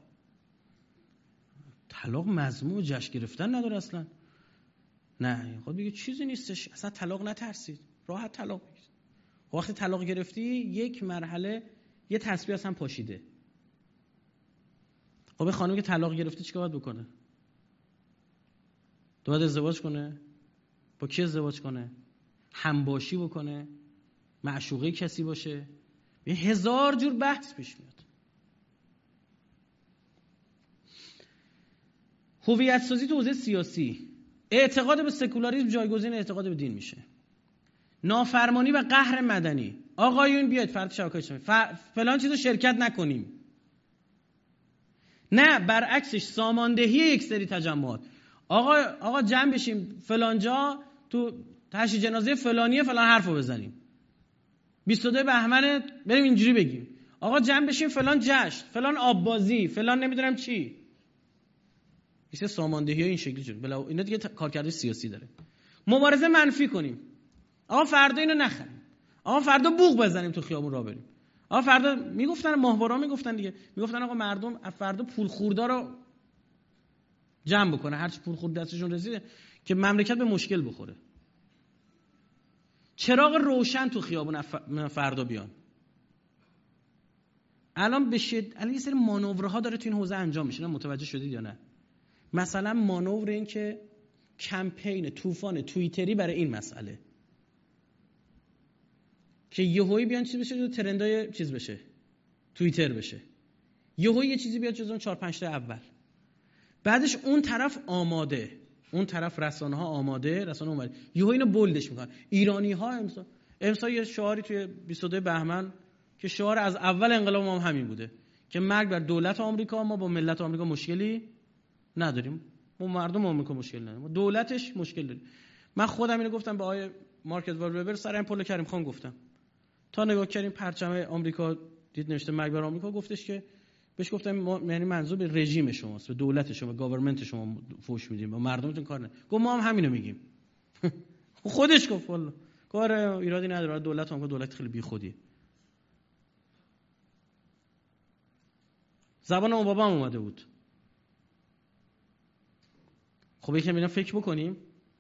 طلاق مذموم، جشن گرفتن نداره اصلا. نه خود بگه چیزی نیستش، اصلا طلاق نترسید، راحت طلاق بگیرید. وقتی طلاق گرفتی یک مرحله یه تسبیح اصلا پاشیده. خب خانم که طلاق گرفته چیکار باید بکنه؟ باید ازدواج کنه؟ با کی ازدواج کنه؟ همباشی بکنه؟ معشوقه کسی باشه؟ یه هزار جور بحث پیش میاد. هویت سازی تو حوزه سیاسی، اعتقاد به سکولاریسم جایگزین اعتقاد به دین میشه. نافرمانی و قهر مدنی، آقایون بیاید فرد شبکه اجتماعی ف... فلان چیزو شرکت نکنیم. نه، برعکسش ساماندهی یک سری تجمعات. آقا آقا جمع بشیم فلان جا تو تشییع جنازه فلانیه فلان حرفو بزنیم. بیست و دو بهمن بریم اینجوری بگیم. آقا جمع بشیم فلان جشن، فلان آب بازی، فلان نمیدونم چی. میشه ساماندهی این شکلی شد. بلا اینا دیگه کارکرد سیاسی داره. مبارزه منفی کنیم. آقا فردا اینو نخریم. آقا فردا بوق بزنیم تو خیابون راه بریم. آقا فردا میگفتن ماهوارا میگفتن دیگه، میگفتن آقا مردم فردا پول خوردار رو جمع بکنه، هر چی پول خورد دستشون رسیده که مملکت به مشکل بخوره. چراغ روشن تو خیابون فردا بیان. الان بشید الان یه سری مانورها داره تو این حوزه انجام میشه، متوجه شدید یا نه؟ مثلا مانور این که کمپین طوفان توییتری برای این مسئله که یهویی بیان چیز بشه، ترندای چیز بشه، توییتر بشه، یهویی یه چیزی بیاد جزو چهار پنج تا اول، بعدش اون طرف آماده، اون طرف رسانه ها آماده، رسانه اومده، یهویی اینو بولدش میکنن. ایرانی ها امسال امسال یه شعاری توی بیست و دو بهمن که شعار از اول انقلاب ما هم همین بوده که مرگ بر دولت آمریکا، ما با ملت آمریکا مشکلی نداریم، ما مردم آمریکا مشکل نداریم، ما دولتش مشکل داریم. من خودم اینو گفتم به آقای مارکت وبر سر این پل کریم خان، گفتم تا نگاه کردیم پرچم آمریکا دید نوشته مرگ بر آمریکا، گفتش که بهش گفتم ما یعنی منظور به رژیم شماست، به دولت شما، گاورمنت شما فوش میدیم، با مردمتون کار نه. گفت ما هم همینو میگیم. خودش گفت والله کار ایرادی نداره، دولت آمریکا دولت خیلی بیخودیه. زبان اون بابا هم اومده بود. خب یکم اینا فکر بکنیم.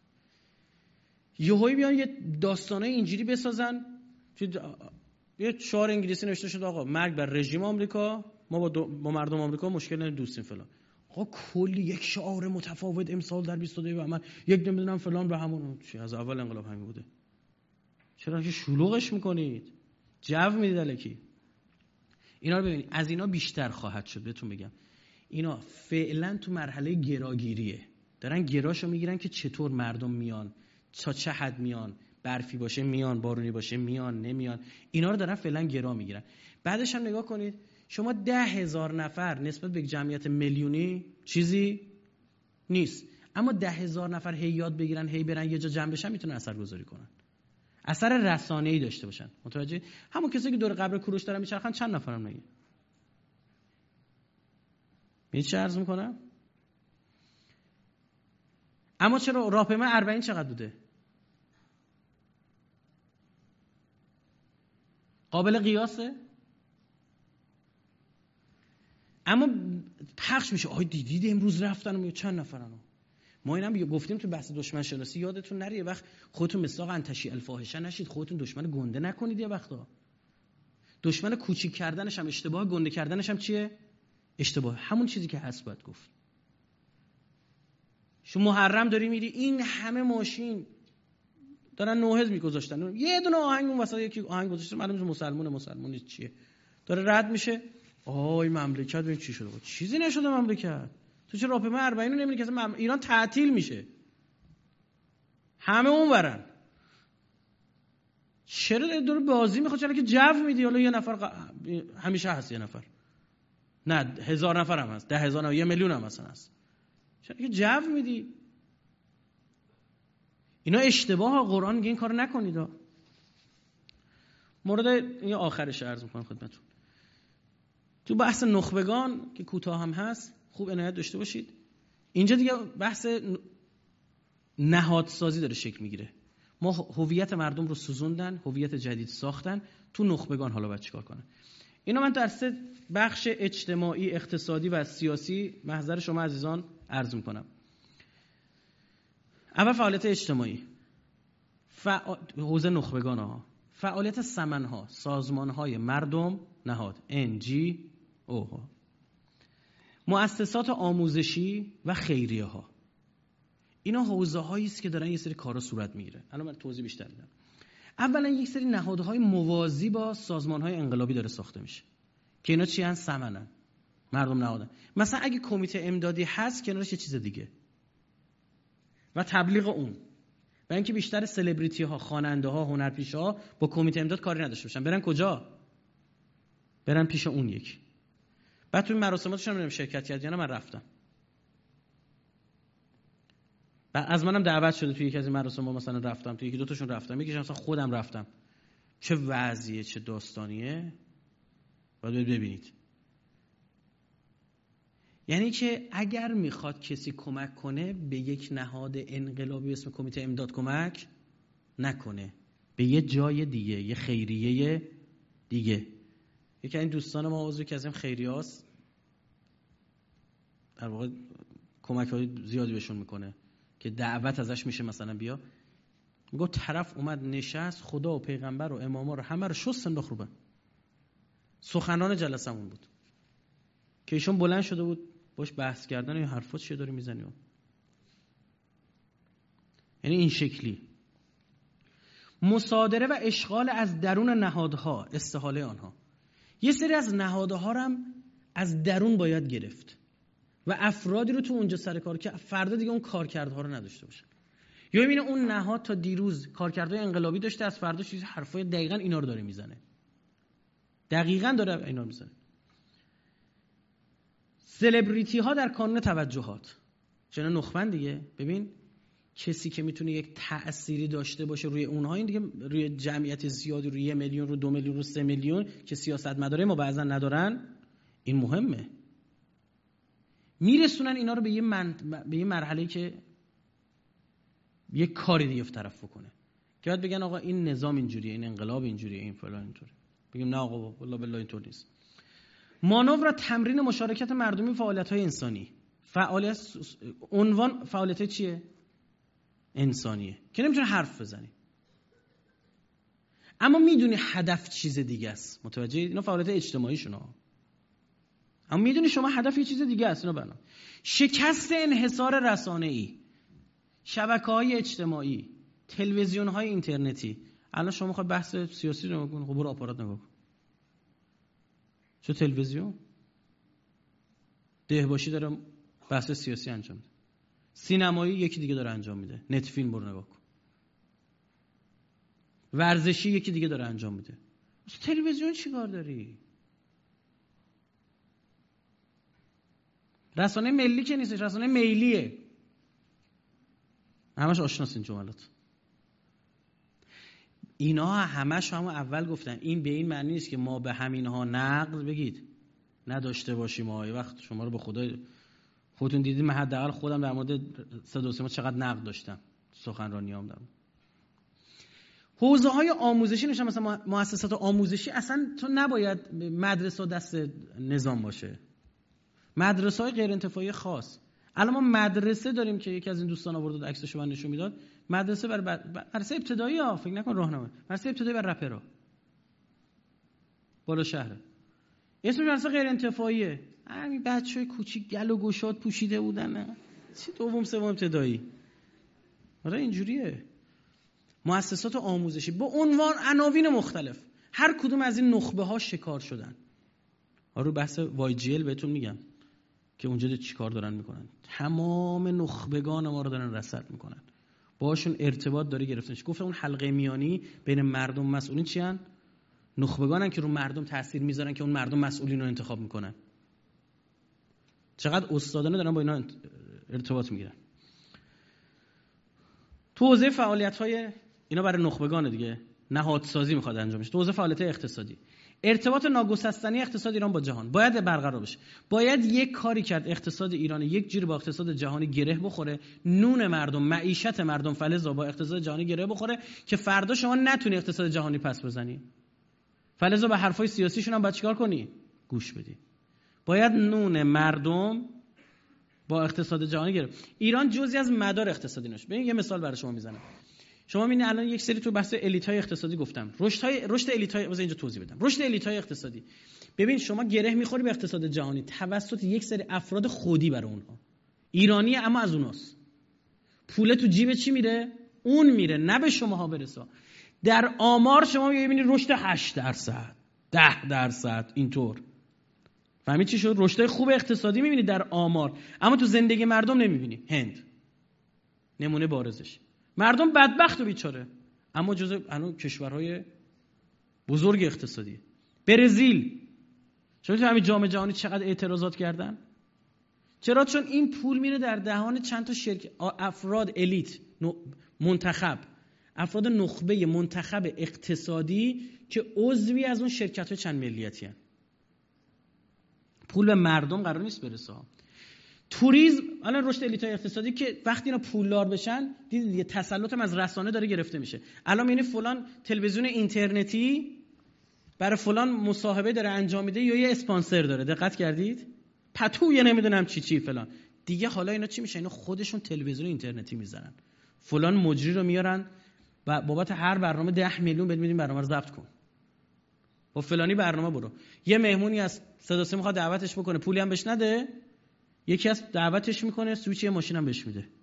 یهویی بیان یه داستانه اینجوری بسازن، یه شعار انگلیسی نوشته شده آقا مرگ بر رژیم آمریکا، ما با, دو... با مردم آمریکا مشکل نداریم، دوستیم فلان. آقا کلی یک شعار متفاوت امسال در بیست و دو بهمن، یک نمیدونم فلان به همون چی از اول انقلاب همین بوده. چرا که شلوغش میکنید؟ جو میدید الکی. اینا رو ببینید، از اینا بیشتر خواهد شد. بهتون بگم اینا فعلا تو مرحله گراگیریه، دارن گراشو میگیرن که چطور مردم میان، تا چه حد میان، برفی باشه میان، بارونی باشه میان، نمیان. اینا رو دارن فعلا گرا میگیرن. بعدش هم نگاه کنید، شما ده هزار نفر نسبت به جمعیت میلیونی چیزی نیست، اما ده هزار نفر هی یاد بگیرن، هی برن یه جا جمع بشن، میتونن اثرگذاری کنن، اثر رسانه‌ای داشته باشن. متوجه؟ همون کسی که دور قبر کوروش دارن میچرخن چند نفرم نگه. می چه عرض میکنم؟ اما چرا راهپیمای اربعین چقدر بوده؟ قابل قیاسه؟ اما پخش میشه آهای دیدید امروز رفتن چند نفرن. ما اینم گفتیم تو بحث دشمن شناسی، یادتون نره یه وقت خودتون مساق انتشی الفاحشه نشید، خودتون دشمن گنده نکنید. یه وقتا دشمن کوچیک کردنش هم اشتباه، گنده کردنش هم چیه؟ اشتباه. همون چیزی که هست باید گفت. شو محرم داری میری، این همه ماشین دارن نوحز میگذاشتن، یه دونه آهنگ اون وسط یکی آهنگ گذاشته، معلومه مسلمونه، مسلمون چیه، داره رد میشه. آی مملکت ببین چی شده. چیزی نشده مملکت. تو چه راهپیمای اربعین رو نمی‌بینی که مم... ایران تعطیل میشه، همه اون برن. چرا دور بازی میخواد؟ چرا که جو میدی؟ حالا یه نفر ق... همیشه هست، یه نفر نه هزار نفر هم هست، ده هزار هم، یه میلیون هم مثلا هست. چرا که جو میدی؟ اینا اشتباه. قرآن میگه این کارو نکنید. ها مورد این آخرش عرض میکنم خدمتتون. تو بحث نخبگان که کوتاه هم هست خوب عنایت داشته باشید. اینجا دیگه بحث نهادسازی داره شکل میگیره. ما هویت مردم رو سوزوندن، هویت جدید ساختن، تو نخبگان حالا باید چیکار کنن؟ اینا من در سه بخش اجتماعی، اقتصادی و سیاسی محضر شما عزیزان عرض میکنم. اول فعالیت اجتماعی، فع... حوزه نخبگان ها، فعالیت سمن ها، سازمان های مردم، نهاد ان جی او ها، مؤسسات آموزشی و خیریه ها. اینا حوزه هایی است که دارن یه سری کارا صورت میگیره. الان من توضیح بیشتر میدم. اولا یک سری نهادهای موازی با سازمان های انقلابی داره ساخته میشه که اینا چی هستن؟ سمنن، مردم نهادن. مثلا اگه کمیته امدادی هست کنارش یه چیز دیگه و تبلیغ اون، و اینکه بیشتر سلبریتی ها، خواننده ها، هنرپیشه ها با کمیته امداد کاری نداشته باشن، برن کجا؟ برن پیش اون یک. بعد تو مراسماتش هم شرکت کرد، یعنی من رفتم. بعد از منم دعوت شده توی یکی از این مراسم ها، مثلا رفتم، توی یکی دو تاشون رفتم، یکیش مثلا خودم رفتم. چه وضعیه، چه داستانیه، باید ببینید. یعنی که اگر میخواد کسی کمک کنه به یک نهاد انقلابی اسم کمیته امداد کمک نکنه، به یه جای دیگه، یه خیریه دیگه. یکی این دوستان ما عضو که از این خیریه هاست، در واقع کمک های زیادی بهشون میکنه که دعوت ازش میشه مثلا بیا. میگه طرف اومد نشست، خدا و پیغمبر و اماما رو همه رو شست انداخت رو. سخنران جلسمون بود که ایشون بلند شده بود باش بحث کردن یا حرفات چیه داری میزنی. یعنی این شکلی مصادره و اشغال از درون نهادها، استحاله آنها. یه سری از نهادها رو هم از درون باید گرفت و افرادی رو تو اونجا سر کار که فردا دیگه اون کارکردها رو نداشته باشه. یا میبینه اون نهاد تا دیروز کارکردهای انقلابی داشته، از فردا چیز حرفای دقیقاً اینا رو داره میزنه، دقیقاً داره اینا رو میزنه. سلبریتی ها در کانون توجهات، چنان نخبن دیگه. ببین کسی که میتونه یک تأثیری داشته باشه روی اونها، این دیگه روی جمعیت زیادی، روی یه میلیون، رو دو میلیون، رو سه میلیون که سیاستمداره ما بعضا ندارن، این مهمه. میرسونن اینا رو به یه من... به یه مرحله که یه کاری دیگه طرف کنه که بعد بگن آقا این نظام اینجوریه، این انقلاب اینجوریه، این فلان اینطوره. بگیم نه آقا والله بالله اینطور نیست. مانور و تمرین مشارکت مردمی فعالیت‌های انسانی. فعالیت عنوان فعالیت چیه؟ انسانیه که نمیتونه حرف بزنی، اما میدونی هدف چیز دیگه است. متوجه؟ اینا فعالیت اجتماعی شما، اما میدونی شما هدف یه چیز دیگه است. اینا بنا شکست انحصار رسانه‌ای، شبکه‌های اجتماعی، تلویزیون‌های اینترنتی. الان شما میخواد بحث سیاسی رو نگاه کن، خب برو آپارات نگاه کن. چه تلویزیون دهباشی داره بحث سیاسی انجام میده، سینمایی یکی دیگه داره انجام میده، نت فیلم برو نگاه کن، ورزشی یکی دیگه داره انجام میده. تلویزیون چیکار داری؟ رسانه ملی که نیستش، رسانه میلیه. همش آشناس این جملات. اینا همش همون اول گفتن. این به این معنی نیست که ما به همینها نقد بگید نداشته باشیم. ما یه وقت شما رو به خدا خودتون دیدید، من حداقل خودم در مورد صدا و سیما چقدر نقد داشتم سخنرانیام دارم. حوزه‌های آموزشی نشه، مثلا مؤسسات آموزشی اصلا تو نباید مدرسه دست نظام باشه. مدرسه‌های غیر انتفاعی خاص. الان ما مدرسه داریم که یکی از این دوستان آورد عکسشو من نشون میداد. مدرسه برای بر... مدرسه ابتدایی ها، فکر نکن راهنمایی. مدرسه ابتدایی برای رپرها. بالا شهر. اسمش مدرسه غیر انتفاعیه. همین بچهای کوچیک گل و گشاد پوشیده بودن. نه. چی دوم سوم ابتدایی. آره اینجوریه. مؤسسات آموزشی با عنوان عناوین مختلف، هر کدوم از این نخبه ها شکار شدن. آره بحث وای جی ال بهتون میگم که اونجا چی کار دارن میکنن. تمام نخبگان ما رو دارن رصد میکنن، باشون ارتباط داره گرفته میشه. گفتم اون حلقه میانی بین مردم مسئولین چی ان؟ نخبگانن که رو مردم تاثیر میذارن که اون مردم مسئولین رو انتخاب میکنن. چقدر استادانه دارن با اینا ارتباط میگیرن. تو حوزه فعالیت‌های اینا برای نخبگان دیگه، نهادسازی میخواد انجام بشه. تو حوزه فعالیت اقتصادی، ارتباط ناگسستنی اقتصاد ایران با جهان باید برقرار بشه. باید یک کاری کرد اقتصاد ایران یک جوری با اقتصاد جهانی گره بخوره، نون مردم، معیشت مردم فلزا با اقتصاد جهانی گره بخوره که فردا شما نتونی اقتصاد جهانی پس بزنی. فلزا به حرفای سیاسیشون هم باید چیکار کنی؟ گوش بدی. باید نون مردم با اقتصاد جهانی گره. ایران جزئی از مدار اقتصادی نشه. ببین یه مثال برای شما میزنم. شما می‌بینید الان یک سری تو بحث الیت‌های اقتصادی گفتم. رشدهای رشد الیت‌های واسه اینجا توضیح بدم. رشد الیت‌های اقتصادی. ببین شما گره می‌خوری به اقتصاد جهانی توسط یک سری افراد خودی برای اونها. ایرانی اما از اوناست. پول تو جیب چی میره؟ اون میره، نه به شماها برسه. در آمار شما می‌بینید رشد هشت درصد، ده درصد اینطور. فهمید چی شد؟ رشد خوب اقتصادی می‌بینید در آمار، اما تو زندگی مردم نمی‌بینی. هند نمونه بارزش. مردم بدبخت و بیچاره، اما جزو الان کشورهای بزرگ اقتصادی. برزیل شما تو همین جام جهانی چقدر اعتراضات کردن؟ چرا؟ چون این پول میره در دهان چند تا شرکت، افراد الیت منتخب، افراد نخبه منتخب اقتصادی که عضوی از اون شرکت‌های چند ملیتی هستند. پول به مردم قرار نیست برسه. توریسم الان رشد الیت‌های اقتصادی که وقتی اینا پولدار بشن، دیدید دیگه تسلطم از رسانه داره گرفته میشه. الان یعنی فلان تلویزیون اینترنتی برای فلان مصاحبه داره انجام میده یا یه اسپانسر داره. دقت کردید؟ پتوی نمیدونم چی چی فلان. دیگه حالا اینا چی میشه؟ اینا خودشون تلویزیون اینترنتی میزنن. فلان مجری رو میارن و بابت هر برنامه ده میلیون بهت میدیم برنامه رو ضبط کن. با فلانی برنامه برو. یه مهمونی از صدا سیما میخواد دعوتش بکنه، پولی هم بهش نده. یکی از دعوتش میکنه، سویچ یه ماشین هم بهش میده.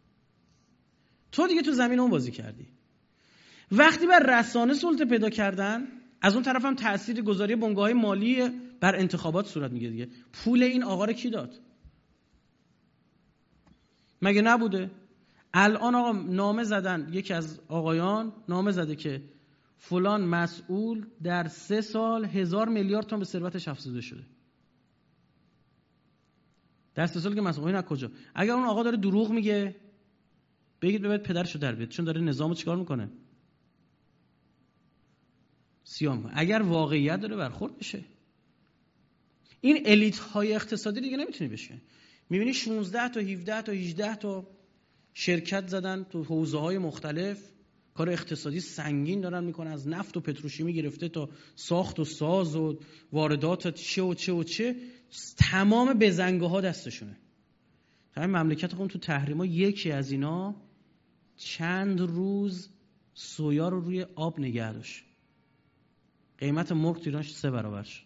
تو دیگه تو زمین اون بازی کردی. وقتی بر رسانه سلطه پیدا کردن، از اون طرف هم تأثیر گذاری بنگاه‌های مالی بر انتخابات صورت میگیره دیگه. پول این آقا رو کی داد؟ مگه نبوده؟ الان آقا نامه زدن، یکی از آقایان نامه زده که فلان مسئول در سه سال هزار میلیارد تومان به ثروتش افزوده شده. در سه سال که مسئول این از کجا؟ اگر اون آقا داره دروغ میگه، بگید ببرید پدرشو در بیاد، چون داره نظامو چیکار میکنه؟ سیاه میکنه. اگر واقعیت داره برخورد بشه. این الیت های اقتصادی دیگه نمیتونه بشه. میبینی شانزده تا هفده تا هجده تا شرکت زدن تو حوزه های مختلف، کار اقتصادی سنگین دارن میکنن، از نفت و پتروشیمی گرفته تا ساخت و ساز و واردات چه و چه و چه، تمام بزنگه ها دستشونه. همین مملکت خودمون تو تحریما یکی از اینا چند روز سویا رو روی آب نگه داشت، قیمت مرغ تو ایران سه برابر شد.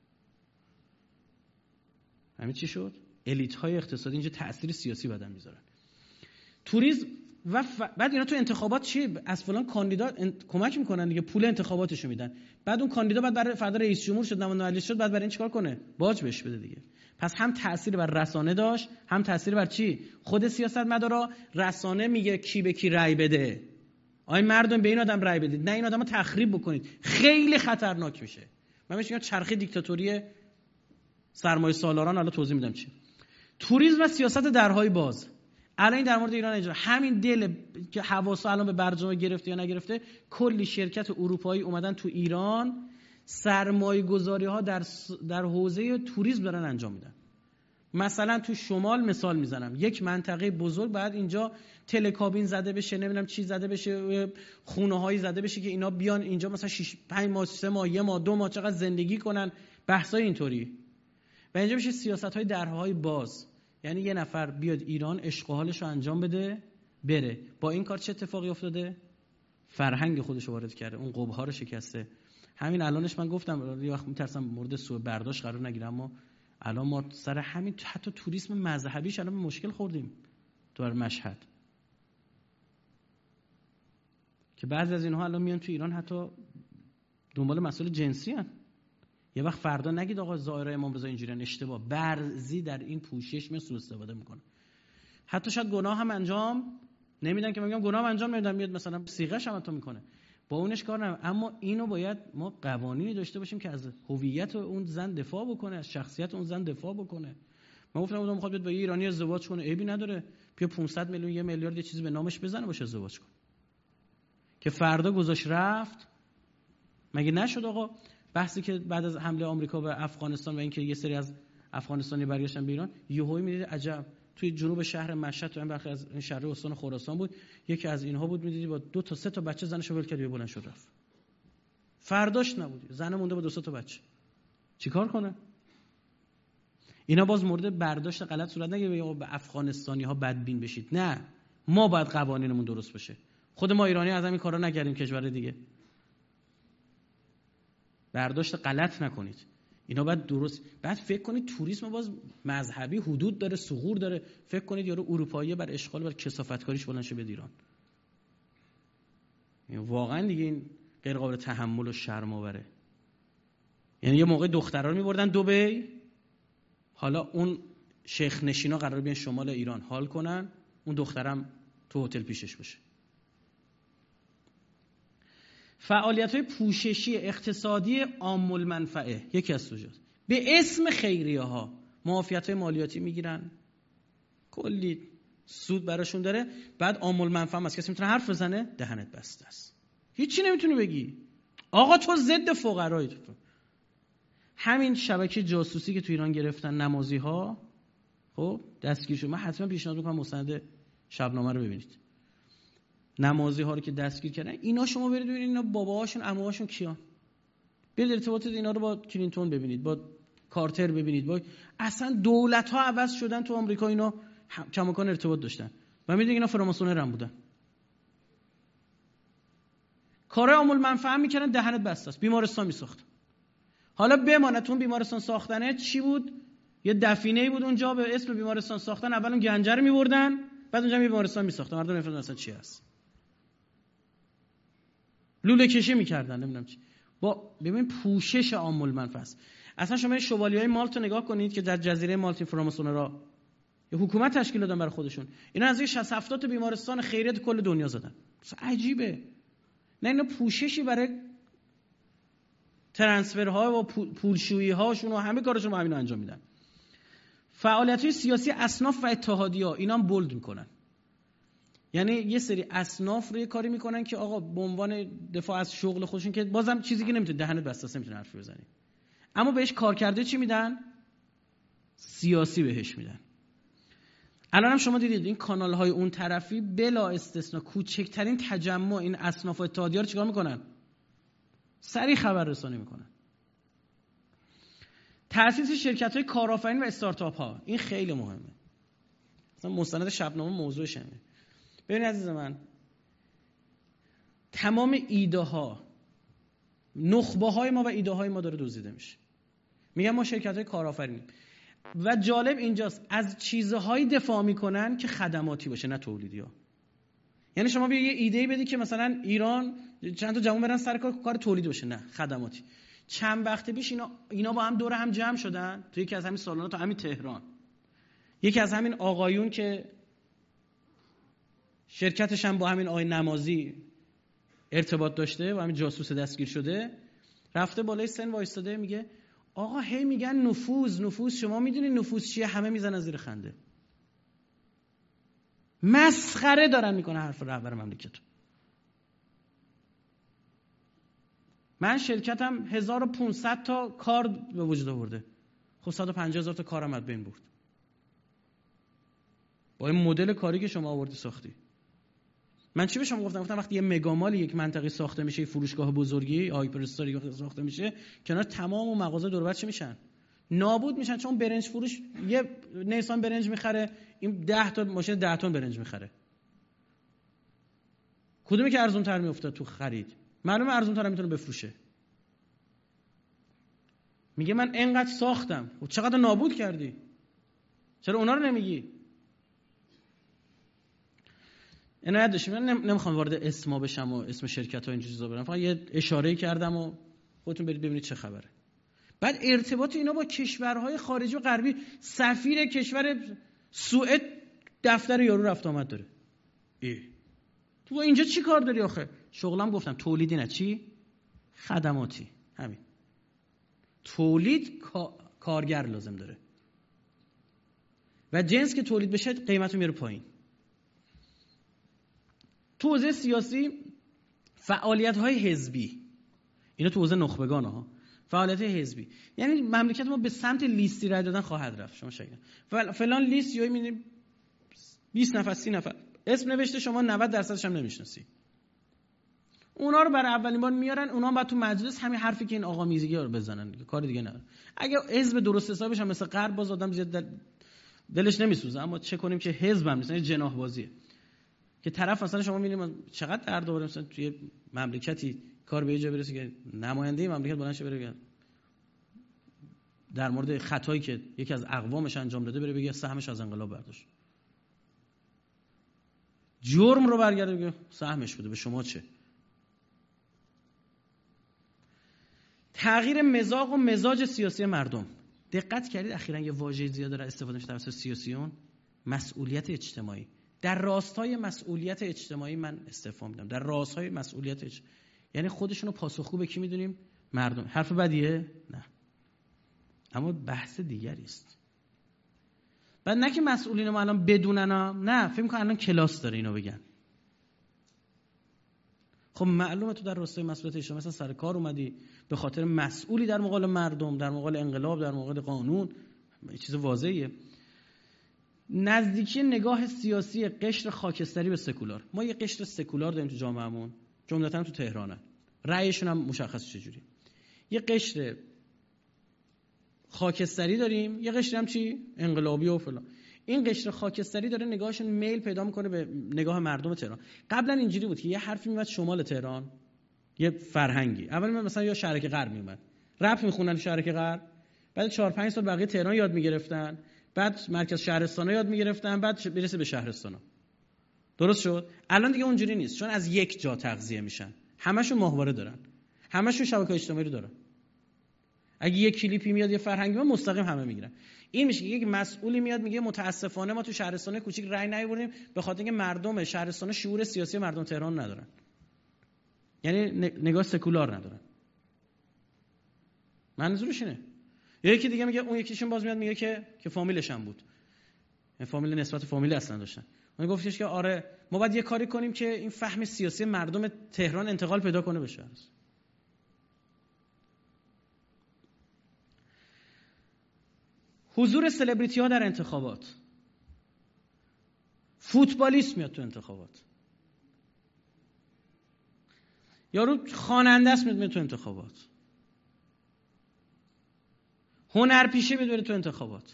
همین چی شد؟ الیت های اقتصادی اینجا تأثیر سیاسی بدن میذارن. توریسم و ف... بعد اینا تو انتخابات چی؟ از فلان کاندیدا انت... کمک میکنن دیگه، پول انتخاباتشو میدن. بعد اون کاندیدا بعد برای فردا رئیس جمهور شد، نماینده مجلس شد، بعد برای این چیکار کنه؟ باج بهش بده دیگه. پس هم تأثیر بر رسانه داشت، هم تأثیر بر چی؟ خود سیاستمدارا. رسانه میگه کی به کی رأی بده، آی مردم به این آدم رأی بدید، نه این آدمو تخریب بکنید. خیلی خطرناک میشه. من بهش میگم چرخه دیکتاتوری سرمایه سالاران. حالا توضیح میدم چی. توریسم و سیاست درهای باز. الان این در مورد ایران اجرا همین دل که حواسا الان به برجام گرفته یا نگرفته، کلی شرکت اروپایی اومدن تو ایران سرمایه گذاری ها در در حوزه توریسم دارن انجام میدن. مثلا تو شمال مثال میزنم، یک منطقه بزرگ بعد اینجا تلکابین زده بشه، نمیدونم چی زده بشه، خونه هایی زده بشه که اینا بیان اینجا مثلا شش پنج ماه سه ماه یه ماه دو ماه چقدر زندگی کنن، بحثای اینطوری. و اینجا میشه سیاست های درهای باز، یعنی یه نفر بیاد ایران عشق و حالش رو انجام بده بره. با این کار چه اتفاقی افتاده؟ فرهنگ خودش رو وارد کرده، اون قبها رو شکسته. همین الانش من گفتم یه وقت میترسم مورد سوء برداشت قرار نگیرم، اما الان ما سر همین حتی توریسم مذهبیش الان مشکل خوردیم تو مشهد، که بعضی از اینها الان میان تو ایران حتی دنبال مسائل جنسی هن. یه وقت فردا نگید آقا ظاهر امام رضا اینجوریه، اشتباه. بعضی در این پوشش میاد سوء استفاده میکنه. حتی شاید گناه هم انجام نمیدن که میگم گناه هم انجام نمیدن، میاد مثلا صیغه‌ش هم تو میکنه، با اونش کار ندارم. اما اینو باید ما قوانینی داشته باشیم که از هویت اون زن دفاع بکنه، از شخصیت اون زن دفاع بکنه. من گفتم اون میخواد با یه ایرانی ازدواج کنه، عیبی نداره، بیا پانصد میلیون یه میلیارد یه چیزی به نامش بزنه باشه ازدواج کنه، که فردا گذاشت رفت. مگه نشد آقا بحثی که بعد از حمله آمریکا به افغانستان و اینکه یه سری از افغانستانی برگشتن به ایران، یهویی میدید عجب توی جنوب شهر مشهد، تو این بخش از شهر استان خراسان بود، یکی از اینها بود، میدیدی با دو تا سه تا بچه زنشو ول کرد و بلند شد رفت. فرداش نبود، زن مونده با دو سه تا بچه، چیکار کنه؟ اینا باز مورد برداشت غلط صورت نگیره به افغانستانی ها بدبین بشید. نه، ما باید قوانینمون درست بشه. خود ما ایرانی از همین کارا نکردیم، کشور دیگه. برداشت غلط نکنید. اینا باید درست. بعد فکر کنید توریسم باز مذهبی حدود داره، ثغور داره. فکر کنید یارو اروپایی بر اشغال بر کثافتکاریش بلند شه به ایران. واقعا دیگه این غیر قابل تحمل و شرم آوره. یعنی یه موقع دخترا رو می‌بردن دبی، حالا اون شیخ نشینا قرار بیان شمال ایران حال کنن، اون دخترم تو هتل پیشش باشه. فعالیت‌های پوششی اقتصادی عام المنفعه یکی از سوژه، به اسم خیریه‌ها معافیت‌های مالیاتی میگیرن، کلی سود براشون داره. بعد عام المنفعه هم از کسی میتونه حرف بزنه، دهنت بسته است، هیچی نمیتونی بگی، آقا تو ضد فقرایی. تو همین شبکه جاسوسی که تو ایران گرفتن نمازی‌ها، خب دستگیر شد. من حتما پیشنهاد می‌کنم مستند شبنامه رو ببینید. نمازی ها رو که دستگیر کردن، اینا شما برید ببینید اینا باباهاشون عموهاشون کیان. برید ارتباط اینا رو با کلینتون ببینید، با کارتر ببینید، با اصلا دولت ها عوض شدن تو آمریکا، اینا کماکان ارتباط داشتن و میدونید اینا فراماسونر هم بودن. کارهای عام المنفعه میکردن، دهنت بسته است، بیمارستان میساختن. حالا بماند اون بیمارستان ساختنه چی بود؟ یه دفینه‌ای بود اونجا به اسم بیمارستان ساختن، اول اون گنجه رو میبردن، بعد اونجا بیمارستان میساختن. مردم نمی‌فهمیدن اصلا چی هست. لوله کشی میکردن، نمیدونم چی. با ببین پوشش عام المنفعه است. اصلا شما شوالیه‌های مالت رو نگاه کنید که در جزیره مالت فراماسونرها یه حکومت تشکیل دادن برای خودشون. اینا از یه شصت هفتاد بیمارستان خیریه کل دنیا زدن. عجیبه. نه اینا پوششی برای ترانسفرها و پولشویی هاشون و همه کارشون با همینا انجام میدن. فعالیت‌های سیاسی اصناف و اتحادیه‌ها اینا هم بولد میکنن. یعنی یه سری اصناف رو یه کاری میکنن که آقا به عنوان دفاع از شغل خودشون، که بازم چیزی که نمیتونه دهنت بسته است، نمیتونه حرف بزنی، اما بهش کار کرده چی میدن؟ سیاسی بهش میدن. الان هم شما دیدید این کانال های اون طرفی بلا استثناء کوچکترین تجمع این اصناف و اتحادیه‌ها رو چیکار میکنن؟ سریع خبر رسانی میکنن. تأسیس شرکت های کارآفرین و استارتاپ ها، این خیلی مهمه. مثلا مستند شبنامه موضوعش همه. ببین عزیز من، تمام ایده ها، نخبه های ما و ایده های ما داره دزدیده میشه. میگن ما شرکت های کارآفرینیم و جالب اینجاست از چیزهایی دفاع میکنن که خدماتی باشه نه تولیدی ها. یعنی شما بیا یه ایده بدی که مثلا ایران چند تا جوان برن سر کار کار تولیدی باشه، نه خدماتی. چند وقت پیش اینا اینا با هم دور هم جمع شدن تو یکی از همین سالن‌ها تو همین تهران. یکی از همین آقایون که شرکتش هم با همین آقای نمازی ارتباط داشته و همین جاسوس دستگیر شده، رفته بالای سن وایستاده میگه آقا هی میگن نفوذ نفوذ، شما میدونید نفوذ چیه؟ همه میزنن زیر خنده. مسخره دارن میکنه حرف رهبر مملکت. من شرکتم هزار و پانصد تا کار به وجود آورده. خب صد و پنجاه هزار تا کارم از بین برد. با این مدل کاری که شما آوردی ساختی. من چی به شما گفتم؟ گفتم وقتی یه مگامال یک منطقه ساخته میشه، فروشگاه بزرگی هایپر استوری ساخته میشه، کنار تمام اون مغازه دور و بر چی میشن؟ نابود میشن. چون برنج فروش یه نیسان برنج میخره، این ده تا ماشین ده تن برنج میخره. کدومی که ارزون تر میافتاد تو خرید؟ معلومه ارزون تر میتونه بفروشه. میگه من اینقدر ساختم و چقدر نابود کردی؟ چرا اونا رو نمیگی؟ عنایت داشتیم. من نمیخوام وارد اسما بشم و اسم شرکت ها این چیزا برم، فقط یه اشاره کردم و خودتون برید ببینید چه خبره. بعد ارتباط اینا با کشورهای خارجی و غربی، سفیر کشور سوئد دفتر یارو رفت آمد داره. ای تو اینجا چی کار داری آخه؟ شغلم گفتم تولیدی نه چی؟ خدماتی. همین. تولید کارگر لازم داره و جنس که تولید بشه قیمتو میاره پایین. تو حوزه سیاسی فعالیت‌های حزبی، اینا تو حوزه نخبگان ها، فعالیت‌های حزبی، یعنی مملکت ما به سمت لیستی رای دادن خواهد رفت. شما شاید فلان لیست یهو می‌بینید بیست نفر سی نفر اسم نوشته، شما نود درصدش هم نمی‌شناسی. اونا رو برای اولین بار میارن، اونا هم بعد تو مجلس همین حرفی که این آقا میزگی رو بزنن، کار دیگه نداره. اگه حزب درست حسابش هم مثل غرب، باز آدم زیاد دلش نمیسوزه، اما چه کنیم که حزب هم نیست، جناح بازیه که طرف مثلا شما می‌بینید چقدر درد داره مثلا توی مملکتی کار به جا برسه که نماینده مملکت بلند شه بره بگه در مورد خطایی که یکی از اقوامش انجام داده بره بگه سهمش از انقلاب برداشت، جرم رو برگرده بگه سهمش بوده، به شما چه؟ تغییر مزاج و مزاج سیاسی مردم. دقت کردید اخیراً یه واژه زیاد داره استفاده میشه توسط سیاسیون؟ مسئولیت اجتماعی. در راستای مسئولیت اجتماعی من استفاده میدم. در راستای مسئولیت اجتماعی یعنی خودشونو پاسخگو به کی میدونیم؟ مردم. حرف بدیه؟ نه. اما بحث دیگری است. بعد نه که مسئولین ما الان بدونن، نه فکر می‌کنن الان کلاس داره اینو بگن. خب معلومه تو در راستای مسئولیت اجتماعی مثلا سر کار اومدی به خاطر مسئولی در مقابل مردم، در مقابل انقلاب، در مقابل قانون، این چیز واضحیه. نزدیکی نگاه سیاسی قشر خاکستری به سکولار. ما یه قشر سکولار داریم تو جامعهمون، جملتاً تو تهرانه. رأیشون هم مشخص چجوری. یه قشر خاکستری داریم، یه قشر هم چی؟ انقلابی و فلان. این قشر خاکستری داره نگاهشون میل پیدا میکنه به نگاه مردم تهران. قبلا اینجوری بود که یه حرفی میومد شمال تهران، یه فرهنگی، اول من مثلا یا شرک غرب میومد، رپ میخوندن شرک غرب، بعد چهار پنج سال بقیه تهران یاد میگرفتن، بعد مرکز شهرستانا یاد میگرفتن، بعد برسه به شهرستانا. درست شد؟ الان دیگه اونجوری نیست، چون از یک جا تغذیه میشن. همشون ماهواره دارن، همشون شبکه‌های اجتماعی رو دارن. اگه یه کلیپی میاد یه فرهنگی ما مستقیم همه میگیرن. این میشه که یک مسئولی میاد میگه متاسفانه ما تو شهرستان کوچیک رأی نیاوردیم به خاطر اینکه مردم شهرستان شعور سیاسی مردم تهران ندارن. یعنی نگاه سکولار ندارن. منظورش اینه. یکی دیگه میگه، اون یکیشون باز میاد میگه که که فامیلش هم بود. این فامیل نسبت فامیلی اصلا داشتن. اون گفتش که آره ما باید یه کاری کنیم که این فهم سیاسی مردم تهران انتقال پیدا کنه بشه. حضور سلبریتی ها در انتخابات. فوتبالیست میاد تو انتخابات، یارو خواننده است میاد تو انتخابات، هنرپیشه میاد بره تو انتخابات.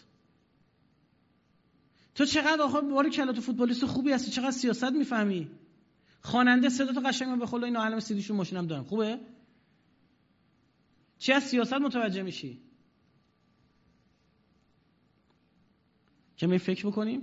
تو چقدر آخه باری کلا تو فوتبالیست خوبی هستی، چقدر سیاست میفهمی، خواننده صدا تو قشنگ به خدا اینا علم سیدیشون ماشینم دارم، خوبه؟ چی از سیاست متوجه میشی؟ که می فکر بکنیم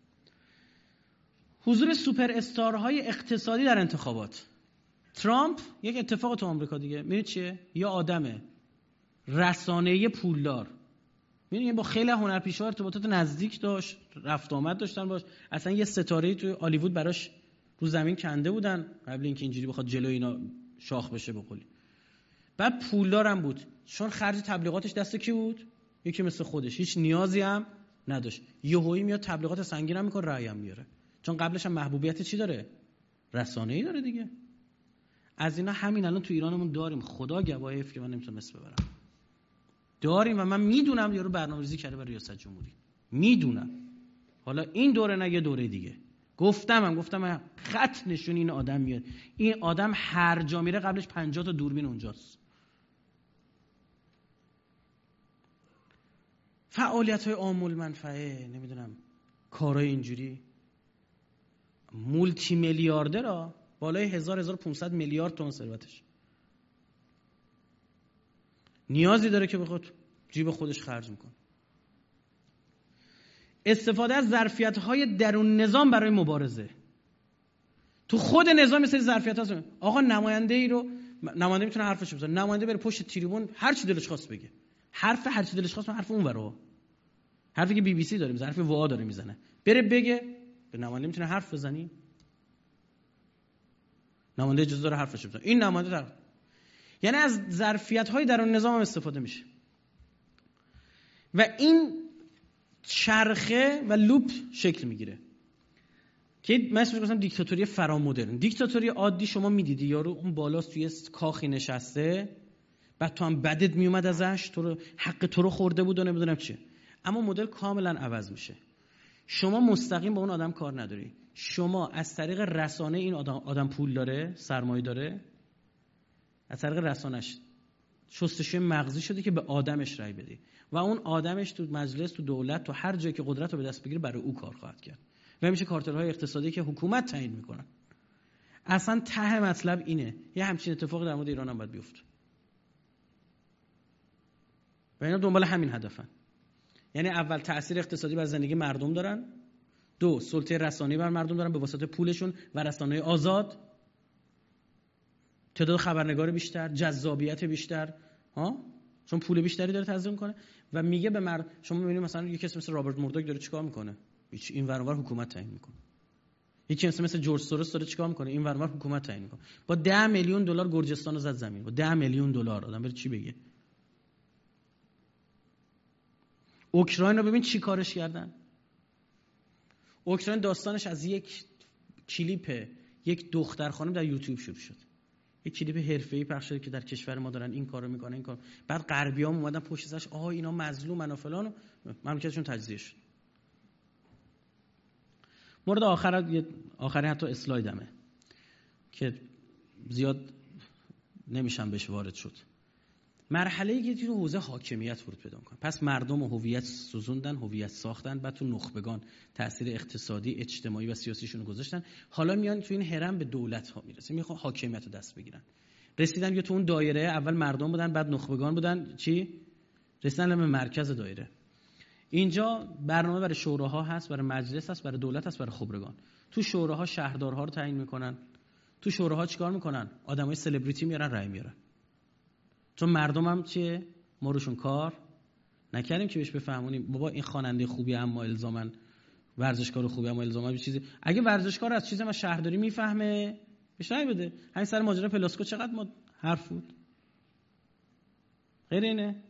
حضور سوپر استارهای اقتصادی در انتخابات. ترامپ یک اتفاق تو آمریکا دیگه، میدونی چیه؟ یا آدمه رسانه‌ای پولدار، میدونی با خیلی هنرپیشه‌ها ارتباطات نزدیک داشت، رفت آمد داشتن باش، اصلا یه ستاره‌ای تو هالیوود براش رو زمین کنده بودن قبل اینکه اینجوری بخواد جلو اینا شاخ بشه بقولی. بعد پولدارم بود، چون خرج تبلیغاتش دست کی بود؟ یکی مثل خودش، هیچ نیازی هم نداشت، یهویی میاد تبلیغات سنگینم میکنه، رأی هم میاره، چون قبلش هم محبوبیت چی داره؟ رسانه‌ای داره دیگه. از اینا همین الان تو ایرانمون داریم، خدا گواهی که من نمیتونم اسم ببرم، داریم و من میدونم یارو برنامه‌ریزی کرده برای ریاست جمهوری، میدونم. حالا این دوره نه یه دوره دیگه، گفتم هم گفتم خط نشون این آدم میاد، این آدم هر جا میره قبلش پنجاه تا دوربین اونجاست. فعالیت‌های عام المنفعه، نمیدونم کارهای اینجوری، مولتی میلیاردرها بالای هزار هزار و پانصد میلیارد تومان ثروتش، نیازی داره که بخواد جیب خودش خرج میکنه. استفاده از ظرفیت‌های درون نظام برای مبارزه. تو خود نظام مثل ظرفیت هست. آقا نماینده ای رو نماینده میتونه حرفش بزنه، نماینده بره پشت تریبون هر چی دلش خواست بگه، حرف هر چی دلش خواست، حرف اون ورا، حرفی که بی بی سی داره میزنه، حرف وا داره میزنه، بره بگه. به نماینده میتونه حرف بزنی؟ نماینده اجازه داره حرفش بزنه، این نماینده طرف. یعنی از ظرفیت‌های درون نظام هم استفاده میشه و این چرخه و لوپ شکل میگیره که مثلا مثلا دیکتاتوری فرامدرن. دیکتاتوری عادی شما میدیدی یارو اون بالاست توی کاخی نشسته، بعد تو هم بدت میومد ازش، تو رو حق تو رو خورده بود و نمیدونم چیه. اما مدل کاملا عوض میشه. شما مستقیم با اون آدم کار نداری، شما از طریق رسانه، این آدم آدم پول داره، سرمایه داره، از طریق رسانش شستشوی مغزی شده که به آدمش رای بدی و اون آدمش تو مجلس، تو دولت، تو هر جایی که قدرت رو به دست بگیره برای او کار خواهد کرد و میشه کارتل‌های اقتصادی که حکومت تعیین میکنن. اصلا ته مطلب اینه، یه همچین اتفاقی در مورد ایران هم باید بیفته و اینا دنبال همین هدفن. یعنی اول تأثیر اقتصادی بر زندگی مردم دارن، دو سلطه رسانه‌ای بر مردم دارن به واسطه پولشون و رسانه‌های آزاد، تعداد خبرنگار بیشتر، جذابیت بیشتر، ها، چون پول بیشتری داره تزریق میکنه و میگه به مرد. شما میبینید مثلا یکی کسی مثل رابرت موردوک داره چیکار میکنه؟ هیچ، این ور اونور حکومت تعیین میکنه. یکی مثلا مثل جورج سوروس داره چیکار میکنه؟ این ور اونور حکومت تعیین میکنه. با ده میلیون دلار گرجستان رو زد زمین. با ده میلیون دلار آدم بره چی بگه؟ اوکراین رو ببین چی کارش کردن. اوکراین داستانش از یک کلیپ یک دختر خانم در یوتیوب شروع شد. یک کلیپ حرفه‌ای پخش شده که در کشور ما دارن این کارو میکنن، این کار. بعد غربی‌ها اومدن پشت سرش، آها اینا مظلومن و فلان، مملکتشون تجزیه شد. مورد آخر آخری حتی اسلایدمه که زیاد نمیشم بهش وارد شد. مرحله‌ای که تو حوزه حاکمیت ورود پیدا می‌کنه. پس مردم و هویت سوزوندن، هویت ساختن، بعد تو نخبگان تأثیر اقتصادی، اجتماعی و سیاسیشون رو گذاشتن. حالا میان تو این هرم به دولت‌ها میرسه، میخوان حاکمیت رو دست بگیرن. رسیدن یا تو اون دایره اول مردم بودن، بعد نخبگان بودن، چی؟ رسیدن به مرکز دایره. اینجا برنامه برای شوراها هست، برای مجلس هست، برای دولت هست، برای خبرگان. تو شوراها شهردارها رو تعیین میکنن. تو شوراها چیکار میکنن؟ آدمای سلبریتی میارن، رأی میارن. چون مردم هم چیه؟ ما روشون کار نکردیم که بهش بفهمونیم بابا این خواننده خوبی اما الزاماً ورزشکار خوبی اما الزاماً چیزی. اگه ورزشکار از چیزی ما شهرداری میفهمه بهش رأی بده. همین سر ماجرا پلاسکو چقدر ما حرف بود. غیر اینه.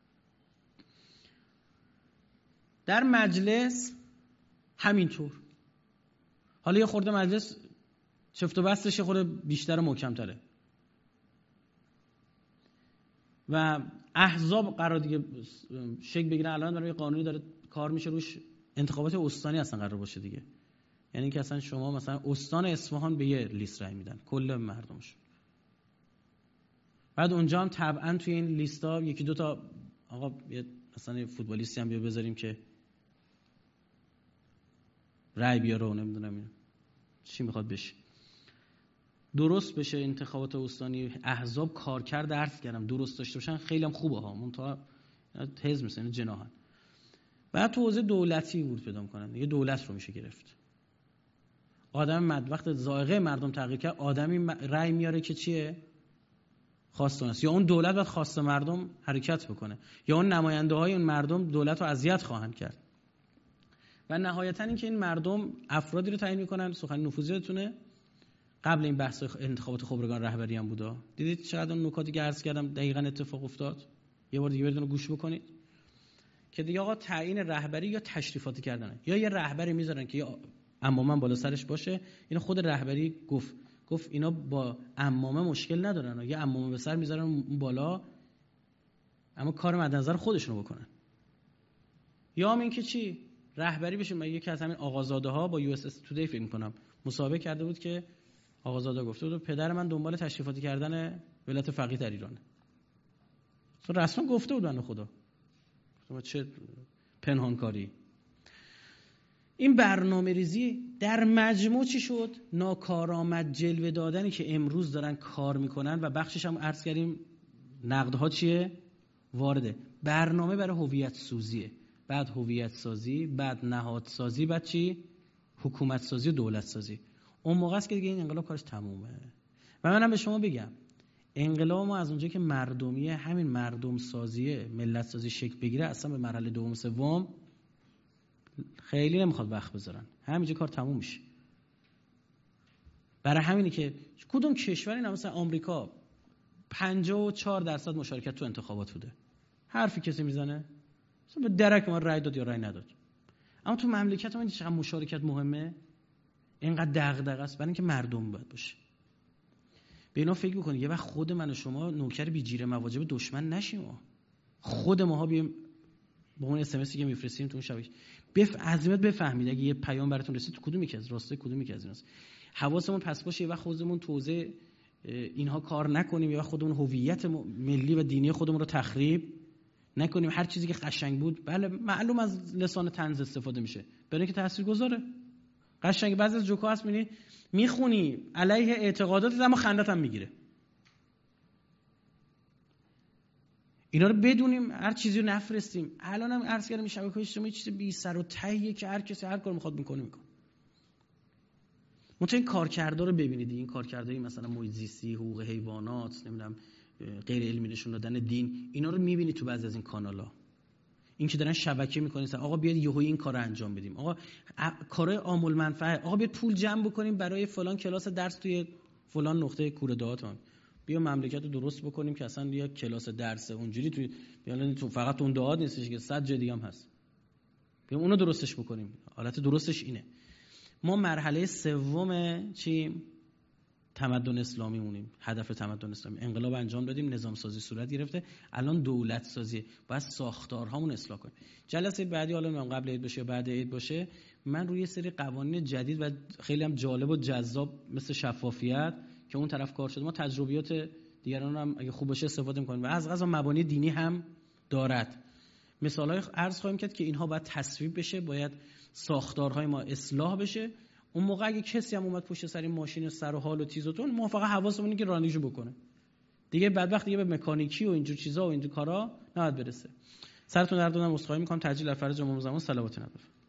در مجلس همینطور. حالا یه خورده مجلس شفت و بستش یه خورده بیشتر و محکم‌تره و احزاب قرار دیگه شکل بگیرن. الان برای قانونی داره کار میشه روش، انتخابات استانی اصلا قرار باشه دیگه. یعنی که اصلا شما مثلا استان اصفهان به یه لیست رای میدن کل مردمش، بعد اونجا هم طبعا توی این لیستا یکی دو تا آقا مثلا فوتبالیستی هم بیا بذاریم که رای بیاره و نمیدونم چی میخواد بشه، درست بشه انتخابات استانی. احزاب کارکرد درس کردم درست داشته باشن خیلی هم خوبه ها، منتها حزب مثلا جناحن. بعد تو حوزه دولتی ورود پیدا میکنن، یه دولت رو میشه گرفت. آدم مد وقت ذائقه مردم تغییر کرد، آدمی رای میاره که چیه؟ خواستون است. یا اون دولت باید خواست مردم حرکت بکنه، یا اون نماینده های اون مردم دولت رو اذیت خواهند کرد. و نهایتا اینکه این مردم افرادی رو تعیین میکنن. سخن نفوذیتونه قبل این بحث انتخابات خبرگان رهبری هم بودا، دیدید چقدر اون نکاتی که عرض کردم دقیقاً اتفاق افتاد؟ یه بار دیگه برید اونو گوش بکنید که دیگه آقا تعیین رهبری یا تشریفاتی کردنه، یا یه رهبری میذارن که یا عمامه بالا سرش باشه. اینو خود رهبری گفت گفت اینا با عمامه مشکل ندارن، یه عمامه به سر میذارن اون بالا، اما کار مد نظر خودشونو بکنن. یا هم این که چی رهبری بشه. من یکی از همین آقازاده ها با یو اس اس تودی فکر می‌کنم مسابقه کرده بود که آقازاده گفته بود پدر من دنبال تشریفاتی کردن ولایت فقیه در ایرانه. تو رسما گفته بود بنده خدا. شما چه پنهانکاری. این برنامه ریزی در مجموع چی شد؟ ناکارآمد جلوه دادنی که امروز دارن کار میکنن و بخشش هم عرض کردیم نقدها چیه؟ وارده. برنامه برای هویت سوزیه، بعد هویت سازی، بعد نهاد سازی، بعد چی؟ حکومت سازی و دولت سازی. اون موقع است که دیگه این انقلاب کارش تمومه. و منم به شما بگم انقلاب ما از اونجایی که مردمیه، همین مردم سازیه، ملت سازی شکل بگیره، اصلا به مرحله دوم سوم خیلی نمیخواد وقت بذارن، همینجا کار تموم میشه. برای همینه که کدوم کشوری نه مثلا آمریکا پنجاه و چهار درصد مشارکت تو انتخابات بوده، حرفی کسی میزنه مثلا به درک ما رای داد یا رای نداد. اما تو مملکت ما چقدر مشارکت مهمه، اینقدر دغدغه است برای اینکه مردم باید باشه. به اینا فکر بکنید یه وقت خود من و شما نوکر بی جیره مواجب دشمن نشیم. خود ماها بیایم با اون اس ام اسی که میفرستیم تو اون شبکه بف عظمت بفهمید اگه یه پیام براتون رسید تو کدوم یکی از راسته کدوم یکی از ایناست. حواسمون پس باشه یه وقت خودمون توزیع اینها کار نکنیم، یه وقت خودمون هویت ملی و دینی خودمون رو تخریب نکنیم. هر چیزی که قشنگ بود بله معلوم از لسان طنز استفاده میشه برای اینکه تاثیرگذاره. قشنگ بعضی از جوکا هست میبینی میخونی علیه اعتقادات اما خندت هم میگیره. اینا رو بدونیم، هر چیزی رو نفرستیم. الان هم عرض کردم شبکه‌های اجتماعی چیز بی سر و تهیه که هر کسی هر کار میخواد میکنه میکنه. متأ این کارکردا رو ببینید، این کارکردهای مثلا محیط زیستی، حقوق حیوانات، نمیدونم غیر علمی نشون دادن دین، اینا رو میبینید تو بعضی از این کانالا. این که دارن شبکه میکنن آقا بیاد یهو این کارو انجام بدیم، آقا کارهای عامل منفعه، آقا بیاد پول جمع بکنیم برای فلان کلاس درس توی فلان نقطه کوره دهاتون، بیا مملکت رو درست بکنیم که اصلا یه کلاس درس اونجوری توی یعنی تو فقط اون دهات نیستش که صد جای دیگه هم هست، بیا اونو درستش بکنیم. حالت درستش اینه. ما مرحله سوم چی؟ تمدن اسلامی مونیم. هدف تمدن اسلامی انقلاب انجام دادیم، نظام سازی صورت گرفته، الان دولت سازی، باید ساختارهامون اصلاح کنیم. جلسه بعدی حالا قبل عید باشه یا بعد عید باشه من روی سری قوانین جدید و خیلی هم جالب و جذاب مثل شفافیت که اون طرف کار شده، ما تجربیات دیگران هم اگه خوب باشه استفاده می‌کنیم و از قضا مبانی دینی هم دارد. مثالای عرض خواهیم کرد که اینها باید تصویب بشه، باید ساختارهای ما اصلاح بشه. اون موقع اگه کسی هم اومد پشت سر این ماشین سر و حال و تیزتون، ما فقط حواسمون اینه که رانندگیشو بکنه دیگه، بعد دیگه به مکانیکی و اینجور چیزا و اینجور کارا نباید برسه. سرتون درد نکنه، عذرخواهی می‌کنم. تاجیل در فرج امام زمان صلوات نبرید.